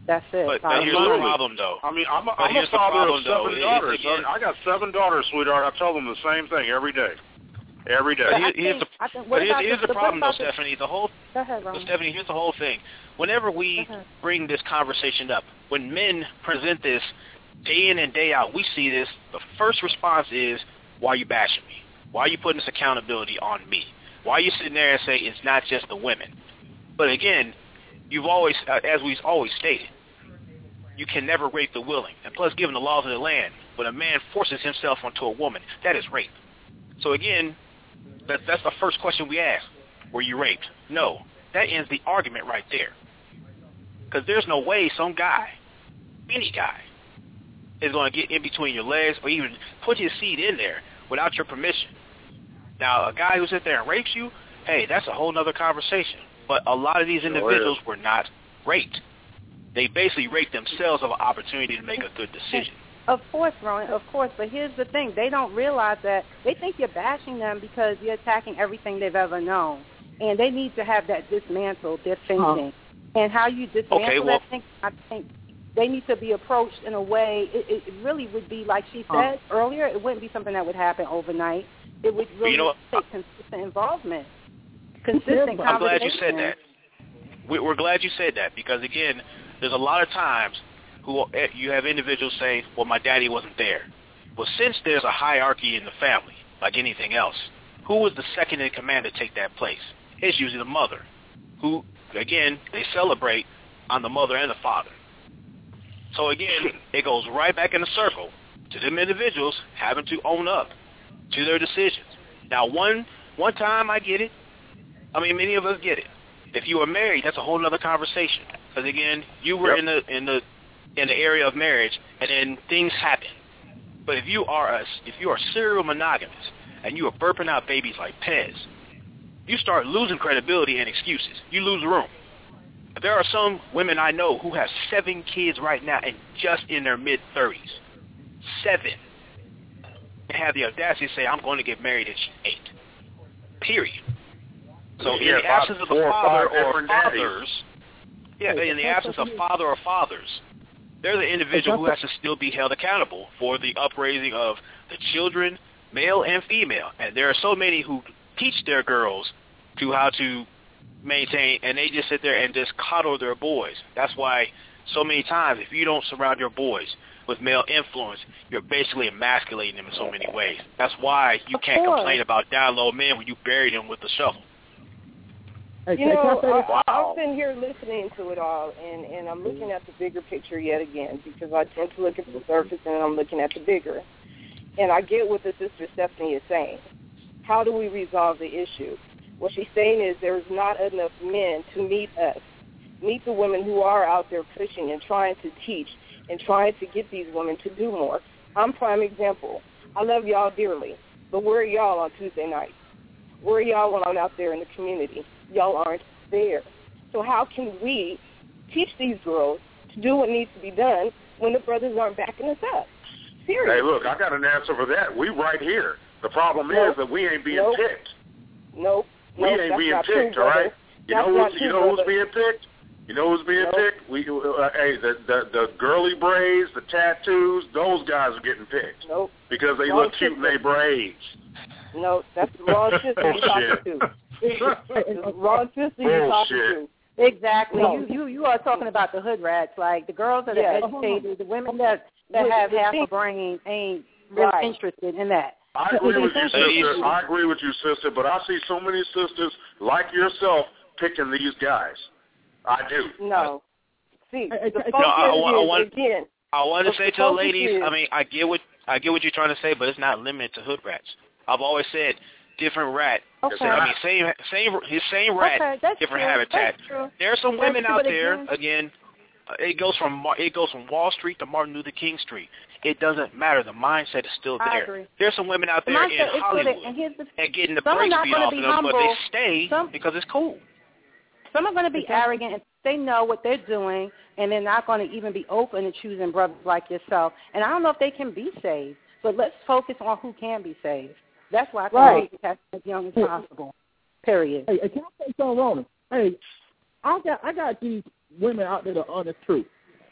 That's it. But here's the problem, though. I mean, I'm a father of 7 daughters. I got 7 daughters, sweetheart. I tell them the same thing every day. Every day. Here's the problem, though, Stephanie. Stephanie, here's the whole thing. Whenever we bring this conversation up, when men present this day in and day out, we see this. The first response is, why are you bashing me? Why are you putting this accountability on me? Why are you sitting there and say it's not just the women? But again, you've always, as we've always stated, you can never rape the willing. And plus, given the laws of the land, when a man forces himself onto a woman, that is rape. So again, that's the first question we ask. Were you raped? No. That ends the argument right there. Because there's no way some guy, any guy, is going to get in between your legs or even put his seed in there without your permission. Now, a guy who sits there and rapes you, hey, that's a whole other conversation. But a lot of these individuals were not raped. They basically raped themselves of an opportunity to make a good decision. Of course, Ronan, of course. But here's the thing. They don't realize that. They think you're bashing them because you're attacking everything they've ever known. And they need to have that dismantled, their thinking. And how you dismantle that thinking, I think they need to be approached in a way, it really would be, like she said earlier, it wouldn't be something that would happen overnight. It would really take consistent involvement, consistent conversation. I'm glad you said that. We're glad you said that because, again, there's a lot of times you have individuals say, well, my daddy wasn't there. Well, since there's a hierarchy in the family, like anything else, who was the second in command to take that place? It's usually the mother, who, again, they celebrate on the mother and the father. So, again, it goes right back in the circle to them individuals having to own up to their decisions. Now, one time I get it. I mean, many of us get it. If you were married, that's a whole other conversation. Because, again, you were in the area of marriage, and then things happen. But if you are serial monogamous and you are burping out babies like Pez, you start losing credibility and excuses. You lose room. There are some women I know who have 7 kids right now and just in their mid-30s. 7. And have the audacity to say, I'm going to get married at 8. Period. So in the absence of the father or fathers, in the absence of father or fathers, they're the individual who has to still be held accountable for the upraising of the children, male and female. And there are so many who teach their girls to how to maintain, and they just sit there and just coddle their boys. That's why so many times if you don't surround your boys with male influence, you're basically emasculating them in so many ways. That's why you can't complain about down low men when you bury them with the shovel. You know, I'm sitting here listening to it all, and I'm looking at the bigger picture yet again because I tend to look at the surface and I'm looking at the bigger. And I get what the Sister Stephanie is saying. How do we resolve the issue? What she's saying is there's not enough men to meet us, meet the women who are out there pushing and trying to teach and trying to get these women to do more. I'm prime example. I love y'all dearly, but where are y'all on Tuesday night? Where are y'all when I'm out there in the community? Y'all aren't there. So how can we teach these girls to do what needs to be done when the brothers aren't backing us up? Seriously. Hey, look, I got an answer for that. We right here. The problem is that we ain't being picked. We ain't being picked, all right? You know who's being picked? You know who's being picked? The girly braids, the tattoos, those guys are getting picked. Because they look cute in their braids. No, that's the wrong system you're talking to. The wrong system you're talking to. Exactly. You are talking about the hood rats. Like the girls that are educated, the women that have half a brain ain't really interested in that. I agree with you, sister. I agree with you, sister. But I see so many sisters like yourself picking these guys. I do. No. See, I want to say to the ladies. I mean, I get what you're trying to say, but it's not limited to hood rats. I've always said different rat. Okay. I mean, same rat, different habitat. There are some women out there. Again, it goes from Wall Street to Martin Luther King Street. It doesn't matter. The mindset is still there. I agree. There's some women out there in Hollywood and getting the brakes beat off of them, but they stay because it's cool. Some are going to be arrogant and they know what they're doing, and they're not going to even be open to choosing brothers like yourself. And I don't know if they can be saved, but let's focus on who can be saved. That's why I think we have as young as possible. Period. Hey, can I say something, Ronan? Hey, I got these women out there, the honest truth.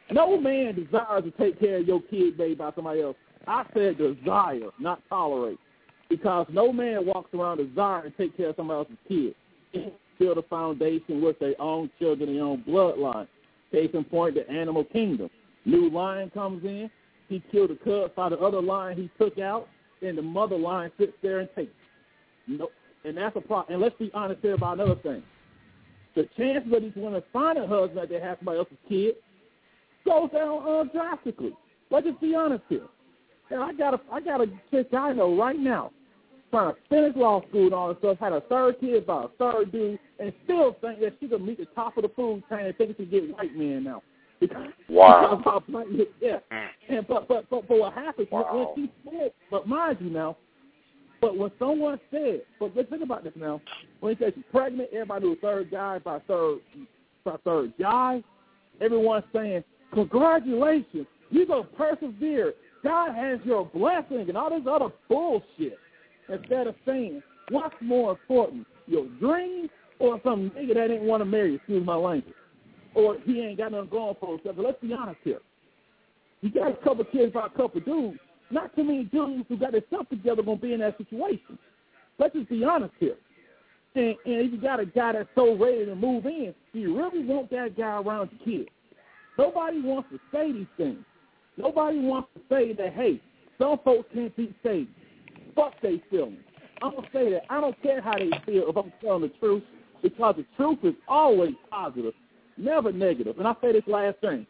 No man desires to take care of your kid made by somebody else. I said desire, not tolerate. Because no man walks around desiring to take care of somebody else's kid. Build a foundation with their own children, their own bloodline. Case in point, the animal kingdom. New lion comes in. He killed the cubs by the other lion he took out, and the mother lion sits there and takes it. No, and that's a problem. And let's be honest here about another thing. The chances of these women finding a husband that they have somebody else's kid goes down drastically. Let's just be honest here. And I got a chick I know right now trying to finish law school and all this stuff, had a third kid by a third dude, and still think that she can meet the top of the food chain and think she can get white men now. Wow. Yeah. And but what happens when she said, but mind you now, but when someone said, but let's think about this now. When he said she's pregnant, everybody knew third guy by third guy. Everyone's saying, congratulations, you're going to persevere. God has your blessing and all this other bullshit. Instead of saying, what's more important, your dream or some nigga that didn't want to marry you, excuse my language, or he ain't got nothing going for himself. But let's be honest here. You got a couple kids by a couple dudes. Not too many dudes who got their stuff together going to be in that situation. Let's just be honest here. And if you got a guy that's so ready to move in, do you really want that guy around your kids? Nobody wants to say these things. Nobody wants to say that, hey, some folks can't be saved. Fuck they feelings. I'm going to say that. I don't care how they feel if I'm telling the truth, because the truth is always positive, never negative. And I say this last thing.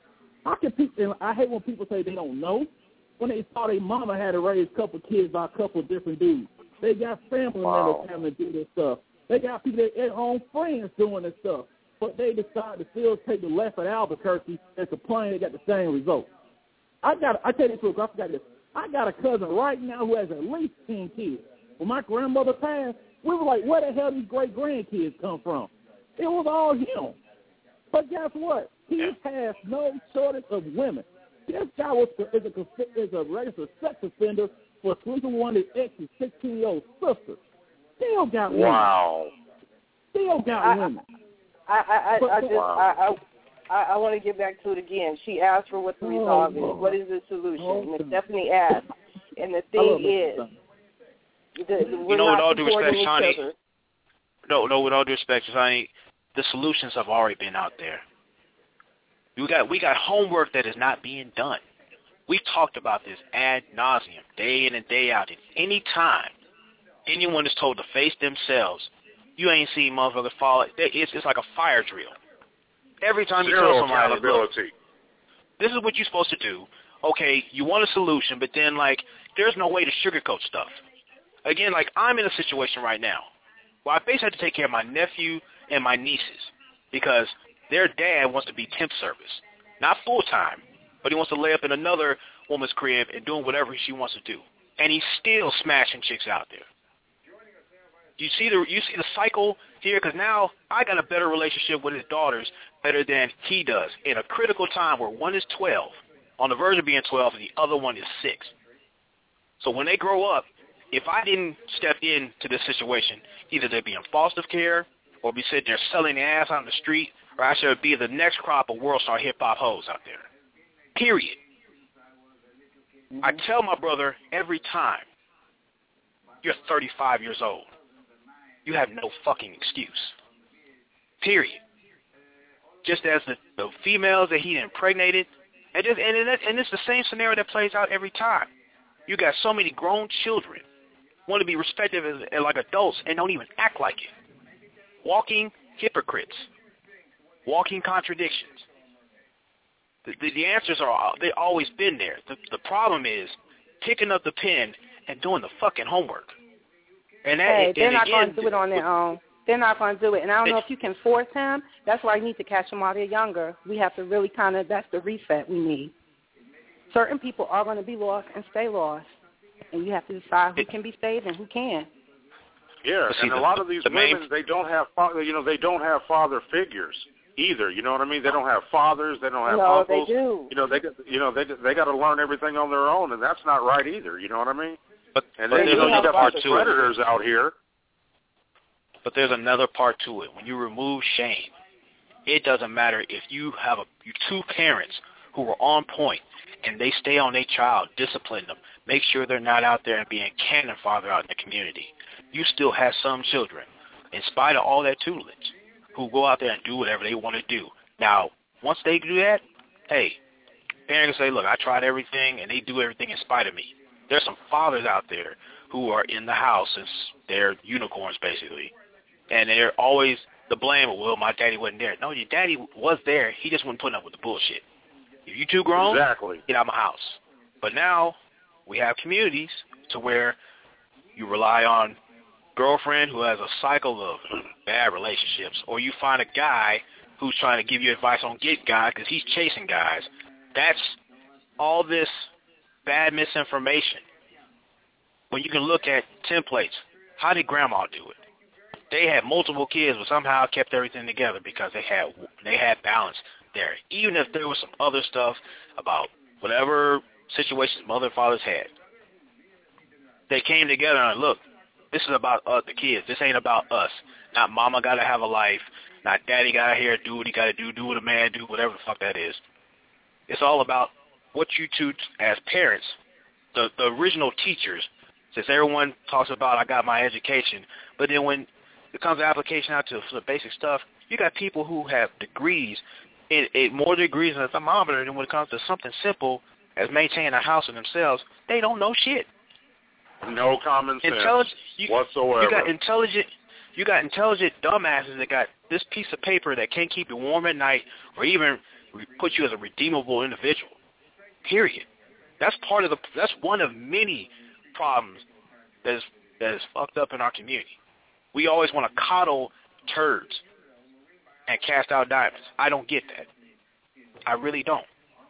I hate when people say they don't know. When they saw their mama had to raise a couple kids by a couple of different dudes. They got family members having to do this stuff. They got people at home friends doing this stuff. But they decide to still take the left at Albuquerque and complain they got the same result. I tell you the truth, I forgot this. I got a cousin right now who has at least 10 kids. When my grandmother passed, we were like, where the hell these great-grandkids come from? It was all him. But guess what? He has no shortage of women. This guy is a registered sex offender for sleeping with one of his ex's 16-year-old sisters. Still got women. Wow. Still got women. I want to get back to it again. She asked for what the resolve is. What is the solution? Miss Stephanie asked. And the thing is, with all due respect, Shawnee, with all due respect, Shawnee, the solutions have already been out there. We got homework that is not being done. We've talked about this ad nauseum, day in and day out. At any time anyone is told to face themselves, you ain't seen motherfuckers fall. It's like a fire drill. Every time you tell somebody, look, this is what you're supposed to do. Okay, you want a solution, but then, like, there's no way to sugarcoat stuff. Again, like, I'm in a situation right now where I basically have to take care of my nephew and my nieces because their dad wants to be temp service. Not full-time, but he wants to lay up in another woman's crib and doing whatever she wants to do. And he's still smashing chicks out there. You see the cycle here? Because now I got a better relationship with his daughters better than he does in a critical time where one is 12, on the verge of being 12, and the other one is 6. So when they grow up, if I didn't step into this situation, either they'd be in foster care or be sitting there selling their ass on the street, or I should be the next crop of world star hip-hop hoes out there. Period. I tell my brother every time, you're 35 years old. You have no fucking excuse. Period. Just as the females that he impregnated, and it's the same scenario that plays out every time. You got so many grown children want to be respected as like adults and don't even act like it. Walking hypocrites. Walking contradictions. The answers they've always been there. The problem is picking up the pen and doing the fucking homework. And they're not going to do it on their own. They're not going to do it. And I don't know if you can force him. That's why you need to catch them while they're younger. We have to really that's the reset we need. Certain people are going to be lost and stay lost. And you have to decide who can be saved and who can't. Yeah, and a lot of these women, they don't have father figures either. You know what I mean? They don't have fathers. They don't have uncles. They do. They got to learn everything on their own, and that's not right either. You know what I mean? And then there's another part to predators out here. But there's another part to it. When you remove shame, It doesn't matter if you have you two parents who are on point and they stay on their child, discipline them, make sure they're not out there and being cannon fodder out in the community. You still have some children, in spite of all that tutelage, who go out there and do whatever they want to do. Now, once they do that, hey, parents say, look, I tried everything, and they do everything in spite of me. There's some fathers out there who are in the house since they're unicorns, basically, and they're always the blame of, well, my daddy wasn't there. No, your daddy was there. He just wasn't putting up with the bullshit. If you two grown, exactly, get out of my house. But now we have communities to where you rely on girlfriend who has a cycle of bad relationships, or you find a guy who's trying to give you advice on get guys because he's chasing guys. That's all this bad misinformation. When you can look at templates, how did grandma do it? They had multiple kids, but somehow kept everything together because they had balance there. Even if there was some other stuff about whatever situations mother and fathers had, they came together and look, this is about the kids. This ain't about us. Not mama got to have a life. Not daddy got to here do what he got to do what a man do, whatever the fuck that is. It's all about what you two as parents, the original teachers, since everyone talks about I got my education, but then when it comes to application out to the basic stuff, you got people who have degrees, more degrees than a thermometer, and when it comes to something simple as maintaining a house for themselves, they don't know shit. No common sense whatsoever. You got intelligent dumbasses that got this piece of paper that can't keep you warm at night or even put you as a redeemable individual. Period. That's one of many problems that is fucked up in our community. We always want to coddle turds and cast out diamonds. I don't get that. I really don't.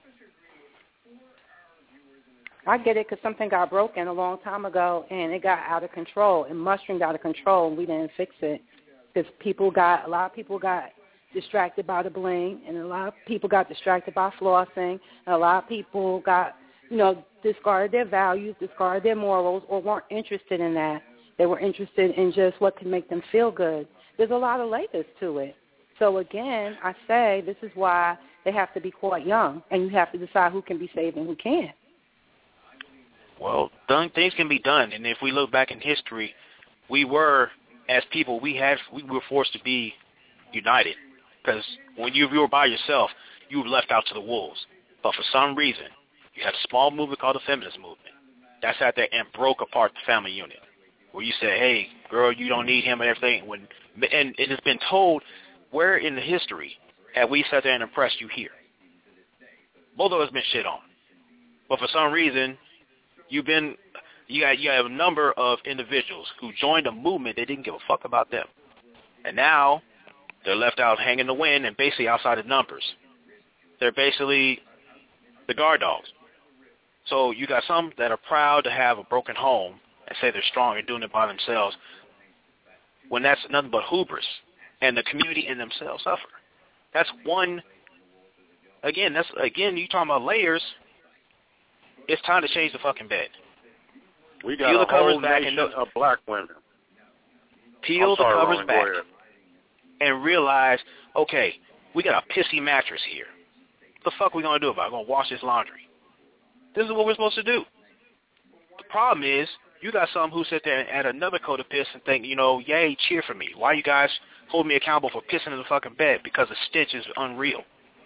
I get it because something got broken a long time ago, and it got out of control, and mustering got out of control, and we didn't fix it because a lot of people got distracted by the bling, and a lot of people got distracted by flossing, and a lot of people got, discarded their values, discarded their morals, or weren't interested in that. They were interested in just what could make them feel good. There's a lot of layers to it. So, again, I say this is why they have to be caught young, and you have to decide who can be saved and who can't. Well, things can be done, and if we look back in history, we were, as people, we were forced to be united, because when you were by yourself, you were left out to the wolves. But for some reason, you had a small movement called the feminist movement that sat there and broke apart the family unit, where you said, hey, girl, you don't need him and everything. And it has been told, where in the history have we sat there and impressed you here? Both of us been shit on. But for some reason, you have a number of individuals who joined a movement that didn't give a fuck about them. And now they're left out hanging in the wind and basically outside of numbers. They're basically the guard dogs. So you got some that are proud to have a broken home and say they're strong and doing it by themselves, when that's nothing but hubris, and the community and themselves suffer. That's one. Again, you talking about layers. It's time to change the fucking bed. We got a whole nation of black women. Peel the covers back and realize, okay, we got a pissy mattress here. What the fuck are we going to do about it? We're going to wash this laundry. This is what we're supposed to do. The problem is, you got some who sit there and add another coat of piss and think, yay, cheer for me. Why you guys hold me accountable for pissing in the fucking bed? Because the stench is unreal.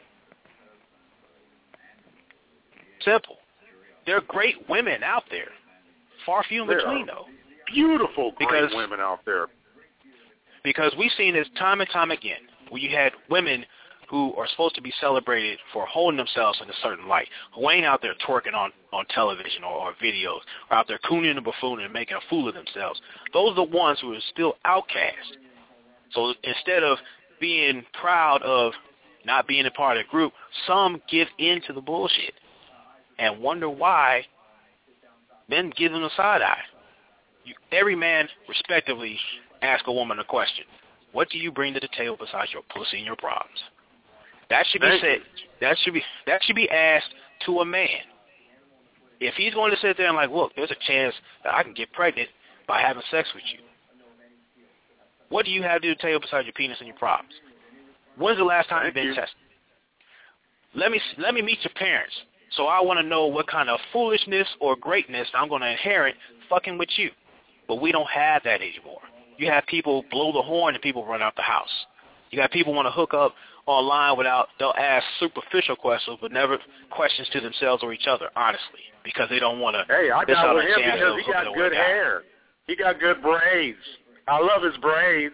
Simple. There are great women out there. Far few in between, though. Beautiful, great women out there. Because we've seen this time and time again, where you had women who are supposed to be celebrated for holding themselves in a certain light, who ain't out there twerking on television or videos, or out there cooning and buffooning and making a fool of themselves. Those are the ones who are still outcast. So instead of being proud of not being a part of the group, some give in to the bullshit and wonder why men give them a side eye. Every man, respectively, ask a woman a question. What do you bring to the table besides your pussy and your problems? That should be said. That should be asked to a man. If he's going to sit there and like, look, there's a chance that I can get pregnant by having sex with you. What do you have to do to the table besides your penis and your problems? When's the last time you've been tested? Let me meet your parents. So I want to know what kind of foolishness or greatness I'm going to inherit fucking with you. But we don't have that anymore. You have people blow the horn and people run out the house. You got people want to hook up online they'll ask superficial questions but never questions to themselves or each other, honestly, because they don't want to. Hey, I got with him because he got good hair. He got good braids. I love his braids.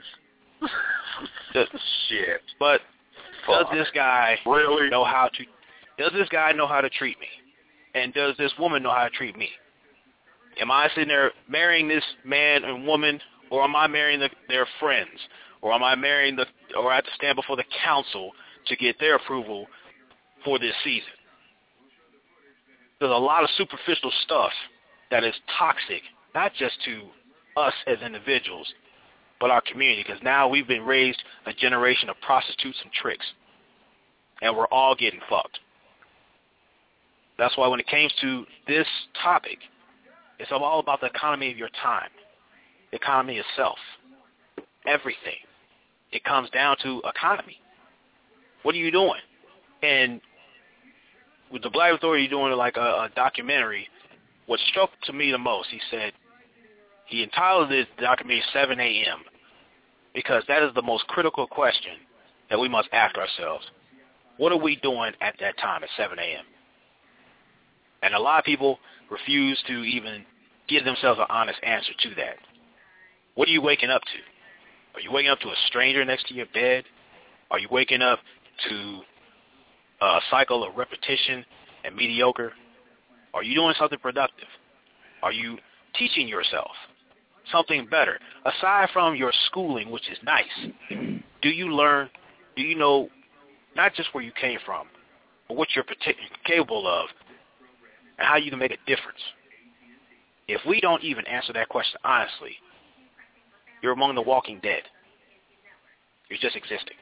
Shit. But does this guy really know how to? Does this guy know how to treat me? And does this woman know how to treat me? Am I sitting there marrying this man and woman, or am I marrying their friends? Or am I marrying or I have to stand before the council to get their approval for this season? There's a lot of superficial stuff that is toxic, not just to us as individuals, but our community, because now we've been raised a generation of prostitutes and tricks, and we're all getting fucked. That's why when it came to this topic, it's all about the economy of your time, the economy of self, everything. It comes down to economy. What are you doing? And with the Black Authority doing like a documentary, what struck to me the most, he said, he entitled this documentary 7 a.m. because that is the most critical question that we must ask ourselves. What are we doing at that time at 7 a.m.? And a lot of people refuse to even give themselves an honest answer to that. What are you waking up to? Are you waking up to a stranger next to your bed? Are you waking up to a cycle of repetition and mediocre? Are you doing something productive? Are you teaching yourself something better? Aside from your schooling, which is nice, do you know not just where you came from, but what you're capable of and how you can make a difference? If we don't even answer that question honestly, you're among the walking dead. You're just existing.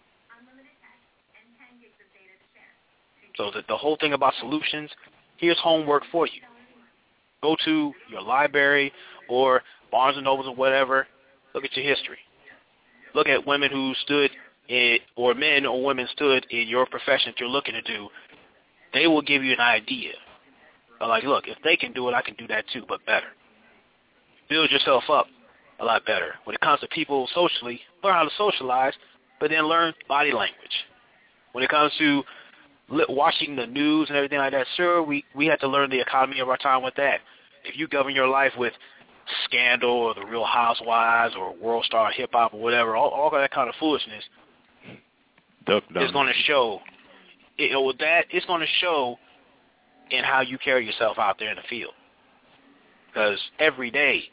So the whole thing about solutions, here's homework for you. Go to your library or Barnes & Nobles or whatever. Look at your history. Look at women who stood or men or women stood in your profession that you're looking to do. They will give you an idea. Like, look, if they can do it, I can do that too, but better. Build yourself up a lot better. When it comes to people socially, learn how to socialize, but then learn body language. When it comes to watching the news and everything like that, sure, we have to learn the economy of our time with that. If you govern your life with Scandal or The Real Housewives or World Star Hip Hop or whatever, all that kind of foolishness, is going to show. It's going to show in how you carry yourself out there in the field. Because every day,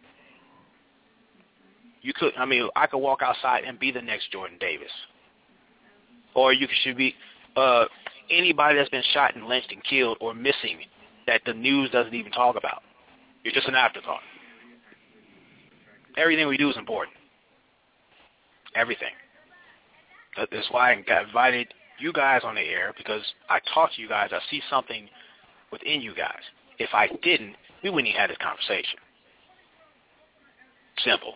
I could walk outside and be the next Jordan Davis. Or you should be anybody that's been shot and lynched and killed or missing that the news doesn't even talk about. You're just an afterthought. Everything we do is important. Everything. That's why I got invited you guys on the air, because I talk to you guys. I see something within you guys. If I didn't, we wouldn't even have this conversation. Simple.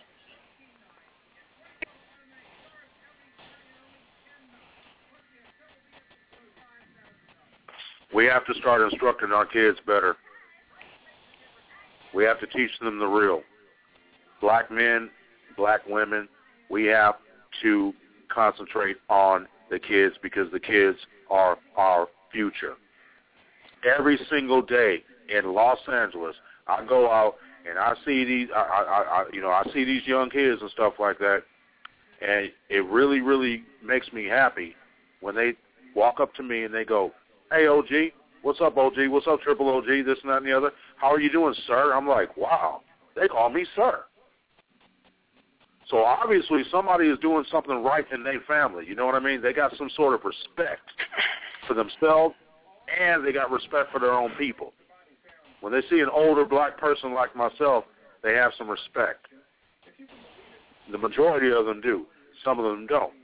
We have to start instructing our kids better. We have to teach them the real. Black men, black women, we have to concentrate on the kids because the kids are our future. Every single day in Los Angeles, I go out and I see these, I see these young kids and stuff like that, and it really, really makes me happy when they walk up to me and they go, "Hey, OG, what's up, OG? What's up, Triple OG? This and that and the other. How are you doing, sir?" I'm like, wow, they call me sir. So obviously somebody is doing something right in their family. You know what I mean? They got some sort of respect for themselves, and they got respect for their own people. When they see an older black person like myself, they have some respect. The majority of them do. Some of them don't.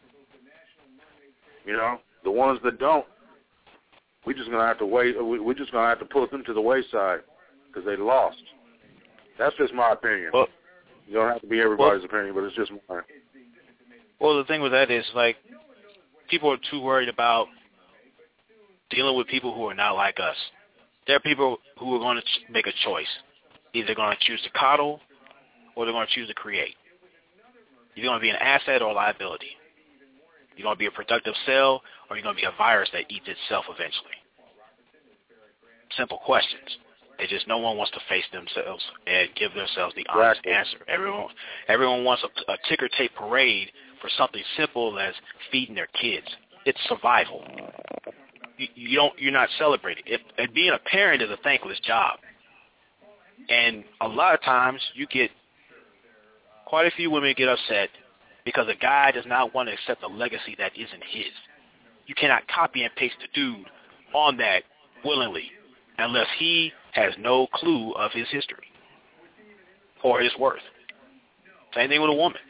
You know, the ones that don't, we're just gonna have to wait. We're just gonna have to put them to the wayside because they lost. That's just my opinion. Well, you don't have to be everybody's opinion, but it's just mine. Well, the thing with that is, like, people are too worried about dealing with people who are not like us. There are people who are going to make a choice. Either going to choose to coddle or they're going to choose to create. You're going to be an asset or a liability. You're going to be a productive cell or you're going to be a virus that eats itself eventually. Simple questions. They just no one wants to face themselves and give themselves the honest answer. Everyone wants a ticker tape parade for something simple as feeding their kids. It's survival. You're not celebrating. And being a parent is a thankless job. And a lot of times you get quite a few women get upset because a guy does not want to accept a legacy that isn't his. You cannot copy and paste the dude on that willingly unless he has no clue of his history or his worth. Same thing with a woman.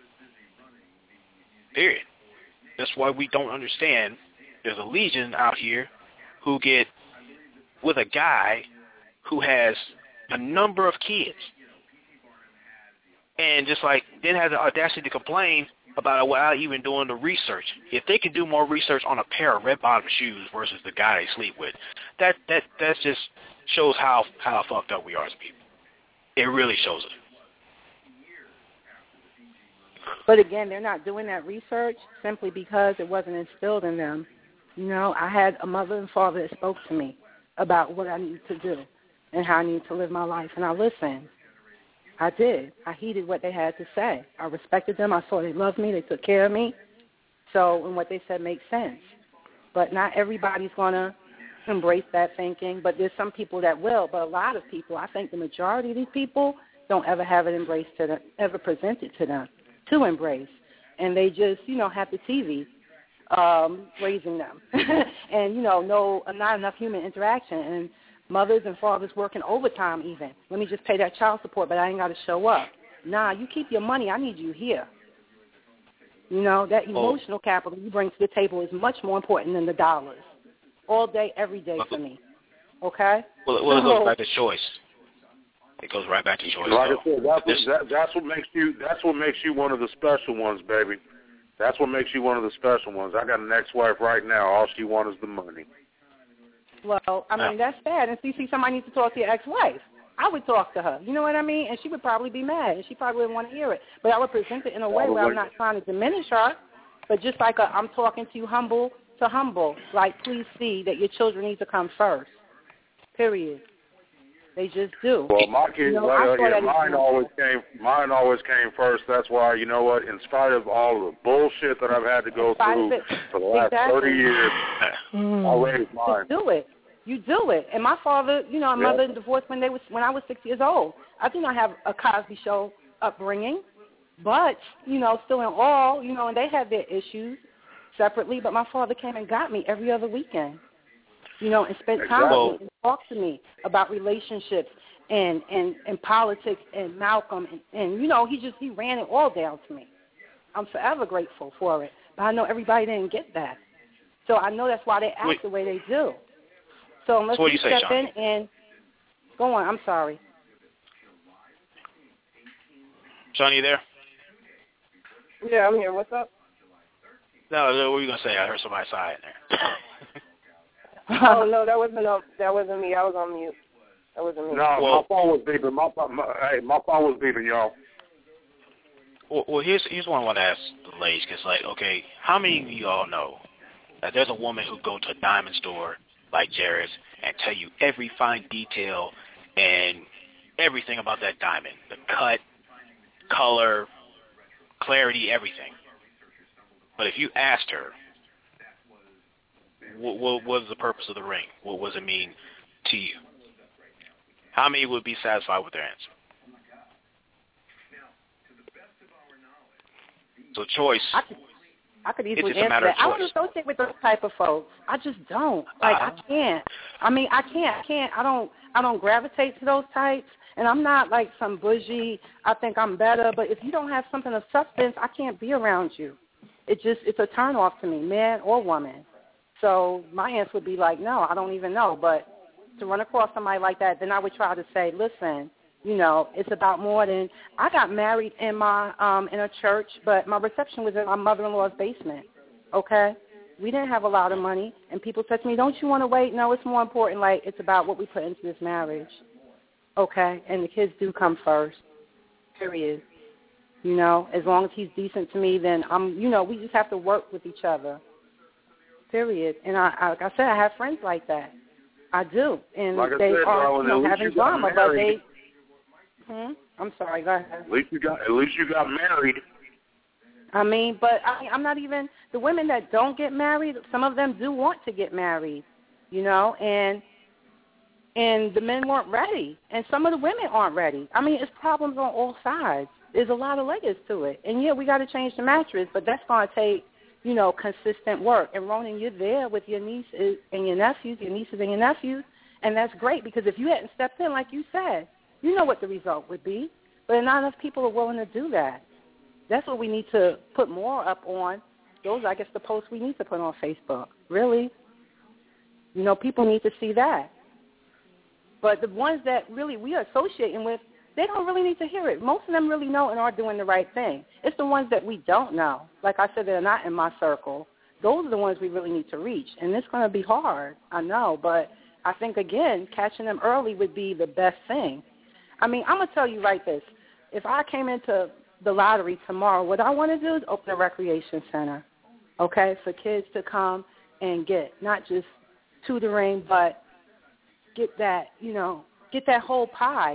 Period. That's why we don't understand. There's a legion out here who get with a guy who has a number of kids and just like then has the audacity to complain about it without even doing the research. If they can do more research on a pair of red bottom shoes versus the guy they sleep with, that just shows how fucked up we are as people. It really shows it. But again, they're not doing that research simply because it wasn't instilled in them. You know, I had a mother and father that spoke to me about what I needed to do and how I needed to live my life, and I listened. I did. I heeded what they had to say. I respected them. I saw they loved me. They took care of me. So, and what they said makes sense. But not everybody's going to embrace that thinking, but there's some people that will. But a lot of people, I think the majority of these people don't ever have it embraced to them, ever presented to them to embrace. And they just, have the TV raising them. And, not enough human interaction. And mothers and fathers working overtime even. Let me just pay that child support, but I ain't got to show up. Nah, you keep your money. I need you here. That emotional capital you bring to the table is much more important than the dollars. All day, every day for me. Okay? Well, it goes back to choice. It goes right back to choice. Like I said, that's what makes you one of the special ones, baby. That's what makes you one of the special ones. I got an ex-wife right now. All she wants is the money. Well, that's bad. And see, somebody needs to talk to your ex-wife. I would talk to her. You know what I mean? And she would probably be mad, and she probably wouldn't want to hear it. But I would present it in a way where I'm not trying to diminish her, but just like I'm talking to you humble to humble. Like, please see that your children need to come first. Period. They just do. Well, my kids, mine always came first. That's why, you know what, in spite of all the bullshit that I've had to go through for the last 30 years, I raised mine. Just do it. You do it. And my father, my mother divorced when I was 6 years old. I did not have a Cosby Show upbringing, but, still in all, and they had their issues separately, but my father came and got me every other weekend. And spent time with me and talked to me about relationships and politics and Malcolm. And he ran it all down to me. I'm forever grateful for it. But I know everybody didn't get that. So I know that's why they act the way they do. So unless you step in and go on, I'm sorry. Johnny, you there? Yeah, I'm here. What's up? No, what were you going to say? I heard somebody sigh in there. Oh, no, that wasn't me. I was on mute. That wasn't me. No, my phone was beeping. My phone was beeping, y'all. Well, here's what I want to ask the ladies, because, okay, how many of you all know that there's a woman who go to a diamond store like Jared's and tell you every fine detail and everything about that diamond, the cut, color, clarity, everything. But if you asked her, what was the purpose of the ring? What does it mean to you? How many would be satisfied with their answer? So choice. I could easily answer that. I don't associate with those type of folks. I just don't. I can't. I can't. I don't gravitate to those types. And I'm not like some bougie, I think I'm better. But if you don't have something of substance, I can't be around you. It's a turn off to me, man or woman. So my answer would be like, no, I don't even know. But to run across somebody like that, then I would try to say, listen, it's about more than, I got married in my in a church, but my reception was in my mother-in-law's basement, okay? We didn't have a lot of money, and people said to me, don't you want to wait? No, it's more important. Like, it's about what we put into this marriage. Okay? And the kids do come first, period. You know, as long as he's decent to me, then we just have to work with each other, period. And like I said, I have friends like that. I do. And like they said, are having drama, but they... I'm sorry, go ahead. At least you got married. I'm not even, the women that don't get married, some of them do want to get married, you know, and the men weren't ready, and some of the women aren't ready. I mean, it's problems on all sides. There's a lot of layers to it. And, yeah, we got to change the mattress, but that's going to take, you know, consistent work. And, Ronan, you're there with your nieces and your nephews, and that's great because if you hadn't stepped in, like you said, you know what the result would be. But not enough people are willing to do that. That's what we need to put more up on. Those, I guess, the posts we need to put on Facebook. Really. You know, people need to see that. But the ones that really we are associating with, they don't really need to hear it. Most of them really know and are doing the right thing. It's the ones that we don't know. Like I said, they're not in my circle. Those are the ones we really need to reach. And it's going to be hard, I know. But I think, again, catching them early would be the best thing. I mean, I'm going to tell you right this. If I came into the lottery tomorrow, what I want to do is open a recreation center, okay, for kids to come and get not just tutoring, but get that, you know, get that whole pie,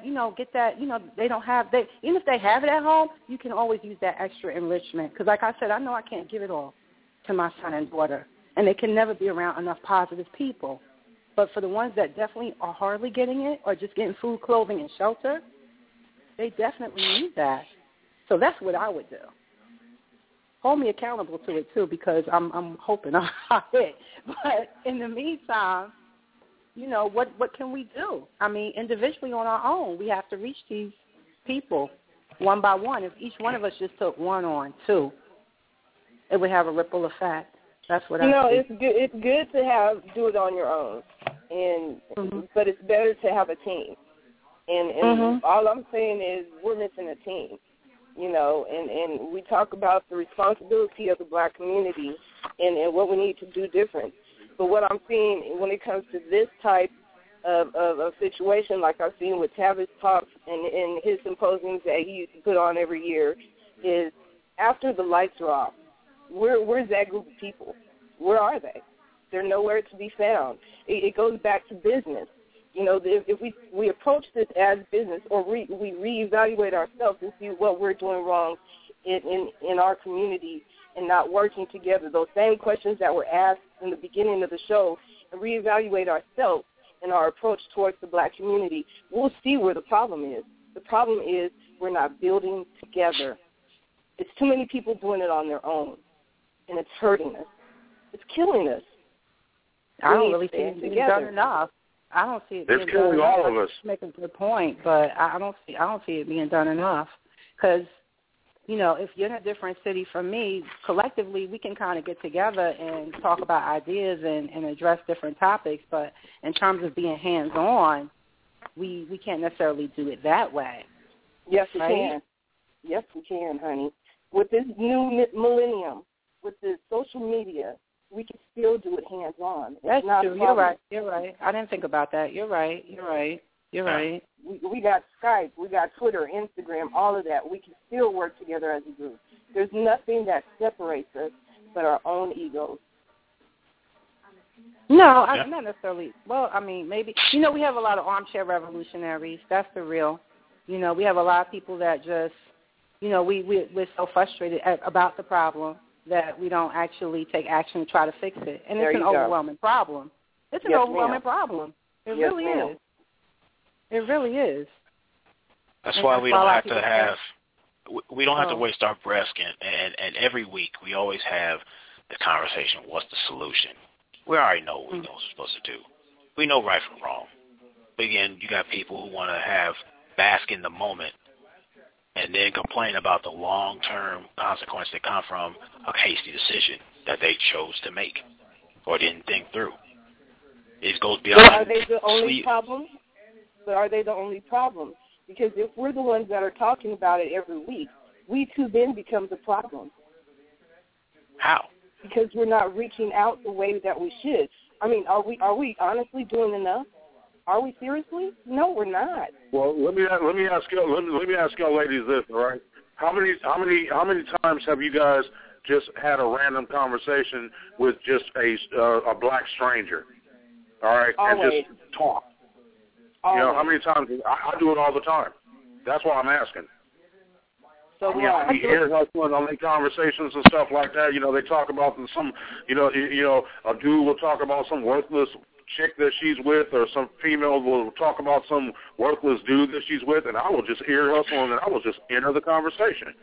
they don't have, even if they have it at home, you can always use that extra enrichment. Because like I said, I know I can't give it all to my son and daughter, and they can never be around enough positive people. But for the ones that definitely are hardly getting it or just getting food, clothing, and shelter, they definitely need that. So that's what I would do. Hold me accountable to it, too, because I'm hoping I'll hit. But in the meantime, you know, what can we do? I mean, individually on our own, we have to reach these people one by one. If each one of us just took one on, two, it would have a ripple effect. That's what I think. It's good to do it on your own, but it's better to have a team. And all I'm saying is we're missing a team, you know, and we talk about the responsibility of the black community and what we need to do different. But what I'm seeing when it comes to this type of situation, like I've seen with Tavis Talks and his symposiums that he used to put on every year, is after the lights are off, where's that group of people? Where are they? They're nowhere to be found. It goes back to business. You know, if we approach this as business, or we reevaluate ourselves and see what we're doing wrong in our community and not working together, those same questions that were asked in the beginning of the show, and reevaluate ourselves and our approach towards the black community, we'll see where the problem is. The problem is we're not building together. It's too many people doing it on their own, and it's hurting us. It's killing us. I don't really see it being done enough. I don't see it being done enough. It's killing all of us. You make a good point, but I don't see it being done enough because, you know, if you're in a different city from me, collectively we can kind of get together and talk about ideas and address different topics. But in terms of being hands-on, we can't necessarily do it that way. Yes, we can. Yes, we can, honey. With this new millennium, with the social media, we can still do it hands-on. That's true. You're right. I didn't think about that. You're right. We got Skype, we got Twitter, Instagram, all of that. We can still work together as a group. There's nothing that separates us but our own egos. No, not necessarily. Well, I mean, maybe. You know, we have a lot of armchair revolutionaries. That's the real. You know, we have a lot of people that just, you know, we're so frustrated about the problem that we don't actually take action to try to fix it. And it's an overwhelming problem. It's an overwhelming problem. It really is. It really is. That's why we don't have to have we don't have to waste our breath, and every week we always have the conversation, what's the solution? We already know what we're supposed to do. We know right from wrong. But again, you got people who want to bask in the moment and then complain about the long-term consequences that come from a hasty decision that they chose to make or didn't think through. It goes beyond. But are they the only problem? Because if we're the ones that are talking about it every week, we too then become the problem. How? because we're not reaching out the way that we should. I mean, are we honestly doing enough? Are we seriously? No, we're not. Well, let me ask y'all ladies this, all right? How many times have you guys just had a random conversation with just a black stranger, all right, Always. and just talk? Always. You know, how many times? I do it all the time. That's why I'm asking. So I hear hustling on their conversations and stuff like that. You know, they talk about some, you know, a dude will talk about some worthless chick that she's with, or some female will talk about some worthless dude that she's with, and I will just ear hustle and I will just enter the conversation.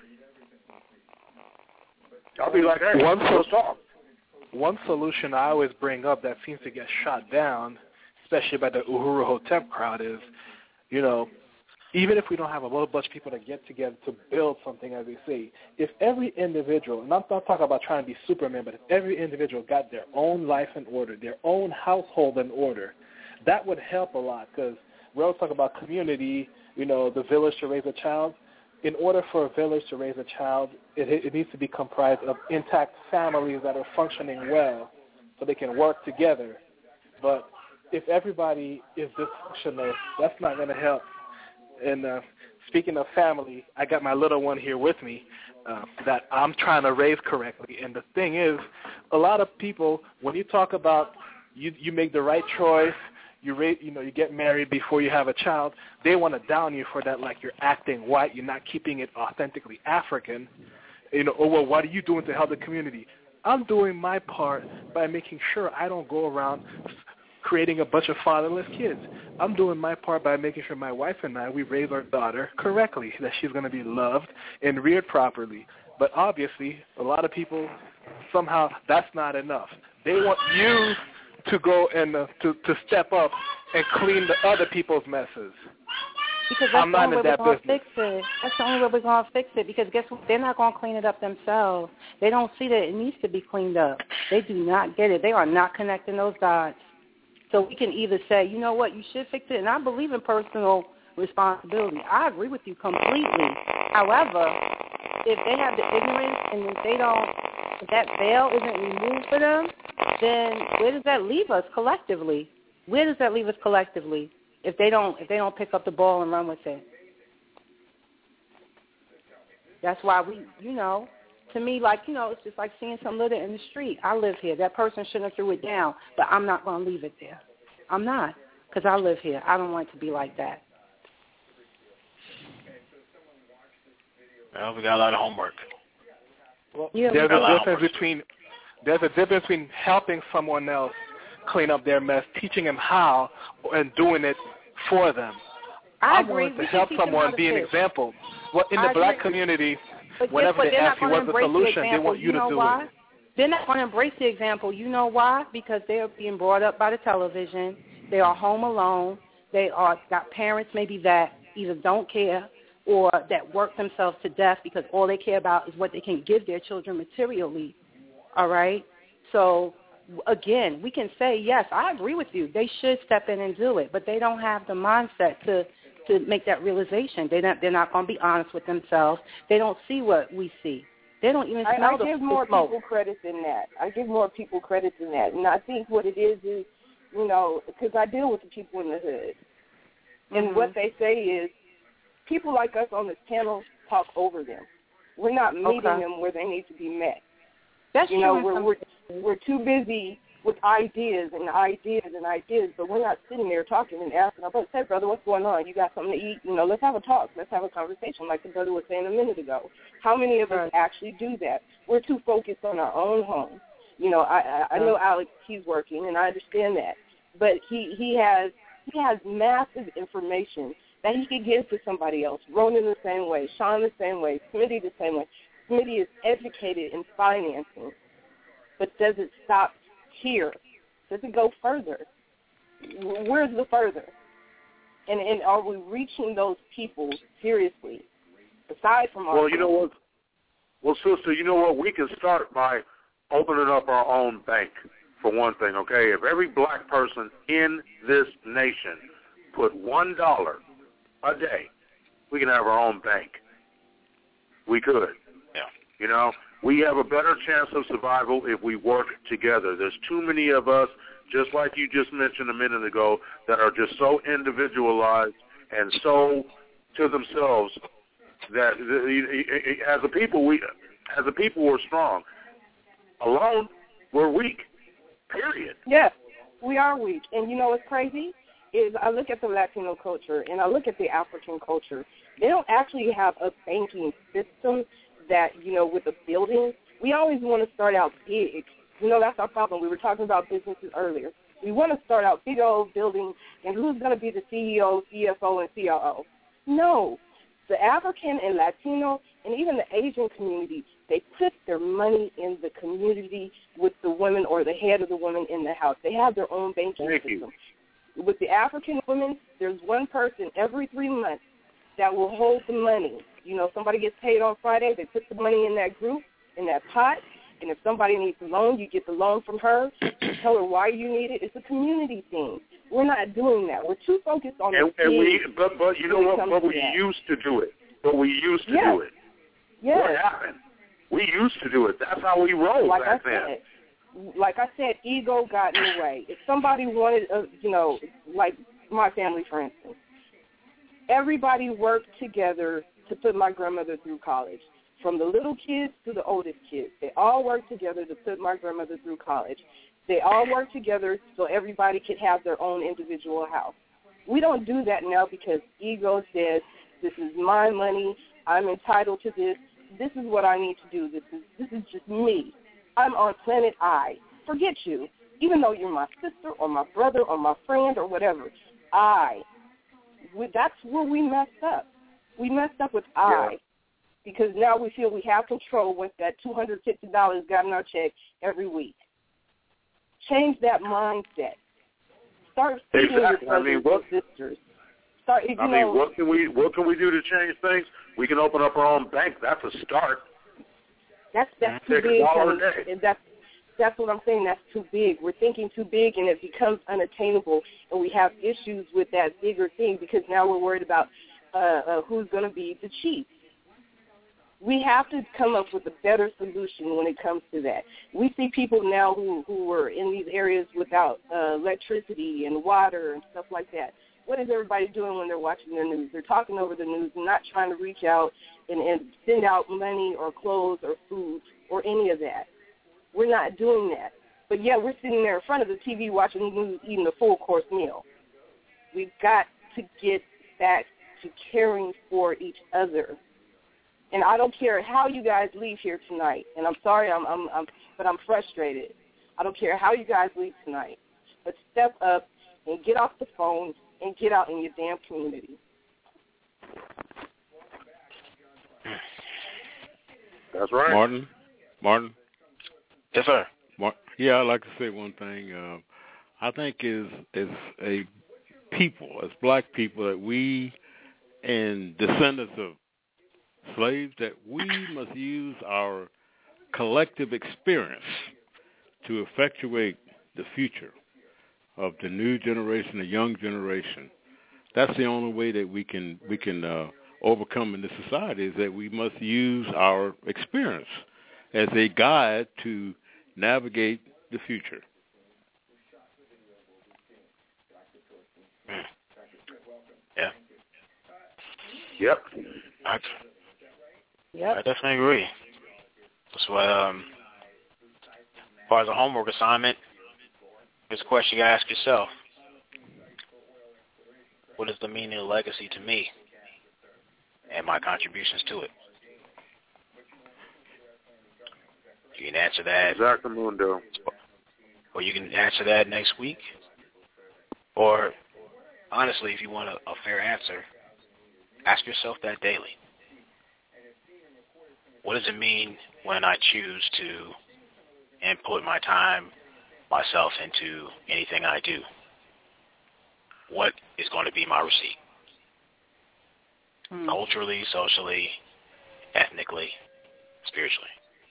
I'll be like, hey, let's talk. One solution I always bring up that seems to get shot down, especially by the Uhuru Hotep crowd, is, you know, even if we don't have a whole bunch of people that get together to build something, as they say, if every individual, and I'm not talking about trying to be Superman, but if every individual got their own life in order, their own household in order, that would help a lot, because we always talk about community, you know, the village to raise a child. In order for a village to raise a child, it needs to be comprised of intact families that are functioning well so they can work together. But if everybody is dysfunctional, that's not going to help. And speaking of family, I got my little one here with me that I'm trying to raise correctly. And the thing is, a lot of people, when you talk about you make the right choice, you get married before you have a child, they want to down you for that, like you're acting white, you're not keeping it authentically African. You know, oh, well, what are you doing to help the community? I'm doing my part by making sure I don't go around creating a bunch of fatherless kids. I'm doing my part by making sure my wife and I, we raise our daughter correctly, that she's going to be loved and reared properly. But obviously, a lot of people, somehow, that's not enough. They want you to go and to step up and clean the other people's messes. Because that's the only way we're going to fix it. That's the only way we're going to fix it, because guess what? They're not going to clean it up themselves. They don't see that it needs to be cleaned up. They do not get it. They are not connecting those dots. So we can either say, you know what, you should fix it, and I believe in personal responsibility. I agree with you completely. However, if they have the ignorance and if that veil isn't removed for them, then where does that leave us collectively? Where does that leave us collectively if they don't pick up the ball and run with it? That's why we, you know, to me, like, you know, it's just like seeing some litter in the street. I live here. That person shouldn't have threw it down, but I'm not going to leave it there. I'm not, because I live here. I don't want it to be like that. Well, we got a lot of homework. Well, there's a difference between helping someone else clean up their mess, teaching them how, and doing it for them. I agree. wanted to help someone be an example. Well, in the black community, whenever they ask you what's the solution, they want you to do it. They're not going to embrace the example. You know why? Because they are being brought up by the television. They are home alone. They are got parents maybe that either don't care or that work themselves to death because all they care about is what they can give their children materially. All right? So, again, we can say, yes, I agree with you. They should step in and do it, but they don't have the mindset to make that realization. They're not going to be honest with themselves. They don't see what we see. They don't even smell the smoke. I give more people credit than that. And I think what it is, you know, because I deal with the people in the hood. And what they say is people like us on this panel talk over them. We're not meeting them where they need to be met. That's you know, we're too busy with ideas, but we're not sitting there talking and asking our brothers, hey, brother, what's going on? You got something to eat? You know, let's have a talk. Let's have a conversation like the brother was saying a minute ago. How many of us actually do that? We're too focused on our own home. You know, I know Alex, he's working, and I understand that. But he has massive information that he could give to somebody else. Ronan the same way, Sean the same way, Smitty the same way. Smitty is educated in financing, but does it stop here? Does it go further? Where's the further? And are we reaching those people seriously? Aside from our you know what? Well, sister, you know what? We can start by opening up our own bank, for one thing, okay? If every black person in this nation put $1 a day, we can have our own bank. We could. Yeah. You know, we have a better chance of survival if we work together. There's too many of us, just like you just mentioned a minute ago, that are just so individualized and so to themselves that as a people we're strong. Alone, we're weak. Period. Yes, we are weak. And you know what's crazy is I look at the Latino culture and I look at the African culture. They don't actually have a banking system that, you know, with a building. We always want to start out big. You know, that's our problem. We were talking about businesses earlier. We want to start out big old buildings, and who's going to be the CEO, CFO, and COO? No. The African and Latino and even the Asian community, they put their money in the community with the women or the head of the woman in the house. They have their own banking system. With the African women, there's one person every 3 months that will hold the money. You know, somebody gets paid on Friday, they put the money in that group, in that pot, and if somebody needs a loan, you get the loan from her. You tell her why you need it. It's a community thing. We're not doing that. We're too focused on the But you know what? But we used to do it. But we used to do it. Yes. What happened? We used to do it. That's how we rolled back then. Like I said, ego got in the way. If somebody wanted, you know, like my family, for instance, everybody worked together to put my grandmother through college. From the little kids to the oldest kids, they all worked together to put my grandmother through college. They all worked together so everybody could have their own individual house. We don't do that now because ego says, this is my money, I'm entitled to this, this is what I need to do, this is just me. I'm on planet I. Forget you. Even though you're my sister or my brother or my friend or whatever, that's where we messed up. We messed up with I. Because now we feel we have control once that $250 got in our check every week. Change that mindset. Start feeding your brothers and sisters. What can we do to change things? We can open up our own bank. That's a start. That's too big. And that's what I'm saying. That's too big. We're thinking too big, and it becomes unattainable, and we have issues with that bigger thing because now we're worried about who's going to be the chief. We have to come up with a better solution when it comes to that. We see people now who are in these areas without electricity and water and stuff like that. What is everybody doing when they're watching the news? They're talking over the news and not trying to reach out and send out money or clothes or food or any of that. We're not doing that. But, yeah, we're sitting there in front of the TV watching the news, eating a full-course meal. We've got to get back to caring for each other. And I don't care how you guys leave here tonight. And I'm sorry, but I'm frustrated. I don't care how you guys leave tonight. But step up and get off the phone and get out in your damn community. That's right. Martin. Yes, sir. Yeah, I'd like to say one thing. I think as a people, as black people, that we and descendants of slaves, that we must use our collective experience to effectuate the future of the new generation, the young generation. That's the only way that we can overcome in this society, is that we must use our experience as a guide to navigate the future. Yeah. Yep. I definitely agree. That's why, as far as a homework assignment, here's a question you gotta ask yourself. What is the meaning of legacy to me and my contributions to it? You can answer that. Exactamundo. Or you can answer that next week. Or, honestly, if you want a fair answer, ask yourself that daily. What does it mean when I choose to input my time, myself into anything I do? What is going to be my receipt? Culturally, socially, ethnically, spiritually.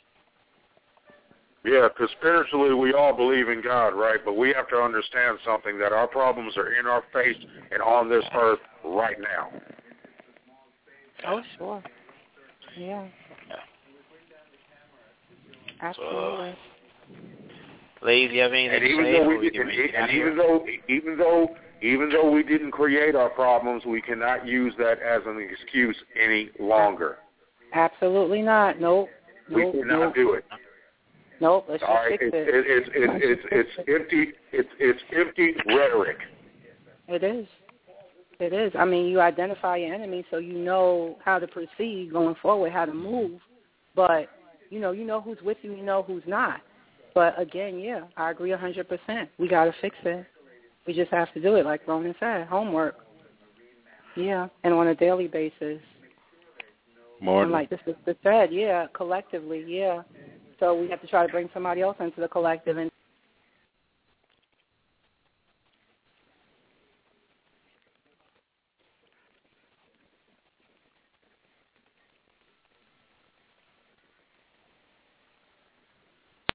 Yeah, because spiritually we all believe in God, right? But we have to understand something, that our problems are in our face and on this earth right now. Oh, sure. Yeah. Absolutely. Ladies, you have anything to say? Even though we didn't create our problems, we cannot use that as an excuse any longer. Absolutely not. Nope. We cannot do it. Nope. Let's just fix it. It's empty rhetoric. It is. It is. I mean, you identify your enemy so you know how to proceed going forward, how to move. But, you know who's with you, you know who's not. But, again, yeah, I agree 100%. We got to fix it. We just have to do it, like Ronan said, homework. Yeah, and on a daily basis. More. And like this said, yeah, collectively, yeah. So we have to try to bring somebody else into the collective and